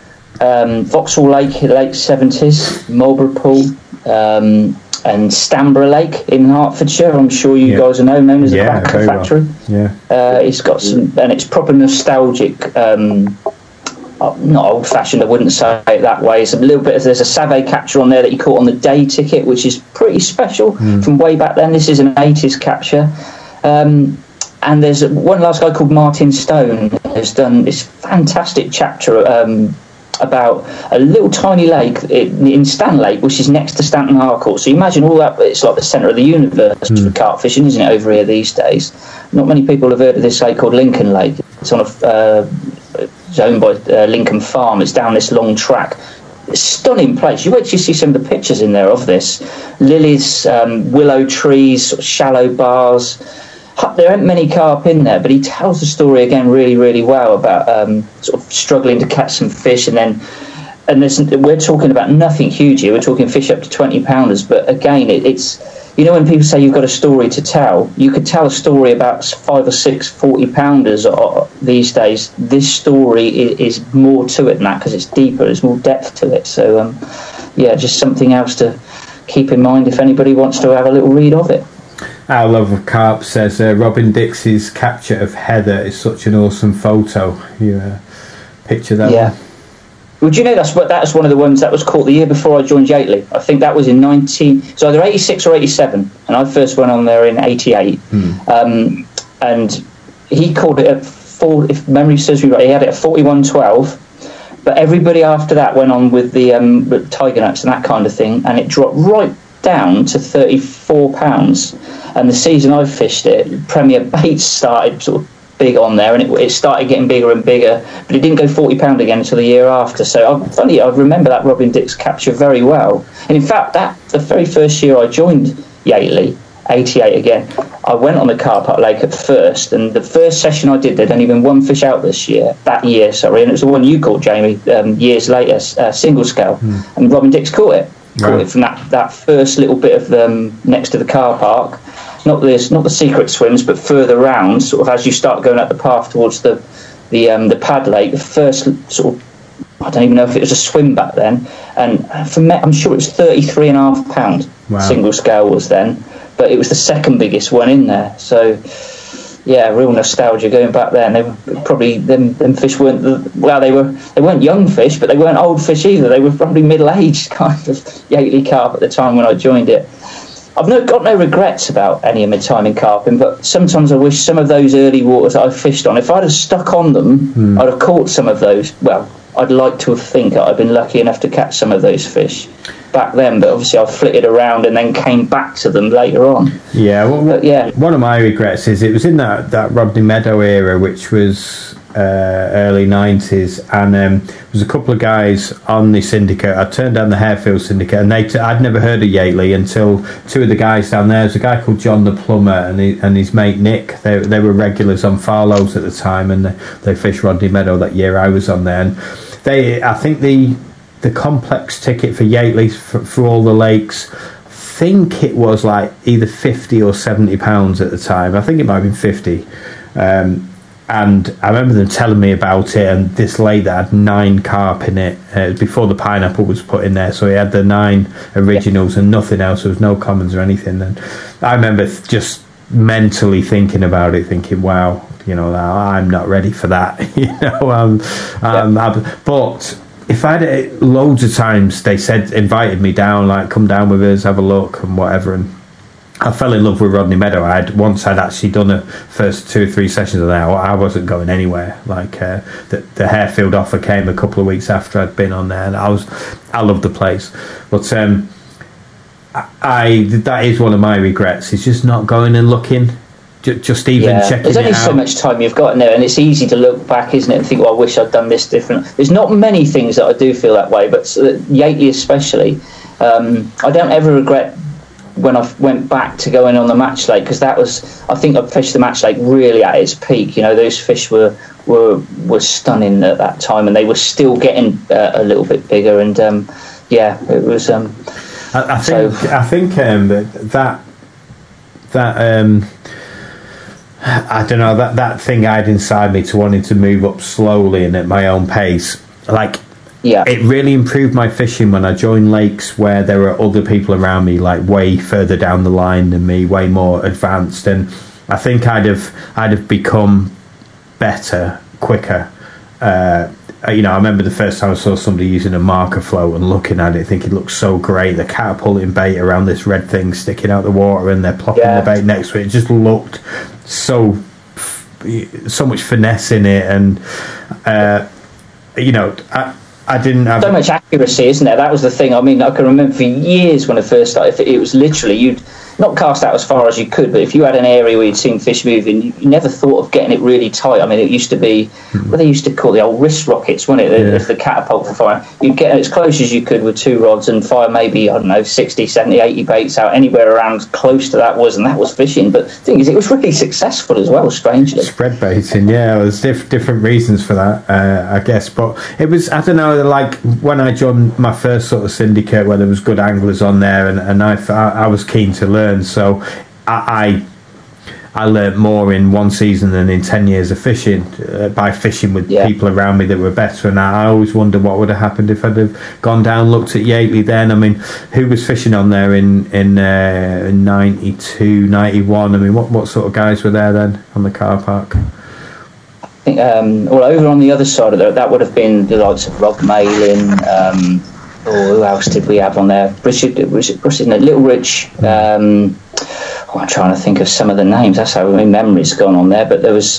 um, Vauxhall Lake in the late seventies, Marlborough Pool, um, and Stamborough Lake in Hertfordshire. I'm sure you Yeah. guys know, known as Yeah, the Tobacco very well. Factory. Yeah. Uh, it's got some, and it's proper nostalgic. Um, uh, not old-fashioned, I wouldn't say it that way. It's a little bit. There's a Savay capture on there that you caught on the day ticket, which is pretty special Mm. from way back then. This is an eighties capture. Um, and there's one last guy called Martin Stone who's done this fantastic chapter um, about a little tiny lake in, in Stan Lake, which is next to Stanton Harcourt. So you imagine all that, it's like the centre of the universe Mm. for carp fishing, isn't it, over here these days? Not many people have heard of this lake called Lincoln Lake. It's on a, uh, it's owned by uh, Lincoln Farm. It's down this long track. It's a stunning place. You wait till you see some of the pictures in there of this. Lilies, um, willow trees, sort of shallow bars. There aren't many carp in there, but he tells the story again really, really well about um, sort of struggling to catch some fish, and then and there's, we're talking about nothing huge here. We're talking fish up to twenty pounders, but again, it, it's you know when people say you've got a story to tell, you could tell a story about five or six forty pounders these days. This story is, is more to it than that because it's deeper. There's more depth to it. So um, yeah, just something else to keep in mind if anybody wants to have a little read of it. Our love of carp says uh, Robin Dixie's capture of Heather is such an awesome photo. You uh, picture that? Yeah. One? Would you know that's what that's one of the ones that was caught the year before I joined Yateley? I think that was in nineteen. So either eighty-six or eighty-seven, and I first went on there in eighty-eight. Hmm. Um, and he called it at four. If memory serves me right, he had it at forty-one twelve. But everybody after that went on with the um, with tiger nuts and that kind of thing, and it dropped right down to thirty-four pounds. And the season I fished it, Premier Baits started sort of big on there, and it, it started getting bigger and bigger, but it didn't go forty pounds again until the year after. So I, funny, I remember that Robin Dix capture very well. And in fact, that the very first year I joined Yateley, eighty-eight again, I went on the car park lake at first, and the first session I did, there'd only been one fish out this year, that year, sorry, and it was the one you caught, Jamie, um, years later, uh, single scale, mm. and Robin Dix caught it. Caught right. it from that, that first little bit of um, next to the car park. Not this, not the secret swims, but further round, sort of as you start going up the path towards the the um, the pad lake. The first sort of, I don't even know if it was a swim back then, and for me, I'm sure it was thirty-three and a half pound. Wow. Single scale was then, but it was the second biggest one in there. So yeah, real nostalgia going back there. And they were probably them them fish weren't the, well, they were they weren't young fish, but they weren't old fish either. They were probably middle aged kind of Yateley carp at the time when I joined it. I've no, got no regrets about any of my time in carping, but sometimes I wish some of those early waters that I fished on, if I'd have stuck on them, mm. I'd have caught some of those. Well, I'd like to think that I've been lucky enough to catch some of those fish back then, but obviously I flitted around and then came back to them later on. Yeah, well, but, yeah. One of my regrets is it was in that, that Rodney Meadow era, which was uh, early nineties, and um, there was a couple of guys on the syndicate. I turned down the Harefield syndicate, and they t- I'd never heard of Yateley until two of the guys down there. There's a guy called John the Plumber and, he, and his mate Nick. They they were regulars on Farlow's at the time, and they, they fished Rodney Meadow that year I was on there. And they, I think the the complex ticket for Yateley for, for all the lakes, I think it was like either fifty or seventy pounds at the time. I think it might have been fifty. Um, and I remember them telling me about it, and this lake that had nine carp in it uh, before the pineapple was put in there, so he had the nine originals and nothing else. There was no commons or anything. And I remember just mentally thinking about it, thinking, wow, you know, I'm not ready for that. you know, um, um, yeah. But if I'd uh, loads of times they said, invited me down, like, come down with us, have a look and whatever, and I fell in love with Rodney Meadow. I'd once I'd actually done the first two or three sessions of that, I wasn't going anywhere. Like uh, the, the Harefield offer came a couple of weeks after I'd been on there, and I was I loved the place. But um, I, I that is one of my regrets. Is just not going and looking, just, just even yeah. checking. There's only it out. so much time you've got in there, and it's easy to look back, isn't it, and think, well, I wish I'd done this different. There's not many things that I do feel that way, but Yateley especially, um, I don't ever regret when I went back to going on the match lake, because that was, I think I fished the match lake really at its peak. You know, those fish were were were stunning at that time, and they were still getting uh, a little bit bigger. And um, yeah, it was. Um, I, I think so, I think um, that that um, I don't know that that thing I had inside me to wanting to move up slowly and at my own pace, like. Yeah. It really improved my fishing when I joined lakes where there were other people around me, like way further down the line than me, way more advanced, and I think I'd have I'd have become better quicker. Uh, you know, I remember the first time I saw somebody using a marker float and looking at it, thinking it looks so great. They're catapulting bait around this red thing sticking out the water, and they're plopping yeah. the bait next to it. It just looked so so much finesse in it, and uh, you know. I, I didn't have so much accuracy, isn't there? That was the thing. I mean, I can remember for years when I first started, it was literally you'd not cast out as far as you could, but if you had an area where you'd seen fish moving, you never thought of getting it really tight. I mean, it used to be mm-hmm. what they used to call the old wrist rockets, wasn't it? Yeah. The, the catapult for fire. You'd get as close as you could with two rods and fire maybe, I don't know, sixty, seventy, eighty baits out. Anywhere around close to that was, and that was fishing. But the thing is, it was really successful as well, strangely. Spread baiting, yeah. There's diff- different reasons for that, uh, I guess. But it was, I don't know, like when I joined my first sort of syndicate where there was good anglers on there, and, and I, I was keen to learn. So I, I I learnt more in one season than in ten years of fishing uh, by fishing with yeah. people around me that were better. And I, I always wonder what would have happened if I'd have gone down, looked at Yateley then. I mean, who was fishing on there in in uh, ninety-two, ninety-one? I mean, what what sort of guys were there then on the car park? I think, um, well, over on the other side of there, that would have been the likes of Rob Malin. Um, or who else did we have on there? Richard, was it Richard? No, Little Rich. Um, oh, I'm trying to think of some of the names. That's how my memory's gone on there. But there was,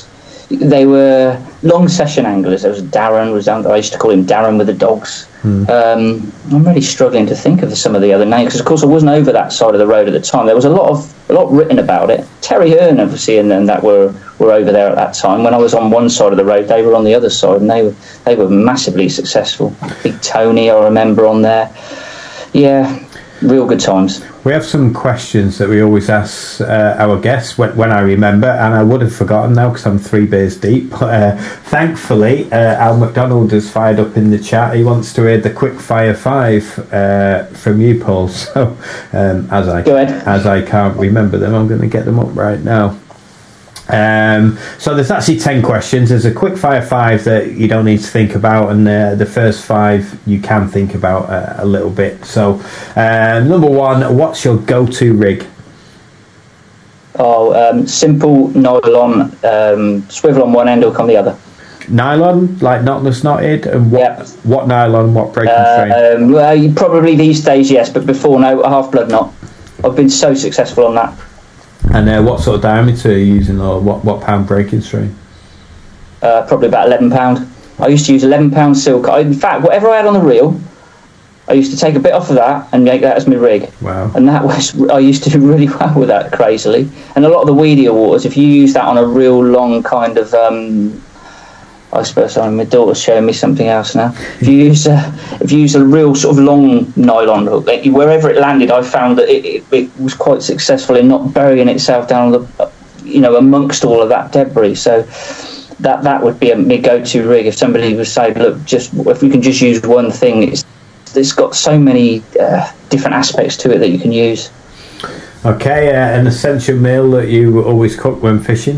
they were long session anglers. There was Darren, was down, I used to call him Darren with the dogs. Mm. Um, I'm really struggling to think of some of the other names because, of course, I wasn't over that side of the road at the time. There was a lot of a lot written about it. Terry Hearn, obviously, and, and that were were over there at that time. When I was on one side of the road, they were on the other side, and they were they were massively successful. Big Tony, I remember on there. Yeah. Real good times. We have some questions that we always ask uh, our guests when, when I remember, and I would have forgotten now because I'm three beers deep. But, uh, thankfully, uh, Al McDonald has fired up in the chat. He wants to hear the quick fire five uh, from you, Paul. So, um, as I Go ahead. as I can't remember them, I'm going to get them up right now. Um, so there's actually ten questions. There's a quick fire five that you don't need to think about, and uh, the first five you can think about uh, a little bit. So uh, number one, what's your go-to rig? Oh, um, simple nylon, um, swivel on one end, hook on the other. Nylon, like knotless knotted, and what Yep. what nylon, what breaking Uh, frame? um, well, you- probably these days, yes, but before, no, a half blood knot. I've been so successful on that. And uh, what sort of diameter are you using, or what, what pound breaking string? Uh, probably about eleven pound. I used to use eleven pound silk. I, in fact, whatever I had on the reel, I used to take a bit off of that and make that as my rig. Wow. And that was, I used to do really well with that, crazily. And a lot of the weedier waters, if you use that on a real long kind of, um, I suppose I mean, my daughter's showing me something else now. If you use a, if you use a real sort of long nylon hook, like, wherever it landed, I found that it, it, it was quite successful in not burying itself down the, you know, amongst all of that debris. So that that would be a my go-to rig. If somebody was saying, look, just if we can just use one thing, it's it's got so many uh, different aspects to it that you can use. Okay, uh, an essential meal that you always cook when fishing?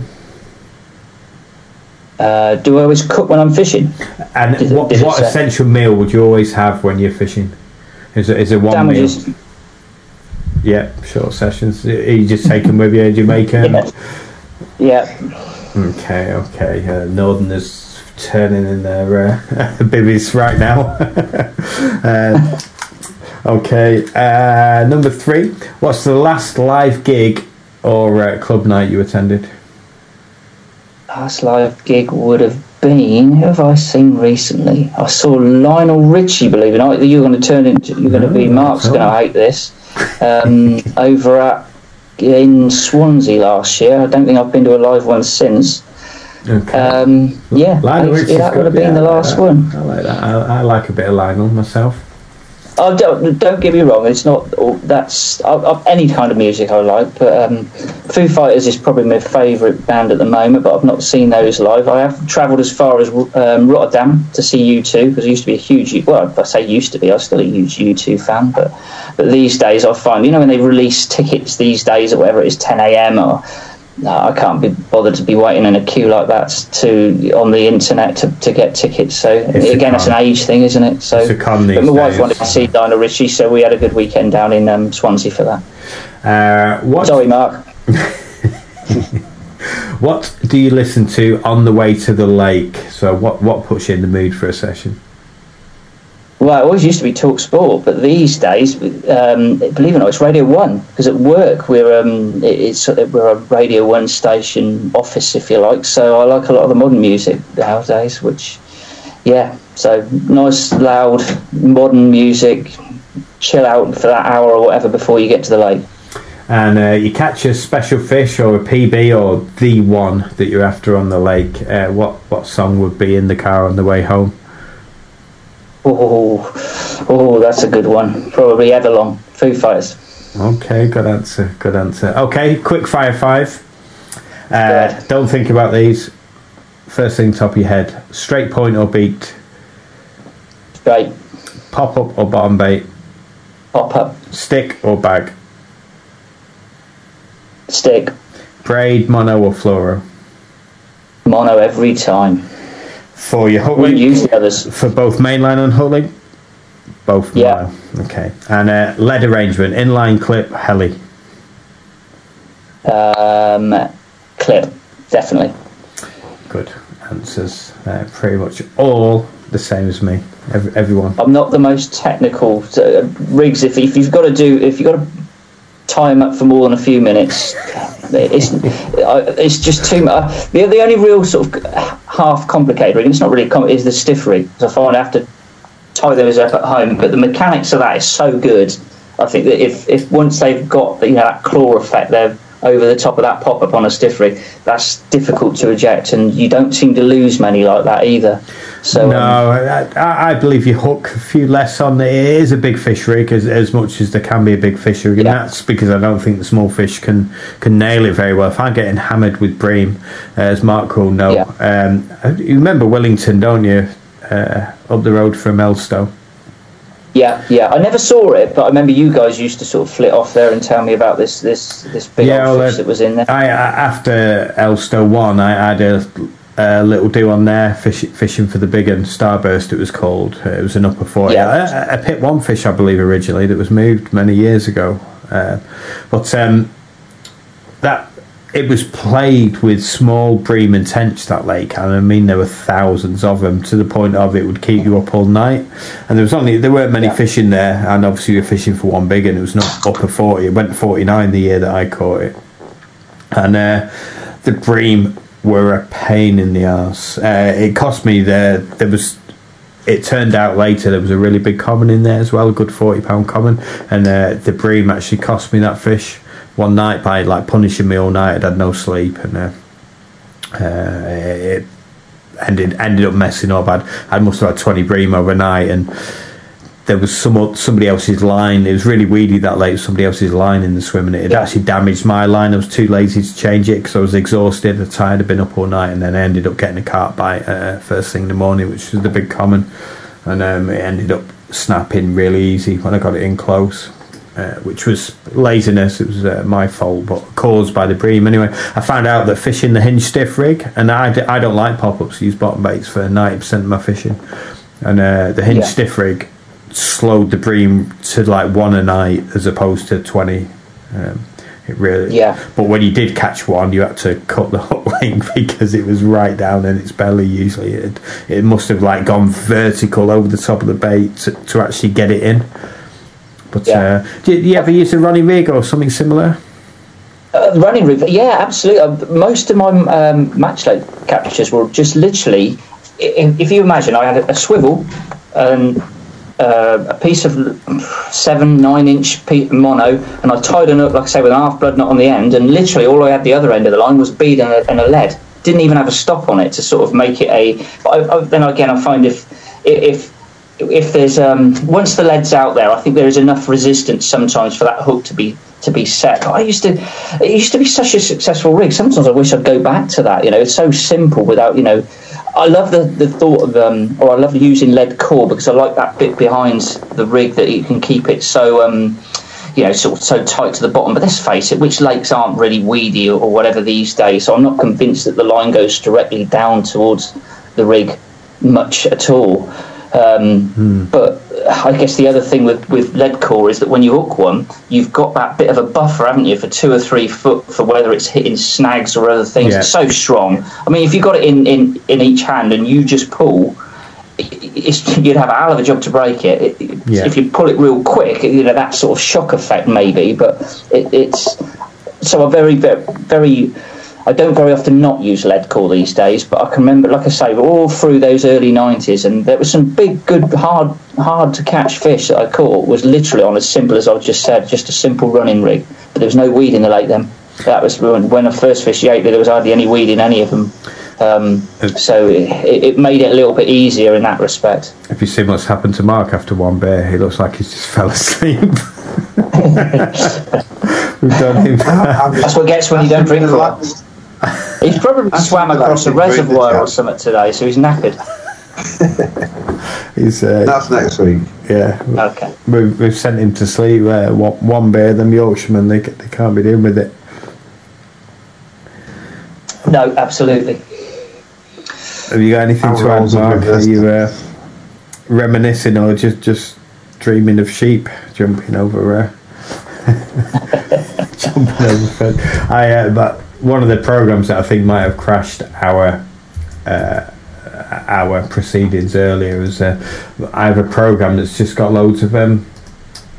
Uh, do I always cook when I'm fishing? And Did- what, did it what say? essential meal would you always have when you're fishing? Is it, is it one Sandwiches. meal? Yeah, short sessions. Are you just take them with you in Jamaica? Yeah. Yeah. Okay, okay. Uh, Northerners turning in their uh, bibbies right now. uh, okay, uh, number three. What's the last live gig or uh, club night you attended? Last live gig would have been, who have I seen recently? I saw Lionel Richie, believe it or not. You're going to turn into, you're going to be, Mark's going to hate this, um, over at in Swansea last year. I don't think I've been to a live one since. Okay. Um, yeah, Lionel actually, Richie's that would have good, been yeah, the last I, one. I like that. I, I like a bit of Lionel myself. Oh, don't, don't get me wrong. It's not all, that's I, I, any kind of music I like, but um, Foo Fighters is probably my favourite band at the moment. But I've not seen those live. I have travelled as far as um, Rotterdam to see U two because I used to be a huge. Well, I say used to be. I'm still a huge U two fan, but but these days I find, you know, when they release tickets these days or whatever it is, ten a.m. or. No, I can't be bothered to be waiting in a queue like that to on the internet to, to get tickets. So It's again, it's an age thing, isn't it? So, It's a con but these my wife days. wanted to see Lionel Richie, so we had a good weekend down in um, Swansea for that. Uh, what Sorry, Mark. What do you listen to on the way to the lake? So what what puts you in the mood for a session? Well, it always used to be Talk Sport, but these days, um, believe it or not, it's Radio One. Because at work, we're um, it- it's we're a Radio One station office, if you like. So I like a lot of the modern music nowadays. Which, yeah, so nice, loud, modern music. Chill out for that hour or whatever before you get to the lake. And uh, you catch a special fish or a P B or the one that you're after on the lake. Uh, what what song would be in the car on the way home? Oh, oh, that's a good one. Probably Everlong, Foo Fighters. Okay, good answer. Good answer. Okay, quick fire five. Uh, ahead. don't think about these. First thing top of your head. Straight point or beat. Straight, Pop up or bottom bait. pop up, Stick or bag. stick, Braid, mono or fluoro. mono every time. For your hook Wouldn't link. use the others. For both mainline and hook link. Both Yeah. mono. Okay. And uh, lead arrangement. Inline clip, heli. Um, clip, definitely. Good answers. Uh, pretty much all the same as me. Every, everyone. I'm not the most technical. So, uh, rigs, if, if you've got to do, if you've got to tie them up for more than a few minutes. It's it's just too much. The, the only real sort of half complicated rig, it's not really com- is the stiff rig. So I find I have to tie those up at home, but the mechanics of that is so good. I think that if, if once they've got, you know, that claw effect, they're over the top of that pop up on a stiff rig, that's difficult to eject, and you don't seem to lose many like that either. So no, um, I, I believe you hook a few less on. It is a big fish rig as, as much as there can be a big fish rig, and yeah. that's because I don't think the small fish can can nail it very well. If I'm getting hammered with bream, uh, as Mark will know, yeah. um, you remember Wellington, don't you? Uh, up the road from Elstow. Yeah, yeah. I never saw it, but I remember you guys used to sort of flit off there and tell me about this this this big yeah, old well, fish uh, that was in there. I, I after Elstow won, I had a, a little do on there, fish, fishing for the big one, Starburst it was called. It was an upper forty. Yeah. A, a pit one fish, I believe, originally, that was moved many years ago. Uh, but um, that... It was plagued with small bream and tench, that lake, and I mean there were thousands of them, to the point of it would keep you up all night. And there was only there weren't many yeah. fish in there, and obviously we were fishing for one big, and it was not upper forty. It went forty-nine the year that I caught it, and uh, the bream were a pain in the arse. Uh, it cost me there. There was. It turned out later there was a really big common in there as well, a good forty pound common, and uh, the bream actually cost me that fish one night by like punishing me all night. I'd had no sleep, and uh, uh, it ended ended up messing up. I'd, I must have had twenty bream overnight, and there was some somebody else's line. It was really weedy that lake. Somebody else's line in the swim, and it had yeah. actually damaged my line. I was too lazy to change it because I was exhausted, and tired. I'd been up all night, and then I ended up getting a carp bite uh, first thing in the morning, which was the big common, and um, it ended up snapping really easy when I got it in close. Uh, which was laziness. It was uh, my fault, but caused by the bream. Anyway, I found out that fishing the hinge stiff rig, and I, d- I don't like pop-ups, I use bottom baits for ninety percent of my fishing, and uh, the hinge yeah. stiff rig slowed the bream to like one a night as opposed to twenty. Um, it really, yeah. But when you did catch one, you had to cut the hook length because it was right down in its belly. Usually, it it must have like gone vertical over the top of the bait to, to actually get it in. But yeah. uh, do, you, do you ever use a running rig or something similar? Uh, running rig, yeah, absolutely. Uh, most of my um, match lake captures were just literally, if, if you imagine, I had a, a swivel and uh, a piece of seven, nine inch mono, and I tied it up, like I say, with an half blood knot on the end, and literally all I had the other end of the line was a bead and a, and a lead. Didn't even have a stop on it to sort of make it a. But I, I, then again, I find if if if there's um, once the lead's out there, I think there is enough resistance sometimes for that hook to be to be set. I used to, it used to be such a successful rig. Sometimes I wish I'd go back to that. You know, it's so simple without, you know. I love the, the thought of, um, or I love using lead core because I like that bit behind the rig that you can keep it so, um, you know, sort of so tight to the bottom. But let's face it, which lakes aren't really weedy or, or whatever these days? So I'm not convinced that the line goes directly down towards the rig much at all. Um, hmm. But I guess the other thing with, with lead core is that when you hook one, you've got that bit of a buffer, haven't you, for two or three foot for whether it's hitting snags or other things. Yeah. It's so strong. I mean, if you got it in, in, in each hand and you just pull, it's, you'd have a hell of a job to break it. it yeah. If you pull it real quick, you know, that sort of shock effect maybe. But it, it's so a very, very, very. I don't very often not use lead core these days, but I can remember, like I say, all through those early nineties, and there were some big, good, hard, hard to catch fish that I caught. Was literally on as simple as I've just said, just a simple running rig. But there was no weed in the lake then. That was when, when I first fished the Yateley, there was hardly any weed in any of them. Um, so it, it made it a little bit easier in that respect. Have you seen what's happened to Mark after one beer? He looks like he's just fell asleep. We've done him. That's what gets when you don't drink for it. He's probably swam across a reservoir or something today, so he's knackered. he's, uh, That's next week. Yeah. Okay. We've, we've sent him to sleep. Uh, one, one bear, them Yorkshiremen, they they can't be doing with it. No, absolutely. Have you got anything to add, Mark? Are you uh, reminiscing or just just dreaming of sheep jumping over? Uh, jumping over. I uh, but. One of the programs that I think might have crashed our uh, our proceedings earlier is uh, I have a program that's just got loads of um,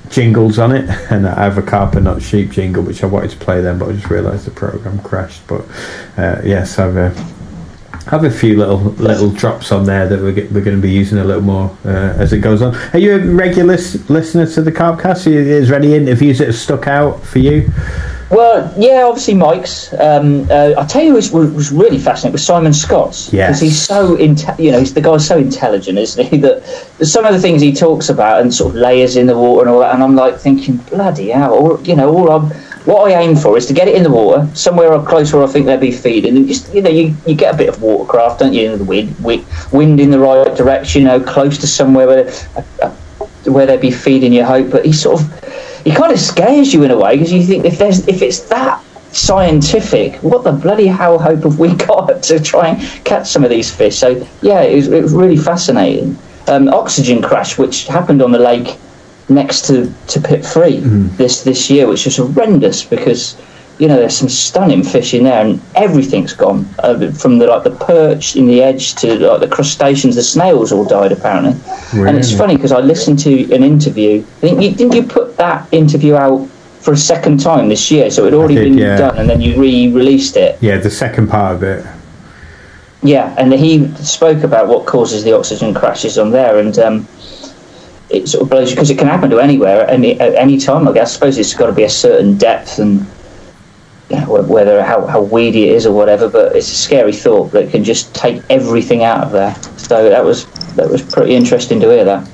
jingles on it, and I have a Carper Not Sheep jingle which I wanted to play then, but I just realised the programme crashed. But uh, yes, I've uh, have a few little little drops on there that we're, we're going to be using a little more uh, as it goes on. Are you a regular s- listener to the Carpcast? Is there any interviews that have stuck out for you? Well, yeah, obviously Mike's. Um, uh, I tell you, was was really fascinating was Simon Scott's. Yes, because he's so inte- you know, he's, the guy's so intelligent, isn't he? That some of the things he talks about and sort of layers in the water and all that, and I'm like thinking, bloody hell! All, you know, all I'm. What I aim for is to get it in the water, somewhere close where I think they'll be feeding, and just, you know, you, you get a bit of watercraft, don't you? The wind, wind in the right direction, you know, close to somewhere where uh, uh, where they'd be feeding. You hope, but he sort of, he kind of scares you in a way because you think if there's if it's that scientific, what the bloody hell hope have we got to try and catch some of these fish? So yeah, it was, it was really fascinating. Um, oxygen crash, which happened on the lake next to, to Pit Three mm. this this year, which was horrendous because, you know, there's some stunning fish in there and everything's gone, uh, from the like the perch in the edge to like the crustaceans. The snails all died apparently. Really? And it's funny because I listened to an interview. I think you, didn't you put that interview out for a second time this year? So it had already did, been yeah. done, and then you re-released it. Yeah, the second part of it. Yeah, and he spoke about what causes the oxygen crashes on there, and um, it sort of blows you because it can happen to anywhere at any, at any time. I guess I suppose it's got to be a certain depth and, you know, whether how, how weedy it is or whatever. But it's a scary thought that it can just take everything out of there. So that was that was pretty interesting to hear that.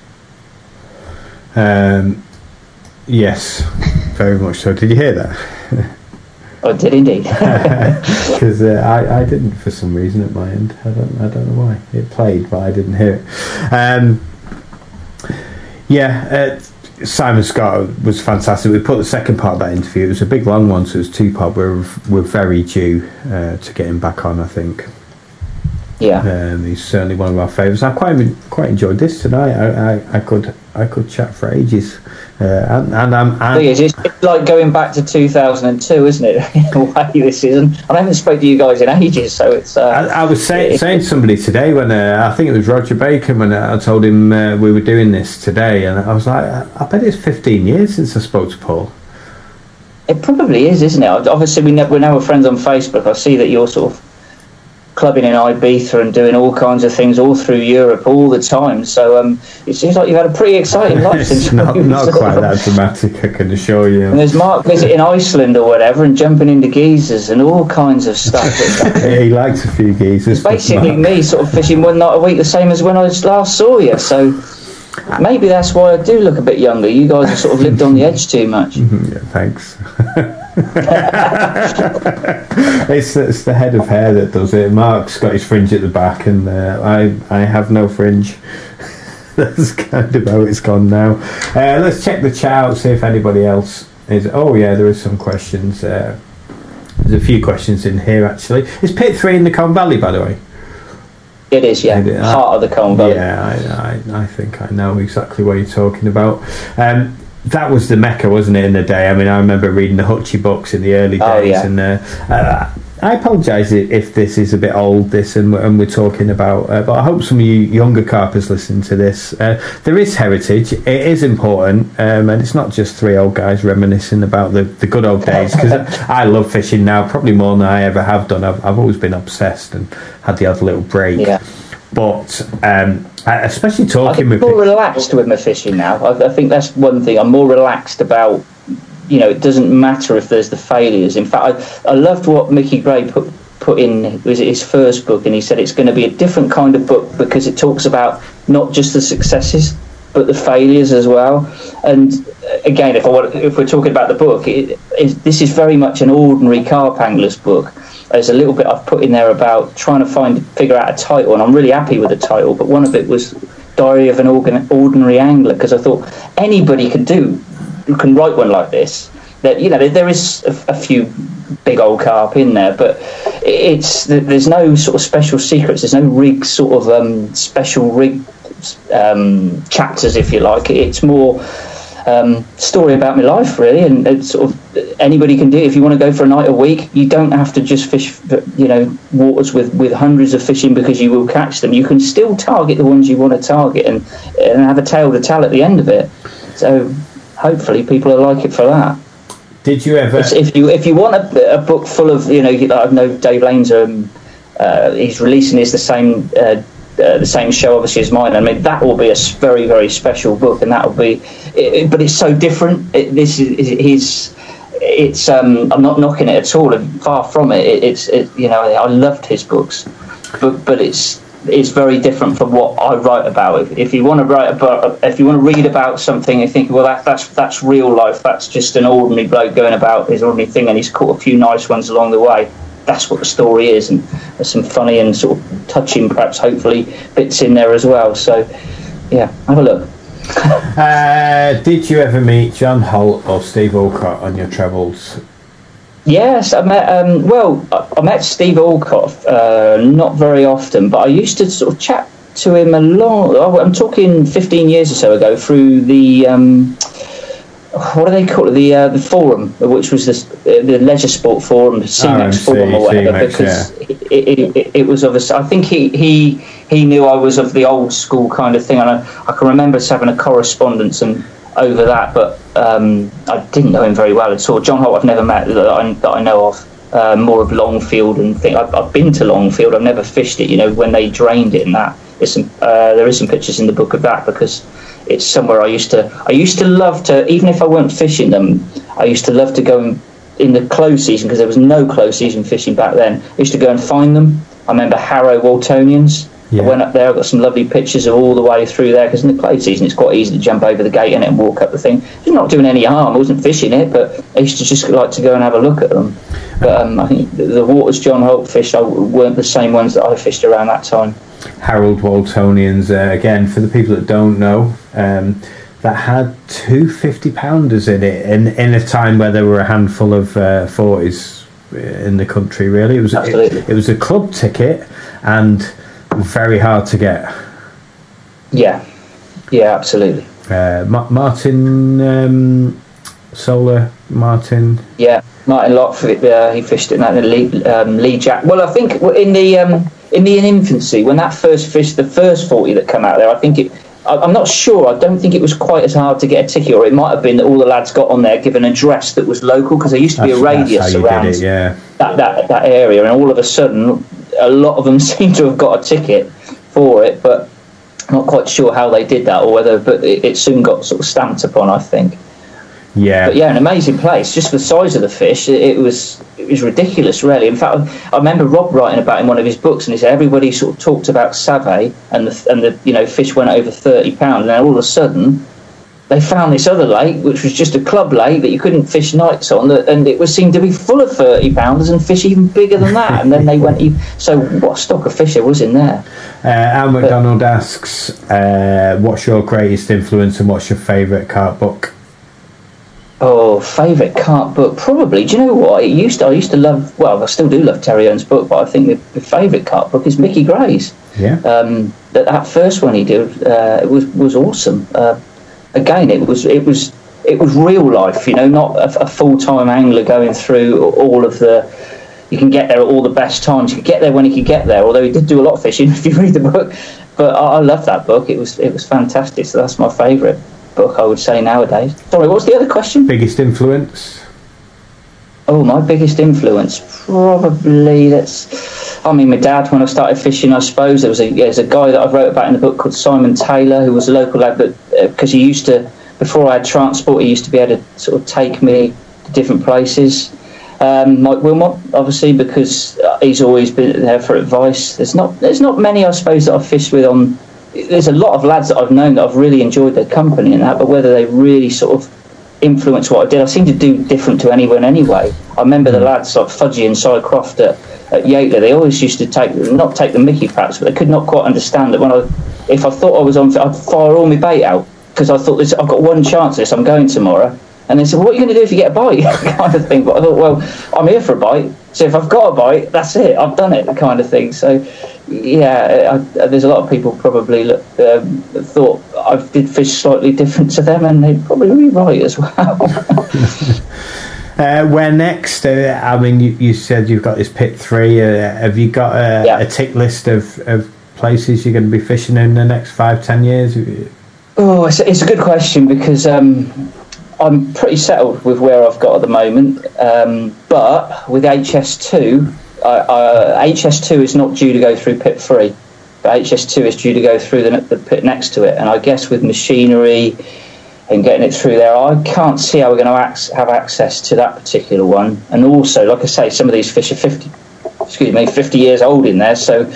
Um, yes, very much so. Did you hear that? I did indeed. Because uh, I, I didn't for some reason at my end. I don't I don't know why. It played, but I didn't hear it. Um, Yeah, uh, Simon Scott was fantastic. We put the second part of that interview. It was a big long one, so it was two part. We're we're very due uh, to get him back on, I think. Yeah, um, he's certainly one of our favourites. I quite quite enjoyed this tonight. I, I, I could I could chat for ages, uh, and, and I'm. And it's, it's like going back to two thousand two, isn't it? In a way, this is, and I haven't spoke to you guys in ages, so it's. Uh, I, I was say, it, saying to somebody today when uh, I think it was Roger Bacon when I told him uh, we were doing this today, and I was like, I, I bet it's fifteen years since I spoke to Paul. It probably is, isn't it? Obviously, we know, we're now friends on Facebook. I see that you're sort of clubbing in Ibiza and doing all kinds of things all through Europe all the time. So um, it seems like you've had a pretty exciting life since. It's not, not quite that dramatic, I can assure you. And there's Mark visiting Iceland or whatever and jumping into geysers and all kinds of stuff. Yeah, he likes a few geysers. It's basically me sort of fishing one night a week, the same as when I last saw you. So maybe that's why I do look a bit younger. You guys have sort of lived on the edge too much. Yeah, thanks. it's, it's the head of hair that does it. Mark's got his fringe at the back, and uh, I I have no fringe. That's kind of how it's gone now. Uh, let's check the chat out, see if anybody else is. Oh yeah, there are some questions. Uh, there's a few questions in here actually. Is Pit Three in the Colne Valley, by the way? It is, yeah. It, Part of the Colne Valley. Yeah, I, I I think I know exactly what you're talking about. Um, that was the mecca, wasn't it, in the day? I mean, I remember reading the Hutchie books in the early days, oh, yeah. and uh, uh, I apologise if this is a bit old, this, and, and we're talking about, uh, but I hope some of you younger carpers listen to this. Uh, there is heritage, it is important, um, and it's not just three old guys reminiscing about the, the good old days, because I love fishing now, probably more than I ever have done. I've, I've always been obsessed and had the odd little break. Yeah. But um, especially talking I'm with more people. relaxed with my fishing now. I, I think that's one thing. I'm more relaxed about, you know, it doesn't matter if there's the failures. In fact, I, I loved what Mickey Gray put put in, was it his first book, and he said it's going to be a different kind of book because it talks about not just the successes but the failures as well. And again, if I want, if we're talking about the book, it, it, this is very much an ordinary carp angler's book. There's a little bit I've put in there about trying to find figure out a title, and I'm really happy with the title, but one of it was Diary of an Organ- Ordinary Angler, because I thought anybody can do who can write one like this. That, you know, there, there is a, a few big old carp in there, but it's there's no sort of special secrets, there's no rig sort of um, special rig um, chapters, if you like. It's more Um, story about my life, really, and it's sort of anybody can do it. If you want to go for a night a week, you don't have to just fish, you know, waters with, with hundreds of fish in because you will catch them. You can still target the ones you want to target and, and have a tale to tell at the end of it. So hopefully people will like it for that. Did you ever? It's, if you if you want a, a book full of, you know, I know Dave Lane's um, uh, he's releasing is the same uh, uh, the same show obviously as mine. I mean, that will be a very very special book, and that will be. It, but it's so different. It, this is his. It's um, I'm not knocking it at all. Far from it. it it's it, you know, I loved his books, but but it's. It's very different from what I write about. If, if you want to write about, if you want to read about something and think, well, that, that's that's real life. That's just an ordinary bloke going about his ordinary thing, and he's caught a few nice ones along the way. That's what the story is, and there's some funny and sort of touching, perhaps, hopefully, bits in there as well. So, yeah, have a look. uh, did you ever meet John Holt or Steve Alcott on your travels? Yes, I met. Um, well, I, I met Steve Alcott uh, not very often, but I used to sort of chat to him a lot. I'm talking fifteen years or so ago through the um, what do they call it? The uh, the forum, which was this, uh, the Leisure Sport Forum, C MAX Forum or whatever. C-Max, because yeah. it, it, it, it was obviously. I think he, he he knew I was of the old school kind of thing, and I, I can remember us having a correspondence and. Over that, but um, I didn't know him very well at all. John Holt I've never met that I, that I know of, uh, more of Longfield and thing. I've, I've been to Longfield, I've never fished it, you know, when they drained it and that. There's some, uh, there is some pictures in the book of that, because it's somewhere I used to, I used to love to, even if I weren't fishing them, I used to love to go and, in the close season, because there was no close season fishing back then, I used to go and find them. I remember Harrow Waltonians. Yeah. I went up there, I got some lovely pictures of all the way through there, because in the clay season it's quite easy to jump over the gate in it and walk up the thing. It's not doing any harm, I wasn't fishing it, but I used to just like to go and have a look at them. But um, I think the, the waters John Holt fished weren't the same ones that I fished around that time. Harold Waltonians, uh, again, for the people that don't know, um, that had two fifty pounders in it, in, in a time where there were a handful of uh, forties in the country, really. It was, it, it was a club ticket, and very hard to get. Yeah, yeah, absolutely. Uh, Ma- Martin um, Solar, Martin. Yeah, Martin Locke. Uh, he fished it in that Lee, um, Lee Jack. Well, I think in the um, in the infancy when that first fish, the first forty that come out there, I think it. I, I'm not sure. I don't think it was quite as hard to get a ticket, or it might have been that all the lads got on there given an address that was local, because there used to be that's, a radius around it, yeah. that, that that area, and all of a sudden, a lot of them seem to have got a ticket for it, but I'm not quite sure how they did that, or whether, but it, it soon got sort of stamped upon, I think. Yeah. But yeah, an amazing place. Just the size of the fish, it, it was it was ridiculous, really. In fact, I remember Rob writing about it in one of his books, and he said everybody sort of talked about Savay, and the and the you know fish went over thirty pounds, and then all of a sudden they found this other lake, which was just a club lake that you couldn't fish nights on, and it was seemed to be full of thirty pounders and fish even bigger than that. And then they went, even, so what stock of fish there was in there? Uh, Al McDonald but, asks, uh, what's your greatest influence and what's your favourite carp book? Oh, favourite carp book? Probably. Do you know what? It used to, I used to love, well, I still do love Terry Owen's book, but I think the, the favourite carp book is Mickey Gray's. Yeah. Um, that, that first one he did, uh, it was, was awesome. Uh, Again, it was it was it was real life, you know, not a, a full time angler going through all of the. You can get there at all the best times. You could get there when he could get there. Although he did do a lot of fishing, if you read the book. But I, I love that book. It was it was fantastic. So that's my favourite book, I would say nowadays. Sorry, what's the other question? Biggest influence? Oh, my biggest influence, probably that's. I mean, my dad. When I started fishing, I suppose there was a there's a guy that I wrote about in the book called Simon Taylor, who was a local lad, but because uh, he used to, before I had transport, he used to be able to sort of take me to different places. Um, Mike Wilmot, obviously, because he's always been there for advice. There's not there's not many, I suppose, that I've fished with on. There's a lot of lads that I've known that I've really enjoyed their company and that, but whether they really sort of influence what I did, I seem to do different to anyone anyway. I remember the lads like Fudgy and Si Croft at, at Yately, they always used to take not take the mickey perhaps, but they could not quite understand that when I if I thought I was on, I'd fire all my bait out because I thought this I've got one chance at this, I'm going tomorrow. And they said, well, what are you going to do if you get a bite? kind of thing. But I thought, well, I'm here for a bite, so if I've got a bite, that's it, I've done it, kind of thing. So yeah, I, there's a lot of people probably look, um, thought I did fish slightly different to them, and they'd probably be right as well. uh, where next? Uh, I mean, you, you said you've got this pit three. Uh, have you got a, yeah. a tick list of, of places you're going to be fishing in the next five, ten years? Oh, it's, it's a good question because um, I'm pretty settled with where I've got at the moment, um, but with H S two, uh, uh, H S two is not due to go through pit three, but H S two is due to go through the, the pit next to it, and I guess with machinery and getting it through there, I can't see how we're going to ac- have access to that particular one. And also, like I say, some of these fish are fifty, excuse me, fifty years old in there, so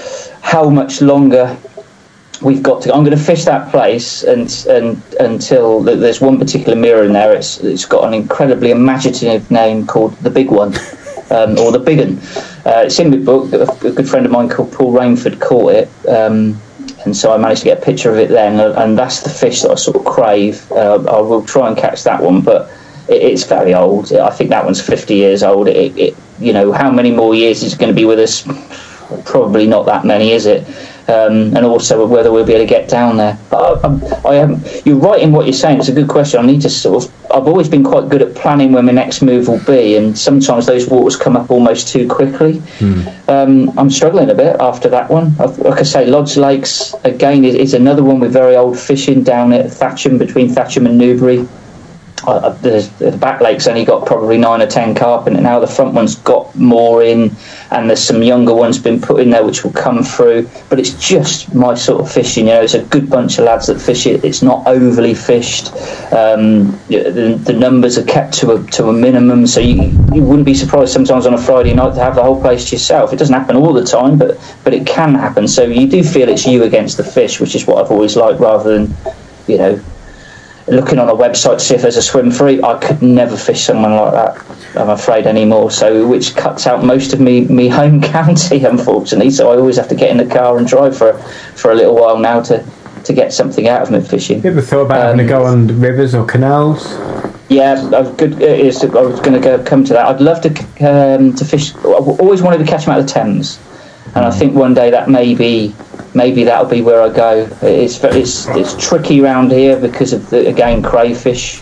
how much longer we've got to. I'm going to fish that place and and until there's one particular mirror in there. It's it's got an incredibly imaginative name called the Big One, um, or the Big Un. Uh, it's in my book. A good friend of mine called Paul Rainford caught it, um, and so I managed to get a picture of it then. And that's the fish that I sort of crave. Uh, I will try and catch that one, but it, it's very old. I think that one's fifty years old. It, it you know, how many more years is it going to be with us? Probably not that many, is it? Um, and also whether we'll be able to get down there. But I, I, I am, you're right in what you're saying. It's a good question. I need to sort of. I've always been quite good at planning where my next move will be, and sometimes those waters come up almost too quickly. Mm. Um, I'm struggling a bit after that one. I've, like I say, Lodge Lakes again is, is another one with very old fishing down at Thatcham, between Thatcham and Newbury. Uh, the, the back lake's only got probably nine or ten carp in it now. The front one's got more in, and there's some younger ones been put in there which will come through. But it's just my sort of fishing. You know, it's a good bunch of lads that fish it. It's not overly fished. Um, the, the numbers are kept to a to a minimum, so you you wouldn't be surprised sometimes on a Friday night to have the whole place to yourself. It doesn't happen all the time, but but it can happen. So you do feel it's you against the fish, which is what I've always liked, rather than, you know, looking on a website to see if there's a swim free. I could never fish someone like that, I'm afraid, anymore. So, which cuts out most of me, me home county, unfortunately. So I always have to get in the car and drive for for a little while now to, to get something out of me fishing. You ever thought about um, having to go on rivers or canals? Yeah, I was good. It is, I was going to go come to that. I'd love to um, to fish. I always wanted to catch them out of the Thames, and I think one day that may be. Maybe that'll be where I go. It's it's it's tricky around here because of the, again, crayfish.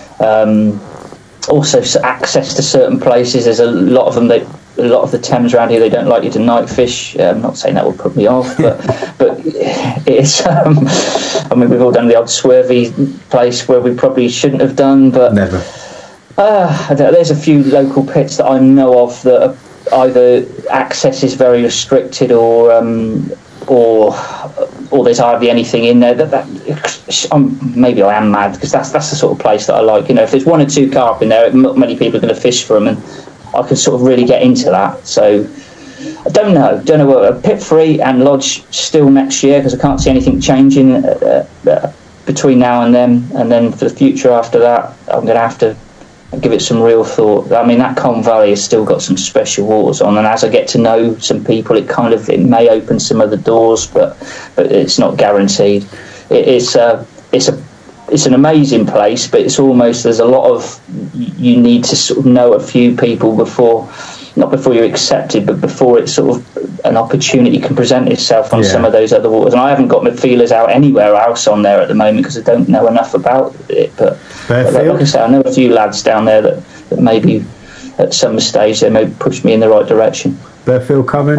Um, also, access to certain places. There's a lot of them that a lot of the Thames around here, they don't like you to night fish. Uh, I'm not saying that will put me off, but but it's. Um, I mean, we've all done the odd swervy place where we probably shouldn't have done, but never. Uh, there's a few local pits that I know of that are either access is very restricted or. Um, or or there's hardly anything in there. That, that um, maybe I am mad, because that's that's the sort of place that I like. You know, if there's one or two carp in there, not many people are going to fish for them, and I can sort of really get into that. So I don't know, don't know what. Pit three and Lodge still next year, because I can't see anything changing uh, uh, between now and then. And then for the future after that, I'm going to have to give it some real thought. I mean, that Colne Valley has still got some special waters on, and as I get to know some people, it kind of it may open some other doors, but but it's not guaranteed. It, it's a it's a it's an amazing place, but it's almost there's a lot of you need to sort of know a few people before, not before you're accepted, but before it's sort of an opportunity can present itself on yeah. some of those other waters. And I haven't got my feelers out anywhere else on there at the moment because I don't know enough about it. But, but like, like I say, I know a few lads down there that, that maybe at some stage they may push me in the right direction. Burfield coming?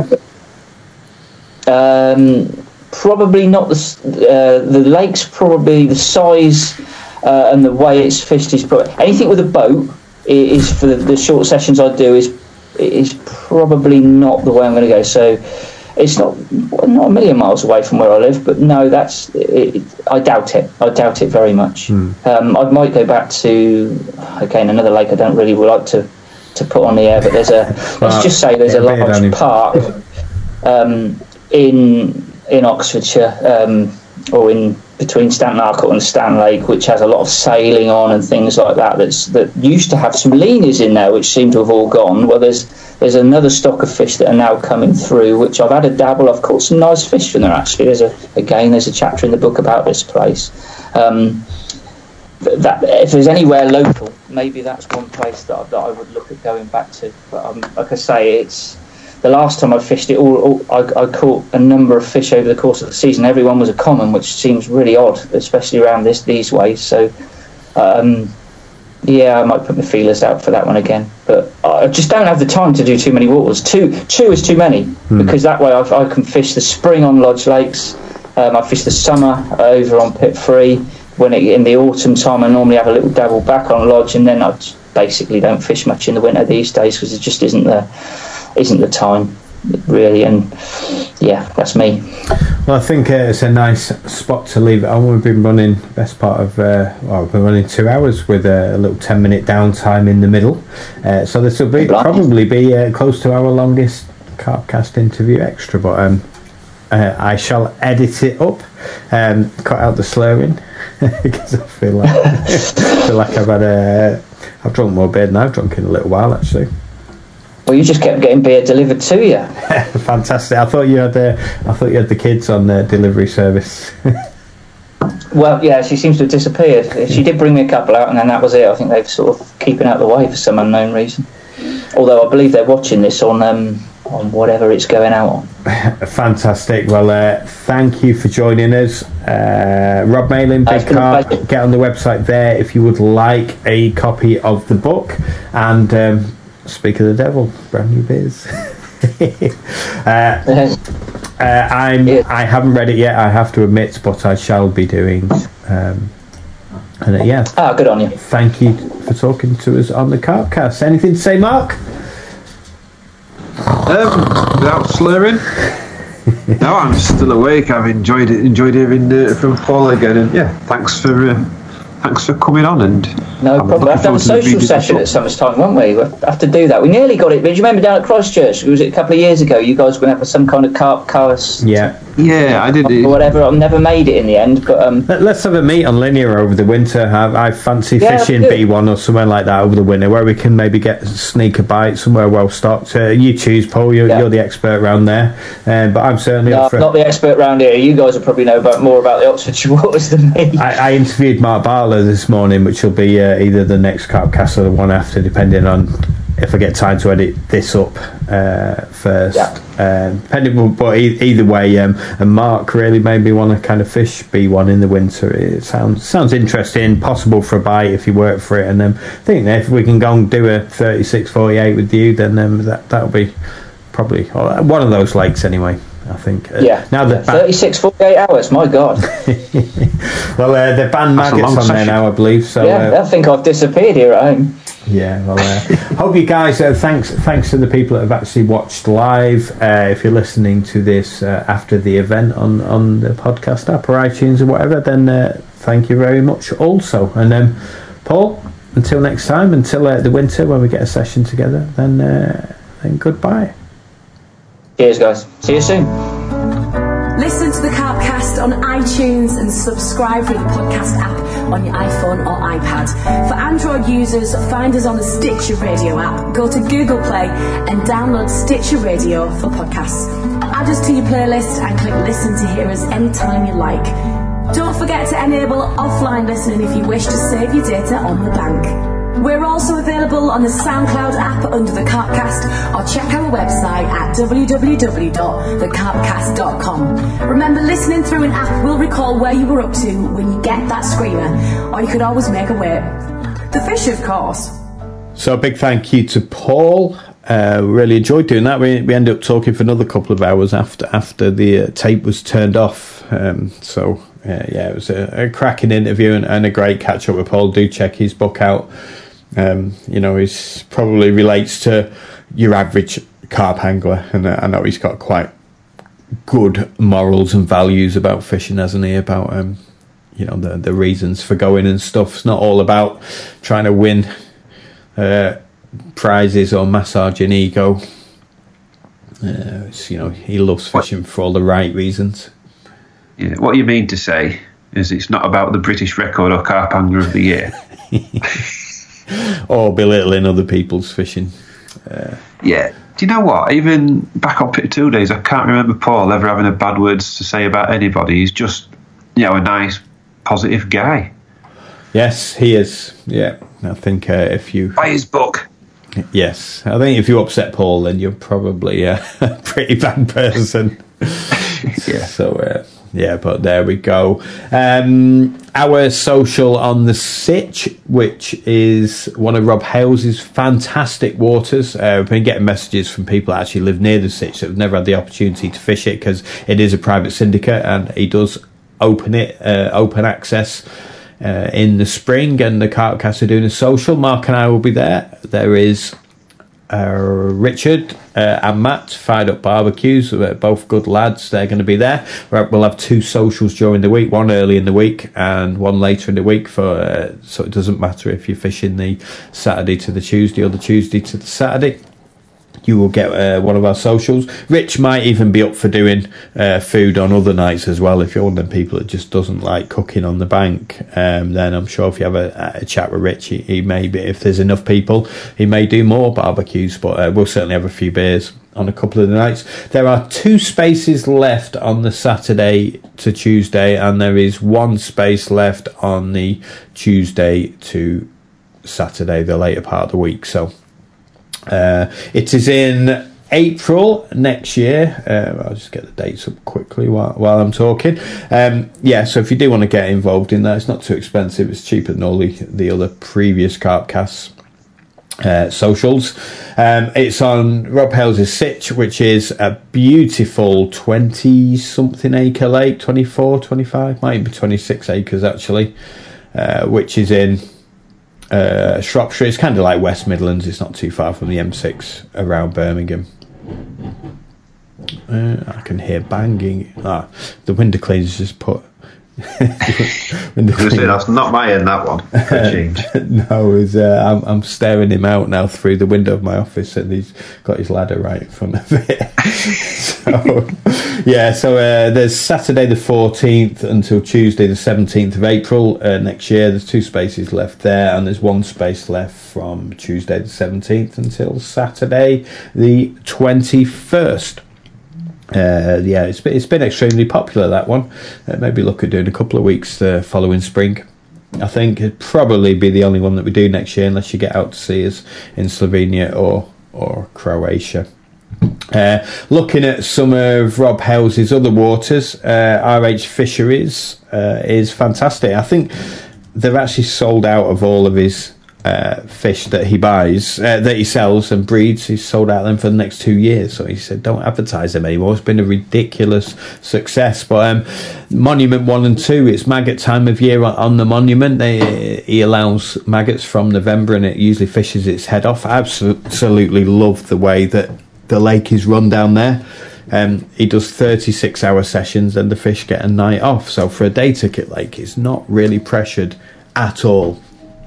Um, probably not. The uh, the lake's probably the size uh, and the way it's fished is probably anything with a boat is for the, the short sessions I do is. Is probably not the way I'm going to go. So it's not not a million miles away from where I live, but no, that's it, I doubt it. I doubt it very much. Mm. Um, I might go back to again another lake I don't really like to, to put on the air, but there's a let's just say there's a large park um, in in Oxfordshire um, or in between Stanton Arcot and Stan Lake, which has a lot of sailing on and things like that. That's that used to have some leanies in there, which seem to have all gone. Well, there's there's another stock of fish that are now coming through, which I've had a dabble. I've caught some nice fish from there. Actually, there's a again there's a chapter in the book about this place. Um, that if there's anywhere local, maybe that's one place that I, that I would look at going back to. But um, like I say, it's. The last time I fished it, all, all I, I caught a number of fish over the course of the season. Everyone was a common, which seems really odd, especially around this these ways. So, um, yeah, I might put my feelers out for that one again. But I just don't have the time to do too many waters. Two, two is too many mm. because that way I, I can fish the spring on Lodge Lakes. Um, I fish the summer over on Pit Three, when it, in the autumn time, I normally have a little dabble back on lodge, and then I just basically don't fish much in the winter these days because it just isn't the isn't the time really. And yeah, that's me. Well, I think uh, it's a nice spot to leave it on. We've been running best part of uh, well, we've been running two hours with a, a little ten minute downtime in the middle. Uh, so this will be probably be uh, close to our longest Carpcast interview extra, but um, uh, I shall edit it up, um, cut out the slurring because I feel like I feel like I've had a I've drunk more beer than I've drunk in a little while actually. Well, you just kept getting beer delivered to you. Fantastic! I thought you had the I thought you had the kids on the delivery service. Well, yeah, she seems to have disappeared. She did bring me a couple out, and then that was it. I think they've sort of keeping out of the way for some unknown reason. Although I believe they're watching this on um, on whatever it's going out on. Fantastic. Well, uh, thank you for joining us. Uh, Rob Malin, Big Carp, get on the website there if you would like a copy of the book. And um, speak of the devil, brand new beers. uh, uh, I'm, yeah. I haven't read it yet, I have to admit, but I shall be doing. Um, and uh, yeah. Ah, good on you. Thank you for talking to us on the Carpcast. Anything to say, Mark? Um, without slurring. No, I'm still awake. I've enjoyed it. Enjoyed hearing uh, from Paul again, and yeah, thanks for uh, thanks for coming on. And no I'm problem. We have to have a social session at summertime, won't we? We have to do that. We nearly got it. But do you remember down at Christchurch? Was it a couple of years ago? You guys were going to have some kind of carp cast. Yeah. Yeah, I did. Or whatever. I never made it in the end. But um, let's have a meet on Linear over the winter. I, I fancy yeah, fishing B one or somewhere like that over the winter, where we can maybe get sneak a bite somewhere well stocked. Uh, you choose, Paul. You're, yeah. you're the expert around there, um, but I'm certainly no, up for not the expert around here. You guys will probably know about more about the Oxfordshire waters than me. I, I interviewed Mark Bartlett this morning, which will be uh, either the next Carpcast or the one after, depending on if I get time to edit this up uh, first. Yeah. Um, depending, but either way, um, and Mark really made me want to kind of fish B one in the winter. It sounds sounds interesting, possible for a bite if you work for it, and then um, I think that if we can go and do a thirty-six forty-eight with you, then um, that that'll be probably one of those lakes anyway. I think. Uh, yeah. Now the thirty-six forty-eight hours. My God. Well, uh, they're banned maggots on session. There now, I believe. So yeah, uh, I think I've disappeared here at home. Yeah, well, uh, hope you guys. Uh, thanks, thanks to the people that have actually watched live. Uh, if you're listening to this uh, after the event on, on the podcast app or iTunes or whatever, then uh, thank you very much. Also, and um, Paul, until next time, until uh, the winter when we get a session together, then uh, then goodbye. Cheers, guys. See you soon. Listen to the Carpcast on iTunes and subscribe through the podcast app on your iPhone or iPad. For Android users, find us on the Stitcher Radio app. Go to Google Play and download Stitcher Radio for podcasts. Add us to your playlist and click listen to hear us anytime you like. Don't forget to enable offline listening if you wish to save your data on the bank. We're also available on the SoundCloud app under the Carpcast, or check our website at w w w dot the carpcast dot com. Remember, listening through an app will recall where you were up to when you get that screamer, or you could always make a way. The fish, of course. So a big thank you to Paul. Uh, really enjoyed doing that. We we ended up talking for another couple of hours after after the uh, tape was turned off. Um, so uh, yeah, it was a, a cracking interview and, and a great catch up with Paul. Do check his book out. Um, you know, he probably relates to your average carp angler, and uh, I know he's got quite good morals and values about fishing, hasn't he? About um, you know, the the reasons for going and stuff. It's not all about trying to win uh, prizes or massaging ego. Uh, it's, you know, he loves fishing for all the right reasons. Yeah, what you mean to say is it's not about the British record or Carp Angler of the Year. Or belittling other people's fishing. Uh, yeah. Do you know what? Even back on Pit Two days, I can't remember Paul ever having a bad words to say about anybody. He's just, you know, a nice, positive guy. Yes, he is. Yeah. I think uh, if you... Buy his book. Yes. I think if you upset Paul, then you're probably uh, a pretty bad person. Yeah. So... Uh, Yeah, but there we go. Um, our social on the Sitch, which is one of Rob Hales' fantastic waters. Uh, we've been getting messages from people that actually live near the Sitch that have never had the opportunity to fish it because it is a private syndicate and he does open it, uh, open access uh, in the spring, and the Carpcast are doing a social. Mark and I will be there. There is uh, Richard uh, and Matt, Fired Up Barbecues, uh, both good lads. They're going to be there. We'll have two socials during the week, one early in the week and one later in the week, for uh, so it doesn't matter if you're fishing the Saturday to the Tuesday or the Tuesday to the Saturday. You will get uh, one of our socials. Rich might even be up for doing uh, food on other nights as well. If you're one of them people that just doesn't like cooking on the bank, um, then I'm sure if you have a, a chat with Rich, he, he may be, if there's enough people, he may do more barbecues. But uh, we'll certainly have a few beers on a couple of the nights. There are two spaces left on the Saturday to Tuesday, and there is one space left on the Tuesday to Saturday, the later part of the week. So Uh, it is in April next year. Uh, I'll just get the dates up quickly while, while I'm talking. Um, yeah, so if you do want to get involved in that, it's not too expensive. It's cheaper than all the, the other previous Carpcasts uh, socials. Um, it's on Rob Hales' Sitch, which is a beautiful twenty-something acre lake, twenty-four, twenty-five, might be twenty-six acres actually, uh, which is in Uh, Shropshire. It's kind of like West Midlands. It's not too far from the M six around Birmingham. Uh, I can hear banging. Ah, the window cleaner's just put. window cleaner. That's not my end, that one. For change. No, it's, uh, I'm, I'm staring him out now through the window of my office, and he's got his ladder right in front of it. so, yeah, so uh, there's Saturday the fourteenth until Tuesday the seventeenth of April uh, next year. There's two spaces left there, and there's one space left from Tuesday the seventeenth until Saturday the twenty-first. Uh, yeah, it's been, it's been extremely popular, that one. Uh, maybe look at doing a couple of weeks uh, following spring. I think it'd probably be the only one that we do next year, unless you get out to see us in Slovenia or or Croatia. Uh, looking at some of Rob Hales' other waters, uh, R H Fisheries uh, is fantastic. I think they've actually sold out of all of his uh, fish that he buys, uh, that he sells and breeds. He's sold out of them for the next two years. So he said, don't advertise them anymore. It's been a ridiculous success. But um, Monument one and two, it's maggot time of year on the Monument. They, he allows maggots from November, and it usually fishes its head off. I absolutely love the way that the lake is run down there. Um, he does thirty-six hour sessions, and the fish get a night off. So for a day ticket lake, it's not really pressured at all.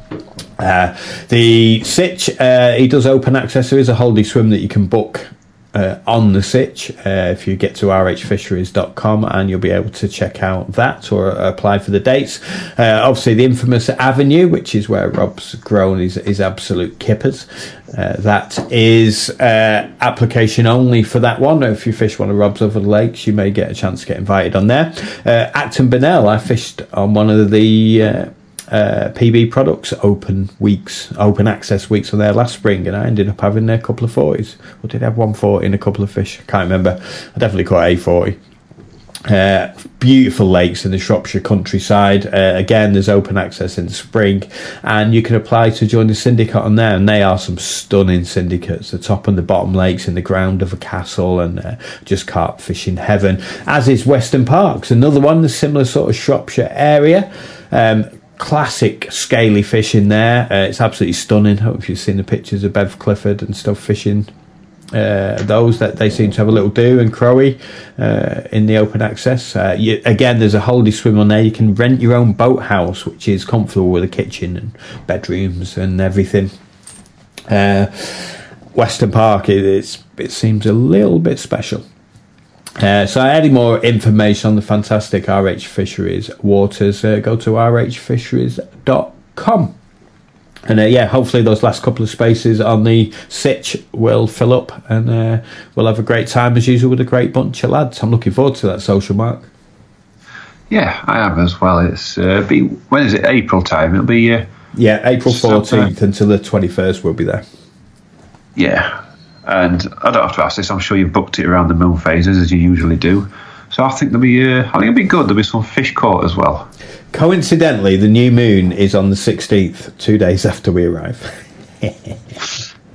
Uh, the Sitch, uh, he does open access. There is a holiday swim that you can book uh, on the Sitch uh, if you get to r h fisheries dot com, and you'll be able to check out that or apply for the dates. Uh, obviously, the infamous Avenue, which is where Rob's grown his, his absolute kippers. Uh, that is uh, application only for that one. If you fish one of Rob's other lakes, you may get a chance to get invited on there. Uh, Acton Burnell, I fished on one of the Uh, Uh, P B Products open weeks, open access weeks on there last spring, and I ended up having a couple of forties. Or did I have one forty and a couple of fish? I can't remember. I definitely caught a forty. Uh, beautiful lakes in the Shropshire countryside. Uh, again, there's open access in the spring, and you can apply to join the syndicate on there, and they are some stunning syndicates. The top and the bottom lakes in the ground of a castle, and uh, just carp fishing heaven, as is Western Parks, another one, the similar sort of Shropshire area. Um, classic scaly fish in there. Uh, it's absolutely stunning. I hope you've seen the pictures of Bev Clifford and stuff fishing uh, those. That they seem to have a little do, and Crowe uh, in the open access. Uh, you, again, there's a holiday swim on there. You can rent your own boathouse, which is comfortable with a kitchen and bedrooms and everything. Uh, Western Park, it, it's, it seems a little bit special. Uh, so any more information on the fantastic R H Fisheries waters, uh, go to r h fisheries dot com. And uh, yeah, hopefully those last couple of spaces on the Sitch will fill up, and uh, we'll have a great time as usual with a great bunch of lads. I'm looking forward to that social, Mark. Yeah, I am as well. It's uh, be when is it? April time. It'll be uh, yeah, April fourteenth until the twenty-first. We'll be there. Yeah. And I don't have to ask this. I'm sure you've booked it around the moon phases as you usually do. So I think there'll be. Uh, I think it'll be good. There'll be some fish caught as well. Coincidentally, the new moon is on the sixteenth, two days after we arrive.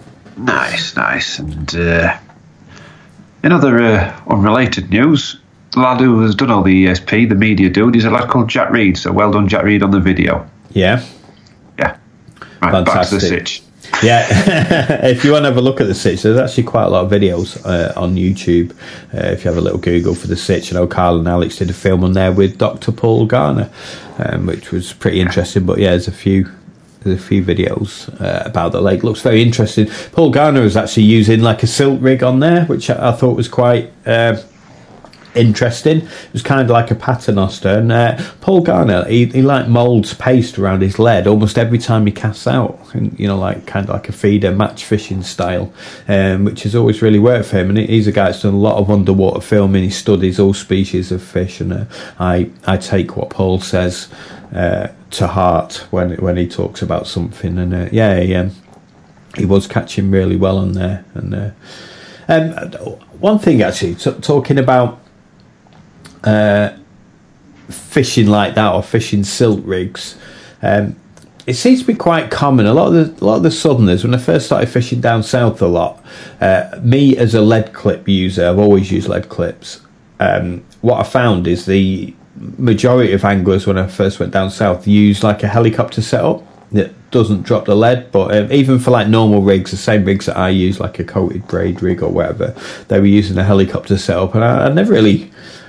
Nice, nice. And uh, in other uh, unrelated news, lad who has done all the E S P, the media dude, he's a lad called Jack Reed. So well done, Jack Reed, on the video. Yeah. Yeah. Right, back to the Sitch. Yeah, if you want to have a look at the Sitch, there's actually quite a lot of videos uh, on YouTube. Uh, if you have a little Google for the Sitch, I know Carl and Alex did a film on there with Doctor Paul Garner, um, which was pretty interesting. But yeah, there's a few there's a few videos uh, about the lake. Looks very interesting. Paul Garner was actually using like a silt rig on there, which I, I thought was quite uh, interesting. It was kind of like a paternoster, and uh, Paul Garner he, he like moulds paste around his lead almost every time he casts out, and, you know, like kind of like a feeder match fishing style, um, which has always really worked for him. And he's a guy that's done a lot of underwater filming. He studies all species of fish, and uh, I I take what Paul says uh, to heart when when he talks about something. And uh, yeah, he, um, he was catching really well on there. And uh, um, one thing actually, t- talking about Uh, fishing like that, or fishing silt rigs, um, it seems to be quite common. A lot of the a lot of the southerners, when I first started fishing down south a lot, uh, me as a lead clip user, I've always used lead clips. Um, what I found is the majority of anglers, when I first went down south, use like a helicopter setup that doesn't drop the lead. But um, even for like normal rigs, the same rigs that I use, like a coated braid rig or whatever, they were using a helicopter setup, and I, I never really.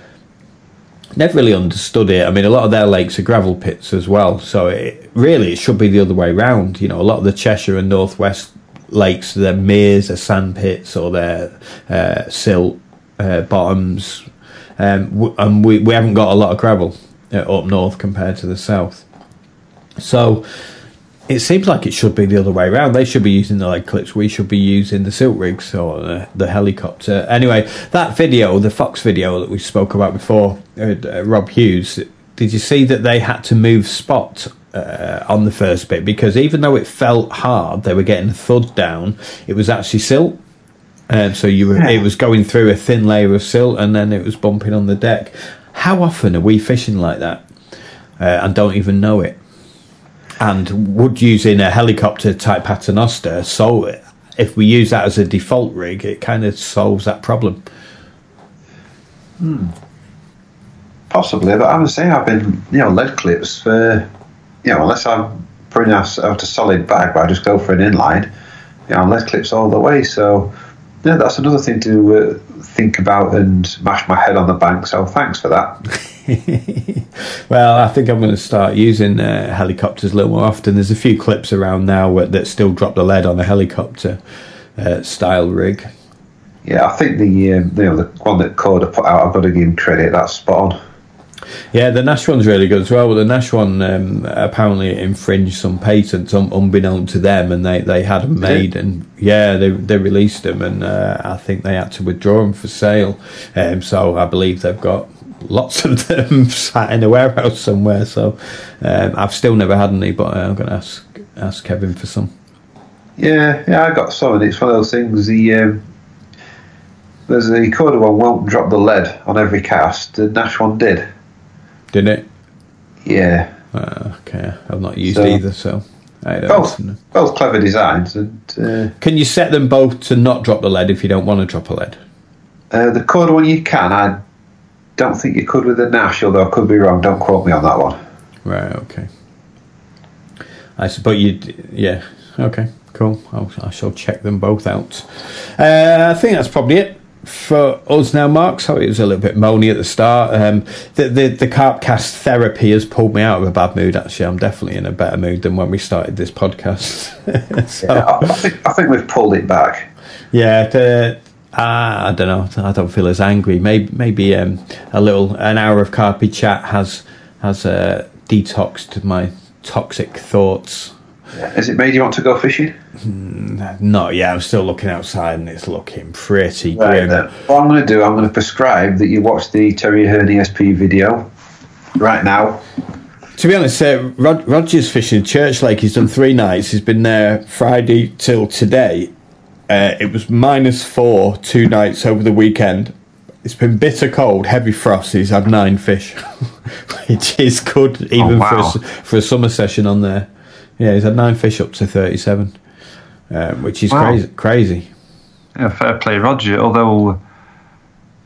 Never really understood it. I mean, a lot of their lakes are gravel pits as well, so it, really it should be the other way round. You know, a lot of the Cheshire and North West lakes, they're meres, they're sand pits, or they're uh, silt uh, bottoms, um, w- and we, we haven't got a lot of gravel uh, up north compared to the south. So it seems like it should be the other way around. They should be using the lead clips. We should be using the silt rigs or the, the helicopter. Anyway, that video, the Fox video that we spoke about before, uh, Rob Hughes, did you see that they had to move spot uh, on the first bit? Because even though it felt hard, they were getting a thud down, it was actually silt. Um, so you were, it was going through a thin layer of silt, and then it was bumping on the deck. How often are we fishing like that uh, and don't even know it? And would using a helicopter type paternoster, so if we use that as a default rig, it kind of solves that problem. Hmm. Possibly, but I would say I've been, you know, lead clips for, you know, unless I'm putting out a solid bag, but I just go for an inline, you know, lead clips all the way. So, yeah, that's another thing to uh, think about and mash my head on the bank. So, thanks for that. Well, I think I'm going to start using uh, helicopters a little more often. There's a few clips around now where, that still drop the lead on a helicopter uh, style rig. Yeah, I think the um, you know the one that Coda put out, I've got to give him credit. That's spot on. Yeah, the Nash one's really good as well. But the Nash one um, apparently infringed some patents un- unbeknown to them, and they, they had them made, and yeah, they they released them, and uh, I think they had to withdraw them for sale. Um, so I believe they've got lots of them sat in a warehouse somewhere. So um, I've still never had any, but I'm going to ask ask Kevin for some. Yeah, yeah, I got some, and it's one of those things. The um, there's the Coda one won't drop the lead on every cast. The Nash one did. Did it? Yeah. Uh, okay, I've not used so, either, so I don't both know. both clever designs. And uh, can you set them both to not drop the lead if you don't want to drop a lead? Uh, the Coda one you can. I don't think you could with the Nash, although I could be wrong. Don't quote me on that one. Right. Okay. I suppose you. Yeah. Okay. Cool. I'll, I shall check them both out. Uh, I think that's probably it for us now, Mark. Sorry, it was a little bit moany at the start. Um, the, the the carp cast therapy has pulled me out of a bad mood. Actually, I'm definitely in a better mood than when we started this podcast. so, yeah, I, I think I think we've pulled it back. Yeah. The, uh, I don't know. I don't feel as angry. Maybe maybe um, a little an hour of carpy chat has has uh, detoxed my toxic thoughts. Yeah. Has it made you want to go fishing? Mm, not yet. I'm still looking outside and it's looking pretty right, grim. Then. What I'm going to do, I'm going to prescribe that you watch the Terry Hearn E S P video right now. To be honest, uh, Rod- Roger's fishing Church Lake. He's done three nights. He's been there Friday till today. Uh, it was minus four two nights over the weekend. It's been bitter cold, heavy frost. He's had nine fish, which is good even oh, wow. for, a, for a summer session on there. Yeah, he's had nine fish up to thirty-seven, um, which is wow. crazy. Crazy. Yeah, fair play, Roger. Although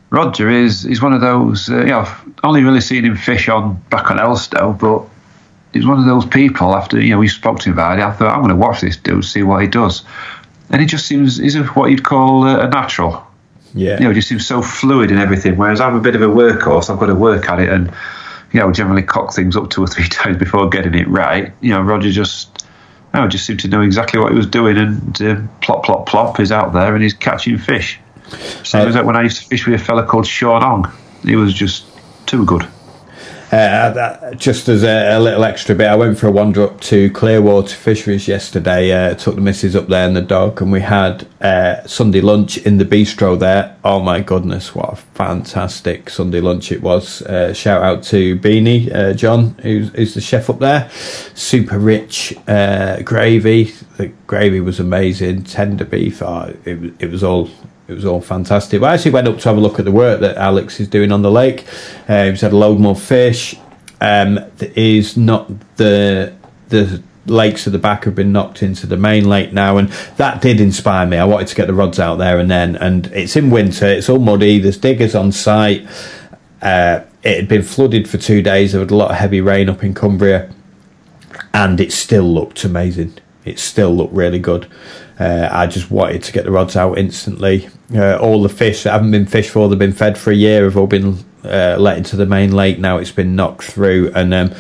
Roger is is one of those. Uh, you know, I've only really seen him fish on back on Elstow, but he's one of those people. After you know, we spoke to him about it. I thought I'm going to watch this dude, see what he does, and he just seems he's a, what you'd call a, a natural. Yeah, you know, he just seems so fluid in everything. Whereas I'm a bit of a workhorse. I've got to work at it, and you know, generally cock things up two or three times before getting it right. You know, Roger just. I just seemed to know exactly what he was doing, and uh, plop, plop, plop, he's out there and he's catching fish. Same uh, as when I used to fish with a fella called Sean Ong. He was just too good. Uh, that, just as a, a little extra bit, I went for a wander up to Clearwater Fisheries yesterday, uh, took the missus up there and the dog, and we had uh, Sunday lunch in the bistro there. Oh my goodness, what a fantastic Sunday lunch it was. Uh, shout out to Beanie, uh, John, who's, who's the chef up there. Super rich uh, gravy. The gravy was amazing. Tender beef. Oh, it, it was all... It was all fantastic. I actually went up to have a look at the work that Alex is doing on the lake. Uh, he's had a load more fish. Um, there is not the the lakes at the back have been knocked into the main lake now, and that did inspire me. I wanted to get the rods out there and then. And it's in winter. It's all muddy. There's diggers on site. Uh, it had been flooded for two days. There was a lot of heavy rain up in Cumbria, and it still looked amazing. It still looked really good. Uh, I just wanted to get the rods out instantly. Uh, all the fish that haven't been fished for, they've been fed for a year, have all been uh, let into the main lake. Now it's been knocked through. And um,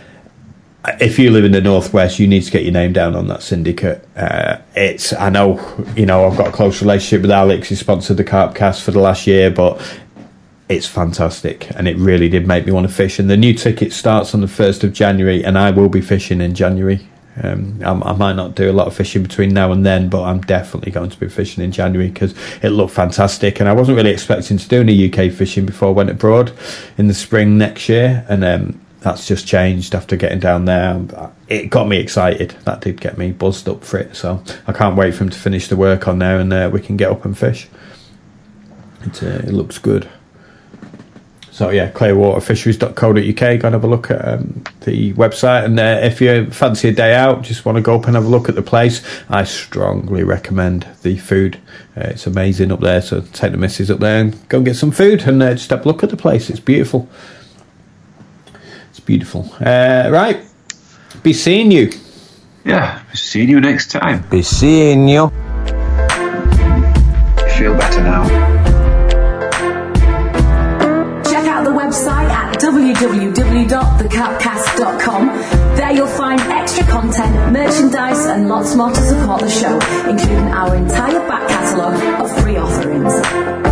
if you live in the northwest, you need to get your name down on that syndicate. Uh, it's I know, you know, I've got a close relationship with Alex. He sponsored the Carp Cast for the last year, but it's fantastic, and it really did make me want to fish. And the new ticket starts on the first of January, and I will be fishing in January. Um, I, I might not do a lot of fishing between now and then, but I'm definitely going to be fishing in January because it looked fantastic, and I wasn't really expecting to do any U K fishing before I went abroad in the spring next year, and um, that's just changed after getting down there. It got me excited. That did get me buzzed up for it, so I can't wait for him to finish the work on there and uh, we can get up and fish. It, uh, it looks good. So yeah, clearwater fisheries dot co dot uk. Go and have a look at um, the website, and uh, if you fancy a day out, just want to go up and have a look at the place, I strongly recommend the food. Uh, it's amazing up there, so take the missus up there and go and get some food and uh, just have a look at the place. It's beautiful. It's beautiful. Uh, right, be seeing you. Yeah, be seeing you next time. Be seeing you. Feel better now. Website at w w w dot the carp cast dot com. There you'll find extra content, merchandise and lots more to support the show, including our entire back catalogue of free offerings.